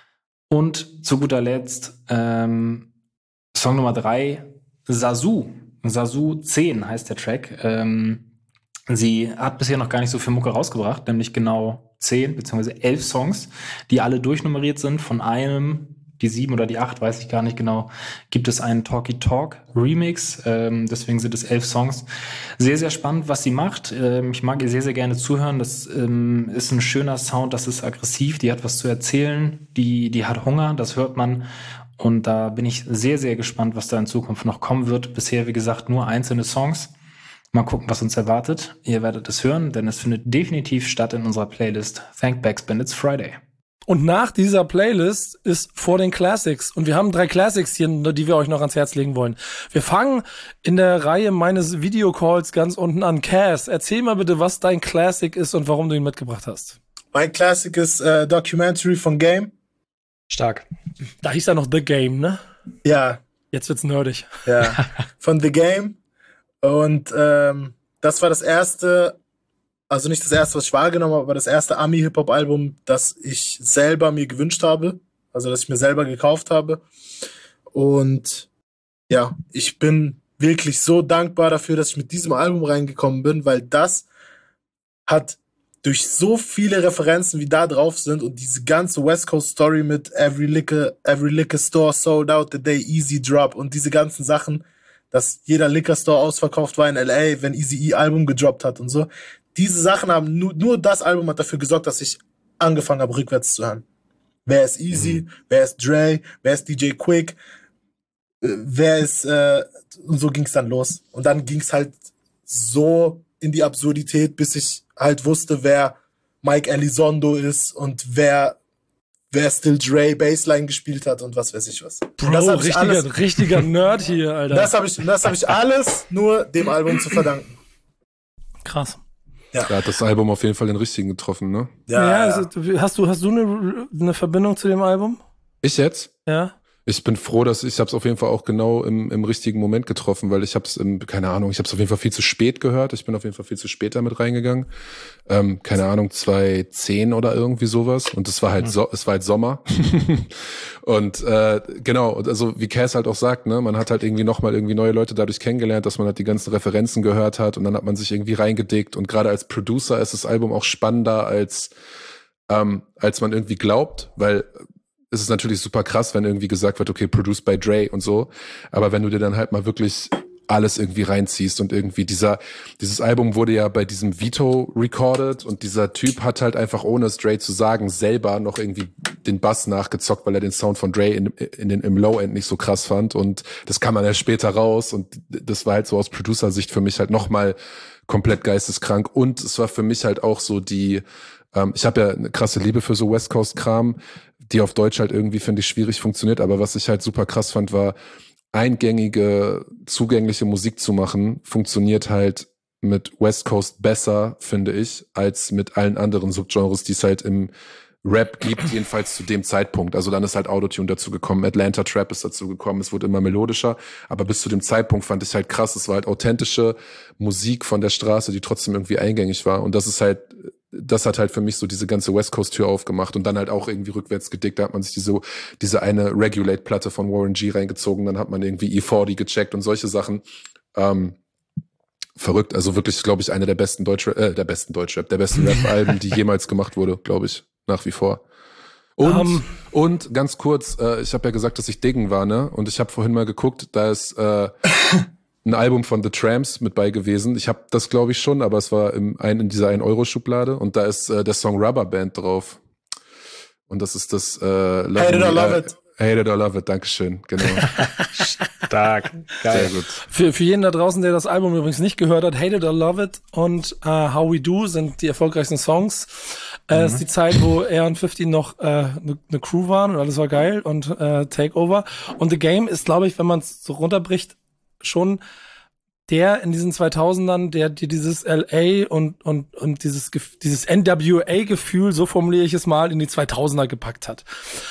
Und zu guter Letzt ähm, Song Nummer drei, Sasu. Sasu zehn heißt der Track. Ähm, sie hat bisher noch gar nicht so viel Mucke rausgebracht, nämlich genau zehn beziehungsweise elf Songs, die alle durchnummeriert sind. Von einem, die sieben oder die acht, weiß ich gar nicht genau, gibt es einen Talky Talk Remix. Ähm, deswegen sind es elf Songs. Sehr, sehr spannend, was sie macht. Ähm, ich mag ihr sehr, sehr gerne zuhören. Das ähm, ist ein schöner Sound, das ist aggressiv, die hat was zu erzählen, die, die hat Hunger, das hört man. Und da bin ich sehr, sehr gespannt, was da in Zukunft noch kommen wird. Bisher, wie gesagt, nur einzelne Songs. Mal gucken, was uns erwartet. Ihr werdet es hören, denn es findet definitiv statt in unserer Playlist Thank Backs when it's Friday. Und nach dieser Playlist ist vor den Classics. Und wir haben drei Classics hier, die wir euch noch ans Herz legen wollen. Wir fangen in der Reihe meines Videocalls ganz unten an. Cass, erzähl mal bitte, was dein Classic ist und warum du ihn mitgebracht hast. Mein Classic ist äh, Documentary von Game. Stark. Da hieß er noch The Game, ne? Ja. Jetzt wird's nerdig. Ja, von The Game. Und ähm, das war das erste, also nicht das erste, was ich wahrgenommen habe, aber das erste Ami-Hip-Hop-Album, das ich selber mir gewünscht habe. Also, das ich mir selber gekauft habe. Und ja, ich bin wirklich so dankbar dafür, dass ich mit diesem Album reingekommen bin, weil das hat durch so viele Referenzen, wie da drauf sind und diese ganze West Coast Story mit Every Liquor, Every Liquor Store sold out the day Easy Drop und diese ganzen Sachen, dass jeder Liquor Store ausverkauft war in L A, wenn Eazy-E Album gedroppt hat und so. Diese Sachen haben, nur, nur das Album hat dafür gesorgt, dass ich angefangen habe, rückwärts zu hören. Wer ist Easy? Mhm. Wer ist Dre? Wer ist D J Quick? Wer ist, äh, und so ging's dann los. Und dann ging's halt so in die Absurdität, bis ich halt wusste, wer Mike Elizondo ist und wer, wer Still Dre Bassline gespielt hat und was weiß ich was. Bro, das hab ich richtiger, alles, richtiger Nerd hier, Alter. Das habe ich, das hab ich alles nur dem Album zu verdanken. Krass. Ja. Da hat das Album auf jeden Fall den richtigen getroffen, ne? Ja, ja, ja. Also, hast du, hast du eine, eine Verbindung zu dem Album? Ich jetzt? Ja. Ich bin froh, dass ich es auf jeden Fall auch genau im, im richtigen Moment getroffen, weil ich habe es, keine Ahnung, ich habe es auf jeden Fall viel zu spät gehört. Ich bin auf jeden Fall viel zu spät damit reingegangen. Ähm, keine Ahnung, zwanzig zehn oder irgendwie sowas. Und es war halt, so, es war halt Sommer. Und äh, genau, also wie Cass halt auch sagt, ne, man hat halt irgendwie nochmal irgendwie neue Leute dadurch kennengelernt, dass man halt die ganzen Referenzen gehört hat und dann hat man sich irgendwie reingedickt. Und gerade als Producer ist das Album auch spannender als ähm, als man irgendwie glaubt, weil es ist natürlich super krass, wenn irgendwie gesagt wird, okay, produced by Dre und so. Aber wenn du dir dann halt mal wirklich alles irgendwie reinziehst und irgendwie dieser, dieses Album wurde ja bei diesem Vito recorded und dieser Typ hat halt einfach, ohne es Dre zu sagen, selber noch irgendwie den Bass nachgezockt, weil er den Sound von Dre in, in den, im Low-End nicht so krass fand und das kam dann ja später raus und das war halt so aus Producer-Sicht für mich halt nochmal komplett geisteskrank und es war für mich halt auch so die, ähm, ich habe ja eine krasse Liebe für so West Coast-Kram, die auf Deutsch halt irgendwie, finde ich, schwierig funktioniert, aber was ich halt super krass fand, war, eingängige, zugängliche Musik zu machen, funktioniert halt mit West Coast besser, finde ich, als mit allen anderen Subgenres, die es halt im Rap gibt, jedenfalls zu dem Zeitpunkt. Also dann ist halt Autotune dazu gekommen, Atlanta Trap ist dazu gekommen, es wurde immer melodischer, aber bis zu dem Zeitpunkt fand ich halt krass, es war halt authentische Musik von der Straße, die trotzdem irgendwie eingängig war und das ist halt, das hat halt für mich so diese ganze West Coast Tür aufgemacht und dann halt auch irgendwie rückwärts gedickt, da hat man sich diese, diese eine Regulate-Platte von Warren G reingezogen, dann hat man irgendwie E vierzig gecheckt und solche Sachen. Ähm, verrückt, also wirklich, glaube ich, eine der besten Deutschrap, äh, der besten Deutschrap, der besten Rap-Alben, die jemals gemacht wurde, glaube ich, nach wie vor. Und, um. und ganz kurz, äh, ich habe ja gesagt, dass ich Diggen war, ne? Und ich habe vorhin mal geguckt, da ist äh, ein Album von The Tramps mit bei gewesen. Ich habe das, glaube ich, schon, aber es war im, ein, in dieser ein Euro Schublade und da ist äh, der Song Rubber Band drauf. Und das ist das äh, Love Hate It or Me, Love äh, It. Hate It or Love It, Dankeschön, genau. Stark, geil. Sehr gut. Für, für jeden da draußen, der das Album übrigens nicht gehört hat, Hate It or Love It und uh, How We Do sind die erfolgreichsten Songs. Es mhm. äh, ist die Zeit, wo er und fifty noch eine äh, ne Crew waren und alles war geil und äh, Takeover. Und The Game ist, glaube ich, wenn man es so runterbricht, schon der in diesen zweitausendern, der dir dieses L A und und und dieses dieses N W A-Gefühl, so formuliere ich es mal, in die zweitausender gepackt hat.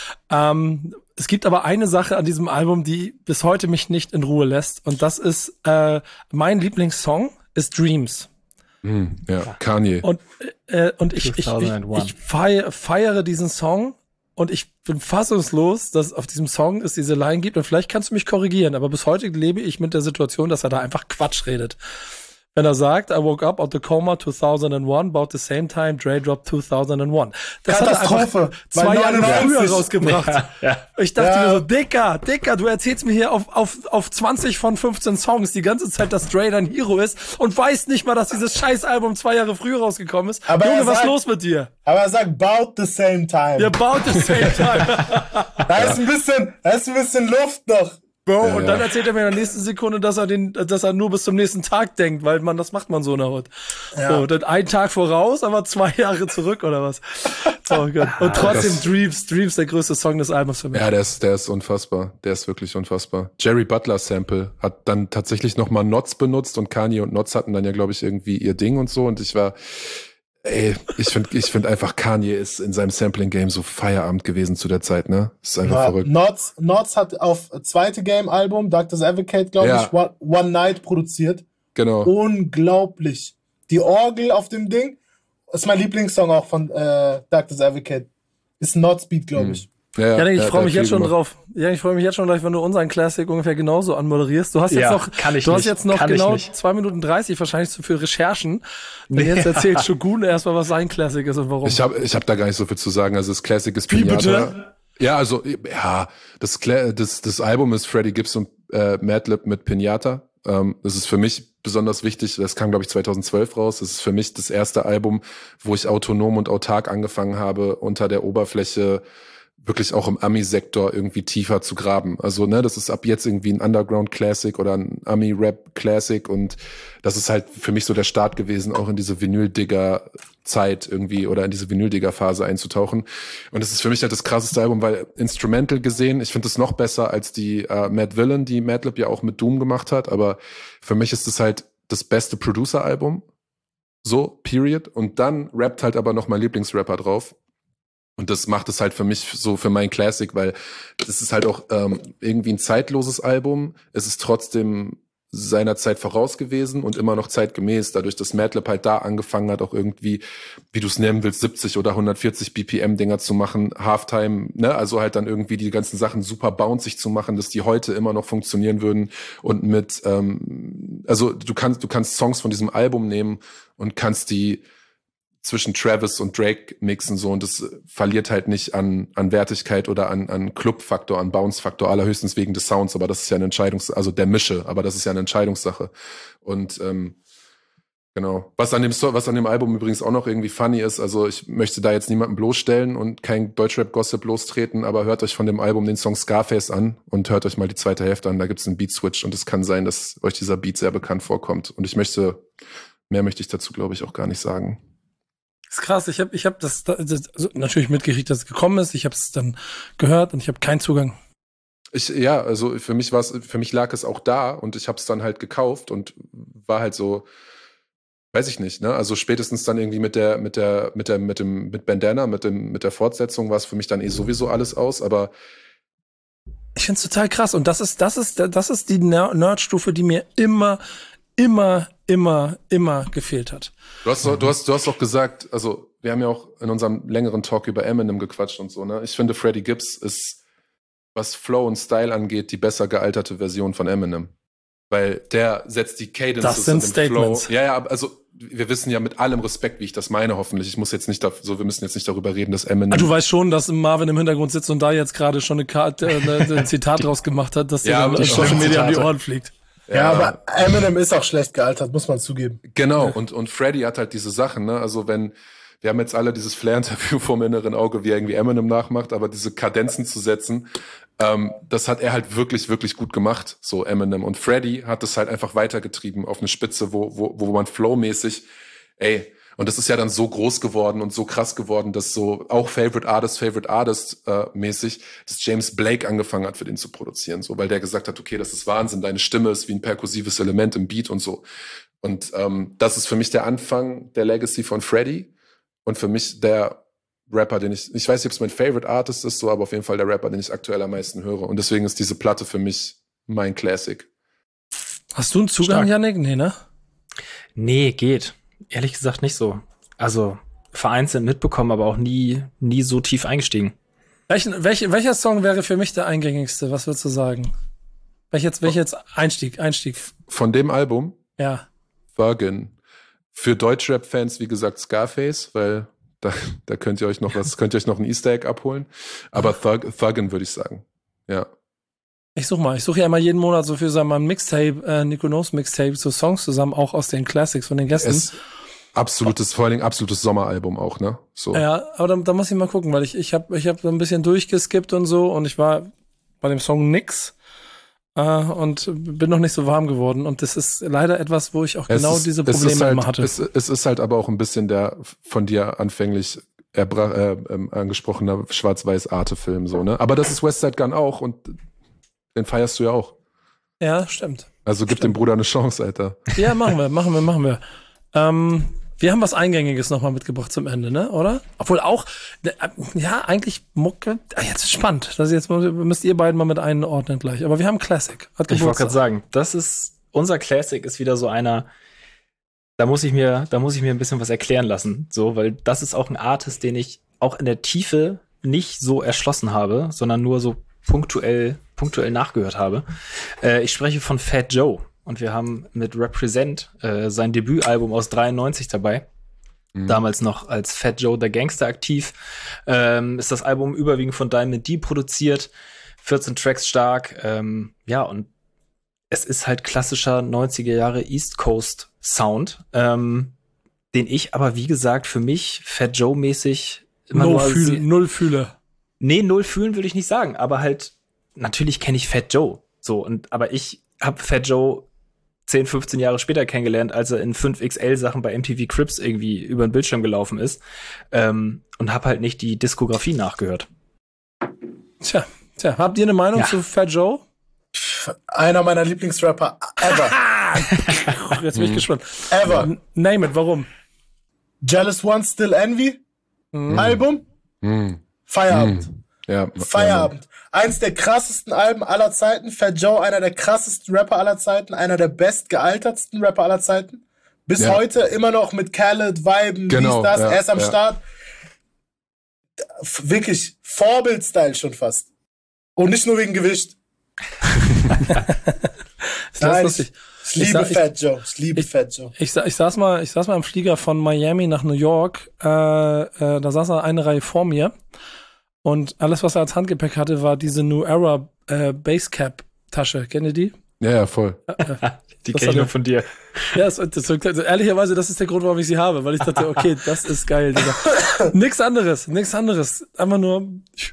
Ähm, es gibt aber eine Sache an diesem Album, die bis heute mich nicht in Ruhe lässt und das ist äh, mein Lieblingssong ist Dreams. Hm, ja, Kanye. Und äh, und ich ich, ich, ich feiere, feiere diesen Song. Und ich bin fassungslos, dass es auf diesem Song es diese Line gibt. Und vielleicht kannst du mich korrigieren, aber bis heute lebe ich mit der Situation, dass er da einfach Quatsch redet. Wenn er sagt, I woke up out the coma two thousand one, about the same time Dre dropped two thousand one. Das hat er einfach zwei Jahre früher rausgebracht. Ja, ja. Ich dachte ja. mir so, Dicker, Dicker, du erzählst mir hier auf, auf, auf zwanzig von fünfzehn Songs die ganze Zeit, dass Dre dein Hero ist und weißt nicht mal, dass dieses Scheißalbum zwei Jahre früher rausgekommen ist. Aber Junge, was ist los mit dir? Aber er sagt, about the same time. Ja, about the same time. da ist ein bisschen, da ist ein bisschen Luft noch. Bro, ja, und dann ja. erzählt er mir in der nächsten Sekunde, dass er den, dass er nur bis zum nächsten Tag denkt, weil man, das macht man so in der Haut. Ja. So, dann einen Tag voraus, aber zwei Jahre zurück oder was. Oh Gott. Und trotzdem das, Dreams, Dreams, der größte Song des Albums für mich. Ja, der ist, der ist unfassbar. Der ist wirklich unfassbar. Jerry Butler Sample hat dann tatsächlich nochmal Notz benutzt und Kanye und Notz hatten dann ja, glaube ich, irgendwie ihr Ding und so und ich war, ey, ich finde ich finde einfach, Kanye ist in seinem Sampling-Game so Feierabend gewesen zu der Zeit, ne? Ist einfach ja, verrückt. Notz, Notz hat auf zweite Game-Album, Doctor's Advocate, glaube ja. ich, One, One Night produziert. Genau. Unglaublich. Die Orgel auf dem Ding ist mein Lieblingssong auch von äh, Doctor's Advocate. Ist ein Notz-Beat, glaube ich. Ja, ja, Janik, ich der- freue der mich hat jetzt viel schon gemacht. drauf. Ja, ich freue mich jetzt schon drauf, wenn du unseren Classic ungefähr genauso anmoderierst. Du hast jetzt Ja, noch, kann ich du hast nicht. jetzt noch Kann ich genau nicht. zwei Minuten dreißig wahrscheinlich zu für Recherchen. Und jetzt erzählt Shogun erstmal, was sein Classic ist und warum. Ich habe ich hab da gar nicht so viel zu sagen. Also das Classic ist Wie Pinata. bitte? Ja, also ja, das, Cla- das, das Album ist Freddie Gibbs und äh, Madlib mit Pinata. Ähm, das ist für mich besonders wichtig. Das kam, glaube ich, zweitausendzwölf raus. Das ist für mich das erste Album, wo ich autonom und autark angefangen habe, unter der Oberfläche wirklich auch im Ami-Sektor irgendwie tiefer zu graben. Also, ne, das ist ab jetzt irgendwie ein Underground-Classic oder ein Ami-Rap-Classic und das ist halt für mich so der Start gewesen, auch in diese Vinyl-Digger-Zeit irgendwie oder in diese Vinyl-Digger-Phase einzutauchen. Und das ist für mich halt das krasseste Album, weil Instrumental gesehen, ich finde es noch besser als die äh, Mad Villain, die Madlib ja auch mit Doom gemacht hat, aber für mich ist es halt das beste Producer-Album. So, period. Und dann rappt halt aber noch mein Lieblingsrapper drauf. Und das macht es halt für mich so für mein Classic, weil das ist halt auch ähm, irgendwie ein zeitloses Album. Es ist trotzdem seiner Zeit voraus gewesen und immer noch zeitgemäß, dadurch, dass Madlib halt da angefangen hat, auch irgendwie, wie du es nennen willst, siebzig oder hundertvierzig B P M-Dinger zu machen, Halftime, ne, also halt dann irgendwie die ganzen Sachen super bouncig zu machen, dass die heute immer noch funktionieren würden und mit, ähm, also du kannst, du kannst Songs von diesem Album nehmen und kannst die zwischen Travis und Drake mixen so und das verliert halt nicht an an Wertigkeit oder an an Club-Faktor, an Bounce-Faktor, allerhöchstens wegen des Sounds, aber das ist ja eine Entscheidungs-, also der Mische, aber das ist ja eine Entscheidungssache und ähm, genau. Was an dem so- was an dem Album übrigens auch noch irgendwie funny ist, also ich möchte da jetzt niemanden bloßstellen und kein Deutschrap-Gossip lostreten, aber hört euch von dem Album den Song Scarface an und hört euch mal die zweite Hälfte an, da gibt's einen Beat-Switch und es kann sein, dass euch dieser Beat sehr bekannt vorkommt und ich möchte, mehr möchte ich dazu glaube ich auch gar nicht sagen. Das ist krass, ich habe ich hab das, das also natürlich mitgekriegt, dass es gekommen ist. Ich habe es dann gehört und ich habe keinen Zugang. Ich, ja, also für mich war's, für mich lag es auch da und ich habe es dann halt gekauft und war halt so, weiß ich nicht, ne? Also spätestens dann irgendwie mit der, mit der, mit der, mit dem, mit Bandana, mit dem, mit der Fortsetzung war es für mich dann eh sowieso alles aus, aber Ich find's total krass und das ist, das ist, das ist die Ner- Nerdstufe, die mir immer, immer, immer, immer gefehlt hat. du hast, doch- du hast, du hast doch gesagt, also wir haben ja auch in unserem längeren Talk über Eminem gequatscht und so, ne? Ich finde, Freddie Gibbs ist, was Flow und Style angeht, die besser gealterte Version von Eminem. Weil der setzt die Cadences Das sind und den Statements. Flow. Ja, ja, also wir wissen ja mit allem Respekt, wie ich das meine, hoffentlich. Ich muss jetzt nicht da, so, wir müssen jetzt nicht darüber reden, dass Eminem. Ah, du weißt schon, dass Marvin im Hintergrund sitzt und da jetzt gerade schon eine Karte, äh, ne, ein Zitat draus gemacht hat, dass dir Ja, dann aber in die Social Media um die Zitate. Ohren fliegt. Ja, aber Eminem ist auch schlecht gealtert, muss man zugeben. Genau, und, und Freddie hat halt diese Sachen, ne? Also wenn, wir haben jetzt alle dieses Flair-Interview vom inneren Auge, wie er irgendwie Eminem nachmacht, aber diese Kadenzen zu setzen, ähm, das hat er halt wirklich, wirklich gut gemacht, so Eminem. Und Freddie hat das halt einfach weitergetrieben auf eine Spitze, wo, wo, wo man flowmäßig, ey, und das ist ja dann so groß geworden und so krass geworden, dass so auch Favorite Artist, Favorite Artist äh, mäßig, dass James Blake angefangen hat, für den zu produzieren, so, weil der gesagt hat, okay, das ist Wahnsinn, deine Stimme ist wie ein perkussives Element im Beat und so. Und ähm, das ist für mich der Anfang der Legacy von Freddie und für mich der Rapper, den ich, ich weiß nicht, ob es mein Favorite Artist ist, so, aber auf jeden Fall der Rapper, den ich aktuell am meisten höre. Und deswegen ist diese Platte für mich mein Classic. Hast du einen Zugang, Stark. Yannick? Nee, ne? Nee, geht. Ehrlich gesagt nicht so. Also vereinzelt mitbekommen, aber auch nie, nie so tief eingestiegen. Welchen, welch, welcher Song wäre für mich der eingängigste? Was würdest du sagen? Welcher jetzt, welcher jetzt Einstieg, Einstieg? Von dem Album, Ja. Thuggin. Für Deutschrap-Fans, wie gesagt, Scarface, weil da, da könnt ihr euch noch was, könnt ihr euch noch ein Easter Egg abholen. Aber Thug, Thuggin würde ich sagen. Ja. Ich such mal, ich suche ja immer jeden Monat so für sagen wir mal ein Mixtape, äh, Nico Knows Mixtape, so Songs zusammen, auch aus den Classics von den Gästen. Es, absolutes, vor allen Dingen absolutes Sommeralbum auch, ne? So. Ja, aber da, da muss ich mal gucken, weil ich ich habe ich hab so ein bisschen durchgeskippt und so und ich war bei dem Song nix äh, und bin noch nicht so warm geworden und das ist leider etwas, wo ich auch Es genau ist- diese es ist Probleme halt, immer hatte. Es, es ist halt aber auch ein bisschen der von dir anfänglich erbra- äh, ähm, angesprochener Schwarz-Weiß-Arte-Film, so, ne? Aber das ist West Side Gun auch und den feierst du ja auch. Ja, stimmt. Also gib dem Bruder eine Chance, Alter. Ja, machen wir, machen wir, machen wir. Ähm, wir haben was Eingängiges nochmal mitgebracht zum Ende, ne? Oder? Obwohl auch, äh, ja, eigentlich Mucke. Ah, jetzt ist spannend. Das ist jetzt müsst ihr beiden mal mit einordnen gleich. Aber wir haben Classic. Hat Ich wollte Geburtstag. gerade sagen, das ist, unser Classic ist wieder so einer, da muss ich mir, da muss ich mir ein bisschen was erklären lassen, so, weil das ist auch ein Artist, den ich auch in der Tiefe nicht so erschlossen habe, sondern nur so punktuell, punktuell nachgehört habe. Äh, ich spreche von Fat Joe und wir haben mit Represent äh, sein Debütalbum aus dreiundneunzig dabei. Mhm. Damals noch als Fat Joe der Gangster aktiv. Ähm, ist das Album überwiegend von Diamond D produziert, vierzehn Tracks stark. Ähm, ja, und es ist halt klassischer neunziger Jahre East Coast Sound, ähm, den ich aber, wie gesagt, für mich Fat Joe-mäßig immer No nur fühl, null fühle. Nee, null fühlen würde ich nicht sagen, aber halt, natürlich kenne ich Fat Joe. So, und aber ich habe Fat Joe zehn, fünfzehn Jahre später kennengelernt, als er in fünf X L Sachen bei M T V Cribs irgendwie über den Bildschirm gelaufen ist. Ähm, und habe halt nicht die Diskografie nachgehört. Tja, tja, habt ihr eine Meinung Ja. zu Fat Joe? Einer meiner Lieblingsrapper ever. Jetzt bin ich gespannt. Ever. N- Name it, warum? Jealous One, Still Envy. Mhm. Album. Mhm. Feierabend. Mhm. Ja, Feierabend. Eins der krassesten Alben aller Zeiten. Fat Joe, einer der krassesten Rapper aller Zeiten. Einer der bestgealtertsten Rapper aller Zeiten. Bis Ja. heute immer noch mit Khaled, Viben, Genau, dies, das. ja, er ist am ja. Start. F- Wirklich Vorbild-Style schon fast. Und nicht nur wegen Gewicht. Ist das Nein, lustig? Ich liebe sag- ich- Fat Joe. Ich liebe ich- Fat Joe. Ich, sa- ich saß mal, ich saß mal im Flieger von Miami nach New York. Äh, äh, da saß er eine Reihe vor mir und alles, was er als Handgepäck hatte, war diese New Era äh, Basecap Tasche. Kennt ihr die? Ja, ja, voll. Die Das kenne hat ich nur er- von dir. Ja, das, das, also ehrlicherweise, das ist der Grund, warum ich sie habe, weil ich dachte, okay, das ist geil, Digga. Nix anderes, nix anderes. Einfach nur,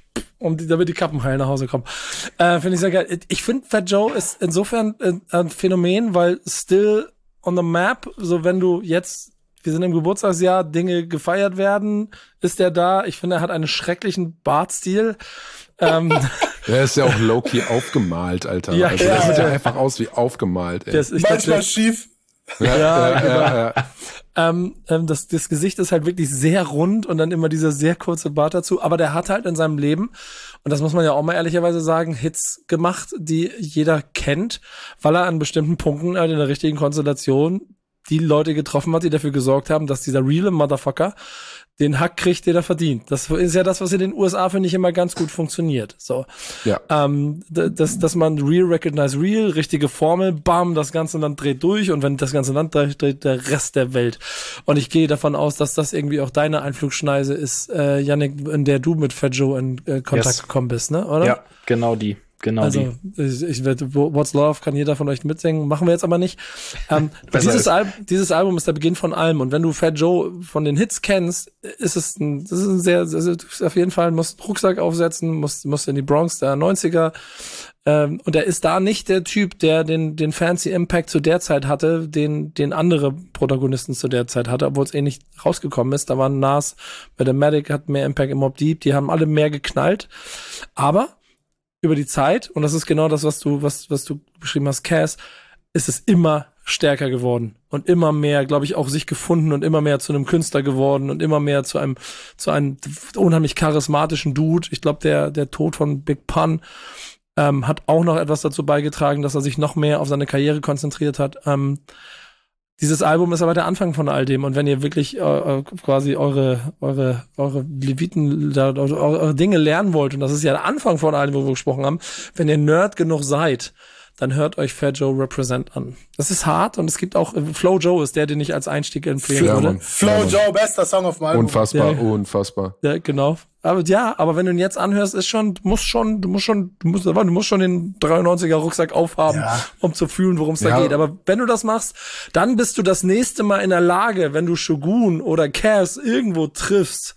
um die, damit die Kappen heil nach Hause kommen. Äh, finde ich sehr geil. Ich finde, Fat Joe ist insofern äh, ein Phänomen, weil still on the map, so wenn du jetzt, wir sind im Geburtstagsjahr, Dinge gefeiert werden, ist er da. Ich finde, er hat einen schrecklichen Bartstil. ähm, Der ist ja auch low-key aufgemalt, Alter. Ja, also ja, der sieht ja ja. einfach aus wie aufgemalt, ey. das, ich glaub, Manchmal der- schief. ja, ja, genau. ja. Ähm, ähm, das, das Gesicht ist halt wirklich sehr rund und dann immer dieser sehr kurze Bart dazu. Aber der hat halt in seinem Leben, und das muss man ja auch mal ehrlicherweise sagen, Hits gemacht, die jeder kennt, weil er an bestimmten Punkten halt in der richtigen Konstellation die Leute getroffen hat, die dafür gesorgt haben, dass dieser reale Motherfucker den Hack kriegt, den er verdient. Das ist ja das, was in den U S A, finde ich, immer ganz gut funktioniert. So. Ja. Ähm, d- dass, dass man Real Recognize Real, richtige Formel, bam, das ganze Land dreht durch und wenn das ganze Land dreht, dreht der Rest der Welt. Und ich gehe davon aus, dass das irgendwie auch deine Einflugschneise ist, äh, Yannick, in der du mit Fat Joe in äh, Kontakt Yes. gekommen bist, ne? Oder? Ja, genau die. Genau Also, die. ich, ich werde, What's Love kann jeder von euch mitsingen, machen wir jetzt aber nicht. Ähm, Besser dieses, ist. Al- dieses Album ist der Beginn von allem und wenn du Fat Joe von den Hits kennst, ist es ein, das ist ein sehr, also auf jeden Fall musst einen Rucksack aufsetzen, musst, musst in die Bronx der neunziger, ähm, und er ist da nicht der Typ, der den, den fancy Impact zu der Zeit hatte, den, den andere Protagonisten zu der Zeit hatte, obwohl es eh nicht rausgekommen ist. Da waren Nas, Mathematic hat mehr Impact im Mobb Deep, die haben alle mehr geknallt, aber über die Zeit, und das ist genau das, was du, was, was du beschrieben hast, Cass, ist es immer stärker geworden und immer mehr, glaube ich, auch sich gefunden und immer mehr zu einem Künstler geworden und immer mehr zu einem, zu einem unheimlich charismatischen Dude. Ich glaube, der, der Tod von Big Pun ähm, hat auch noch etwas dazu beigetragen, dass er sich noch mehr auf seine Karriere konzentriert hat. Ähm, Dieses Album ist aber der Anfang von all dem. Und wenn ihr wirklich äh, quasi eure, eure, eure Leviten, da, eure, eure Dinge lernen wollt, und das ist ja der Anfang von allem, wo wir gesprochen haben, wenn ihr Nerd genug seid, dann hört euch Fat Joe Represent an. Das ist hart und es gibt auch, äh, Flow Joe ist der, den ich als Einstieg empfehlen Ja, würde. Mann. Flow Ja, Mann. Joe, bester Song auf dem Album. Unfassbar, Ja. unfassbar. Ja, genau. Aber ja, aber wenn du ihn jetzt anhörst, ist schon, du musst schon, du musst schon, du musst, du musst schon den dreiundneunziger Rucksack aufhaben, Ja. um zu fühlen, worum es da Ja. geht. Aber wenn du das machst, dann bist du das nächste Mal in der Lage, wenn du Shogun oder Cass irgendwo triffst,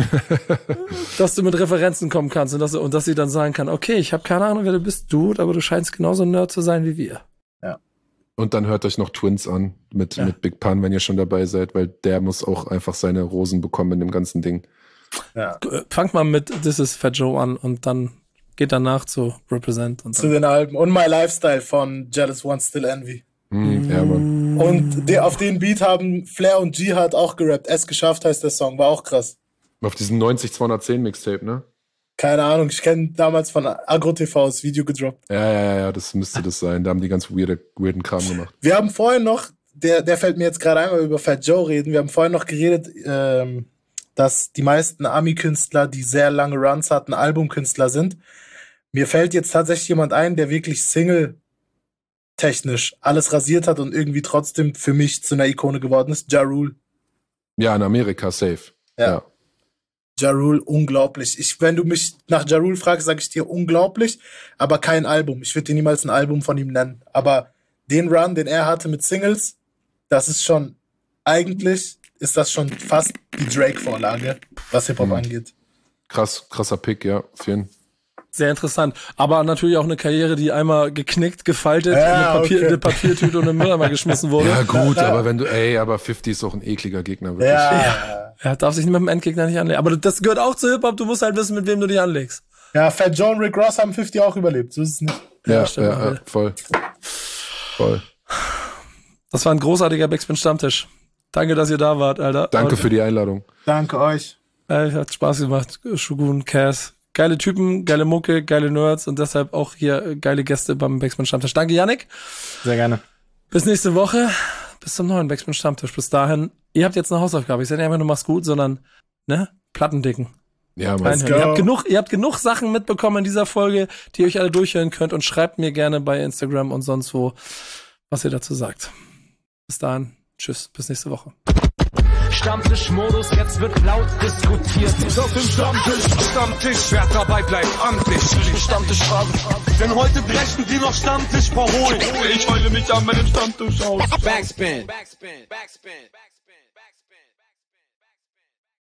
dass du mit Referenzen kommen kannst und dass, und dass sie dann sagen kann, okay, ich habe keine Ahnung, wer du bist, Dude, aber du scheinst genauso ein Nerd zu sein wie wir. Und dann hört euch noch Twins an mit, Ja. mit Big Pun, wenn ihr schon dabei seid, weil der muss auch einfach seine Rosen bekommen in dem ganzen Ding. Ja. Fangt mal mit This is Fat Joe an und dann geht danach zu Represent und Zu so. den Alben. Und My Lifestyle von Jealous One, Still Envy. Hm, ja, Mann. Und de, auf den Beat haben Flair und Jihad auch gerappt. Es geschafft heißt der Song, war auch krass. Auf diesem neunzig zweihundertzehn Mixtape, ne? Keine Ahnung, ich kenne damals von AgroTV das Video gedroppt. Ja, ja, ja, ja, das müsste das sein. Da haben die ganz weirde, weirden Kram gemacht. Wir haben vorhin noch, der, der fällt mir jetzt gerade ein, weil wir über Fat Joe reden, wir haben vorhin noch geredet, ähm, dass die meisten Ami-Künstler, die sehr lange Runs hatten, Albumkünstler sind. Mir fällt jetzt tatsächlich jemand ein, der wirklich Single-technisch alles rasiert hat und irgendwie trotzdem für mich zu einer Ikone geworden ist. Ja Rule. Ja, in Amerika safe. Ja. ja. Ja Rule, unglaublich. Ich, wenn du mich nach Ja Rule fragst, sage ich dir unglaublich, aber kein Album. Ich würde dir niemals ein Album von ihm nennen. Aber den Run, den er hatte mit Singles, das ist schon, eigentlich ist das schon fast die Drake-Vorlage, was Hip-Hop mhm. angeht. Krass, krasser Pick, ja, auf jeden Fall. Sehr interessant. Aber natürlich auch eine Karriere, die einmal geknickt, gefaltet, ja, eine, Papier, okay. eine Papiertüte und eine Mülleimer geschmissen wurde. Ja gut, aber wenn du, ey, aber fifty ist auch ein ekliger Gegner, wirklich. Ja. Er darf sich mit dem Endgegner nicht anlegen. Aber das gehört auch zu Hip-Hop, du musst halt wissen, mit wem du dich anlegst. Ja, Fat Joe und Rick Ross haben fifty auch überlebt, so ist es nicht. Ja, Ja, ja, stimmt, ja, voll. Voll. Das war ein großartiger Backspin-Stammtisch. Danke, dass ihr da wart, Alter. Danke Und, für die Einladung. Danke euch. äh, hat Spaß gemacht. Shogun, Cass. Geile Typen, geile Mucke, geile Nerds und deshalb auch hier äh, geile Gäste beim Backspin-Stammtisch. Danke, Yannick. Sehr gerne. Bis nächste Woche. Bis zum neuen Backspin-Stammtisch. Bis dahin. Ihr habt jetzt eine Hausaufgabe. Ich sage nicht einfach nur, mach's gut, sondern, ne? Plattendicken. Ja, Mann. Reinhören. Ihr habt genug, ihr habt genug Sachen mitbekommen in dieser Folge, die ihr euch alle durchhören könnt und schreibt mir gerne bei Instagram und sonst wo, was ihr dazu sagt. Bis dahin. Tschüss. Bis nächste Woche. Stammtischmodus, jetzt wird laut diskutiert. Ich auf dem Stammtisch, Stammtisch, wer dabei bleibt, amtlich. Stammtisch fragen, denn heute brechen die noch Stammtisch verholen. Ich heule mich an meinem Stammtisch aus. Backspin. Backspin. Backspin. Backspin.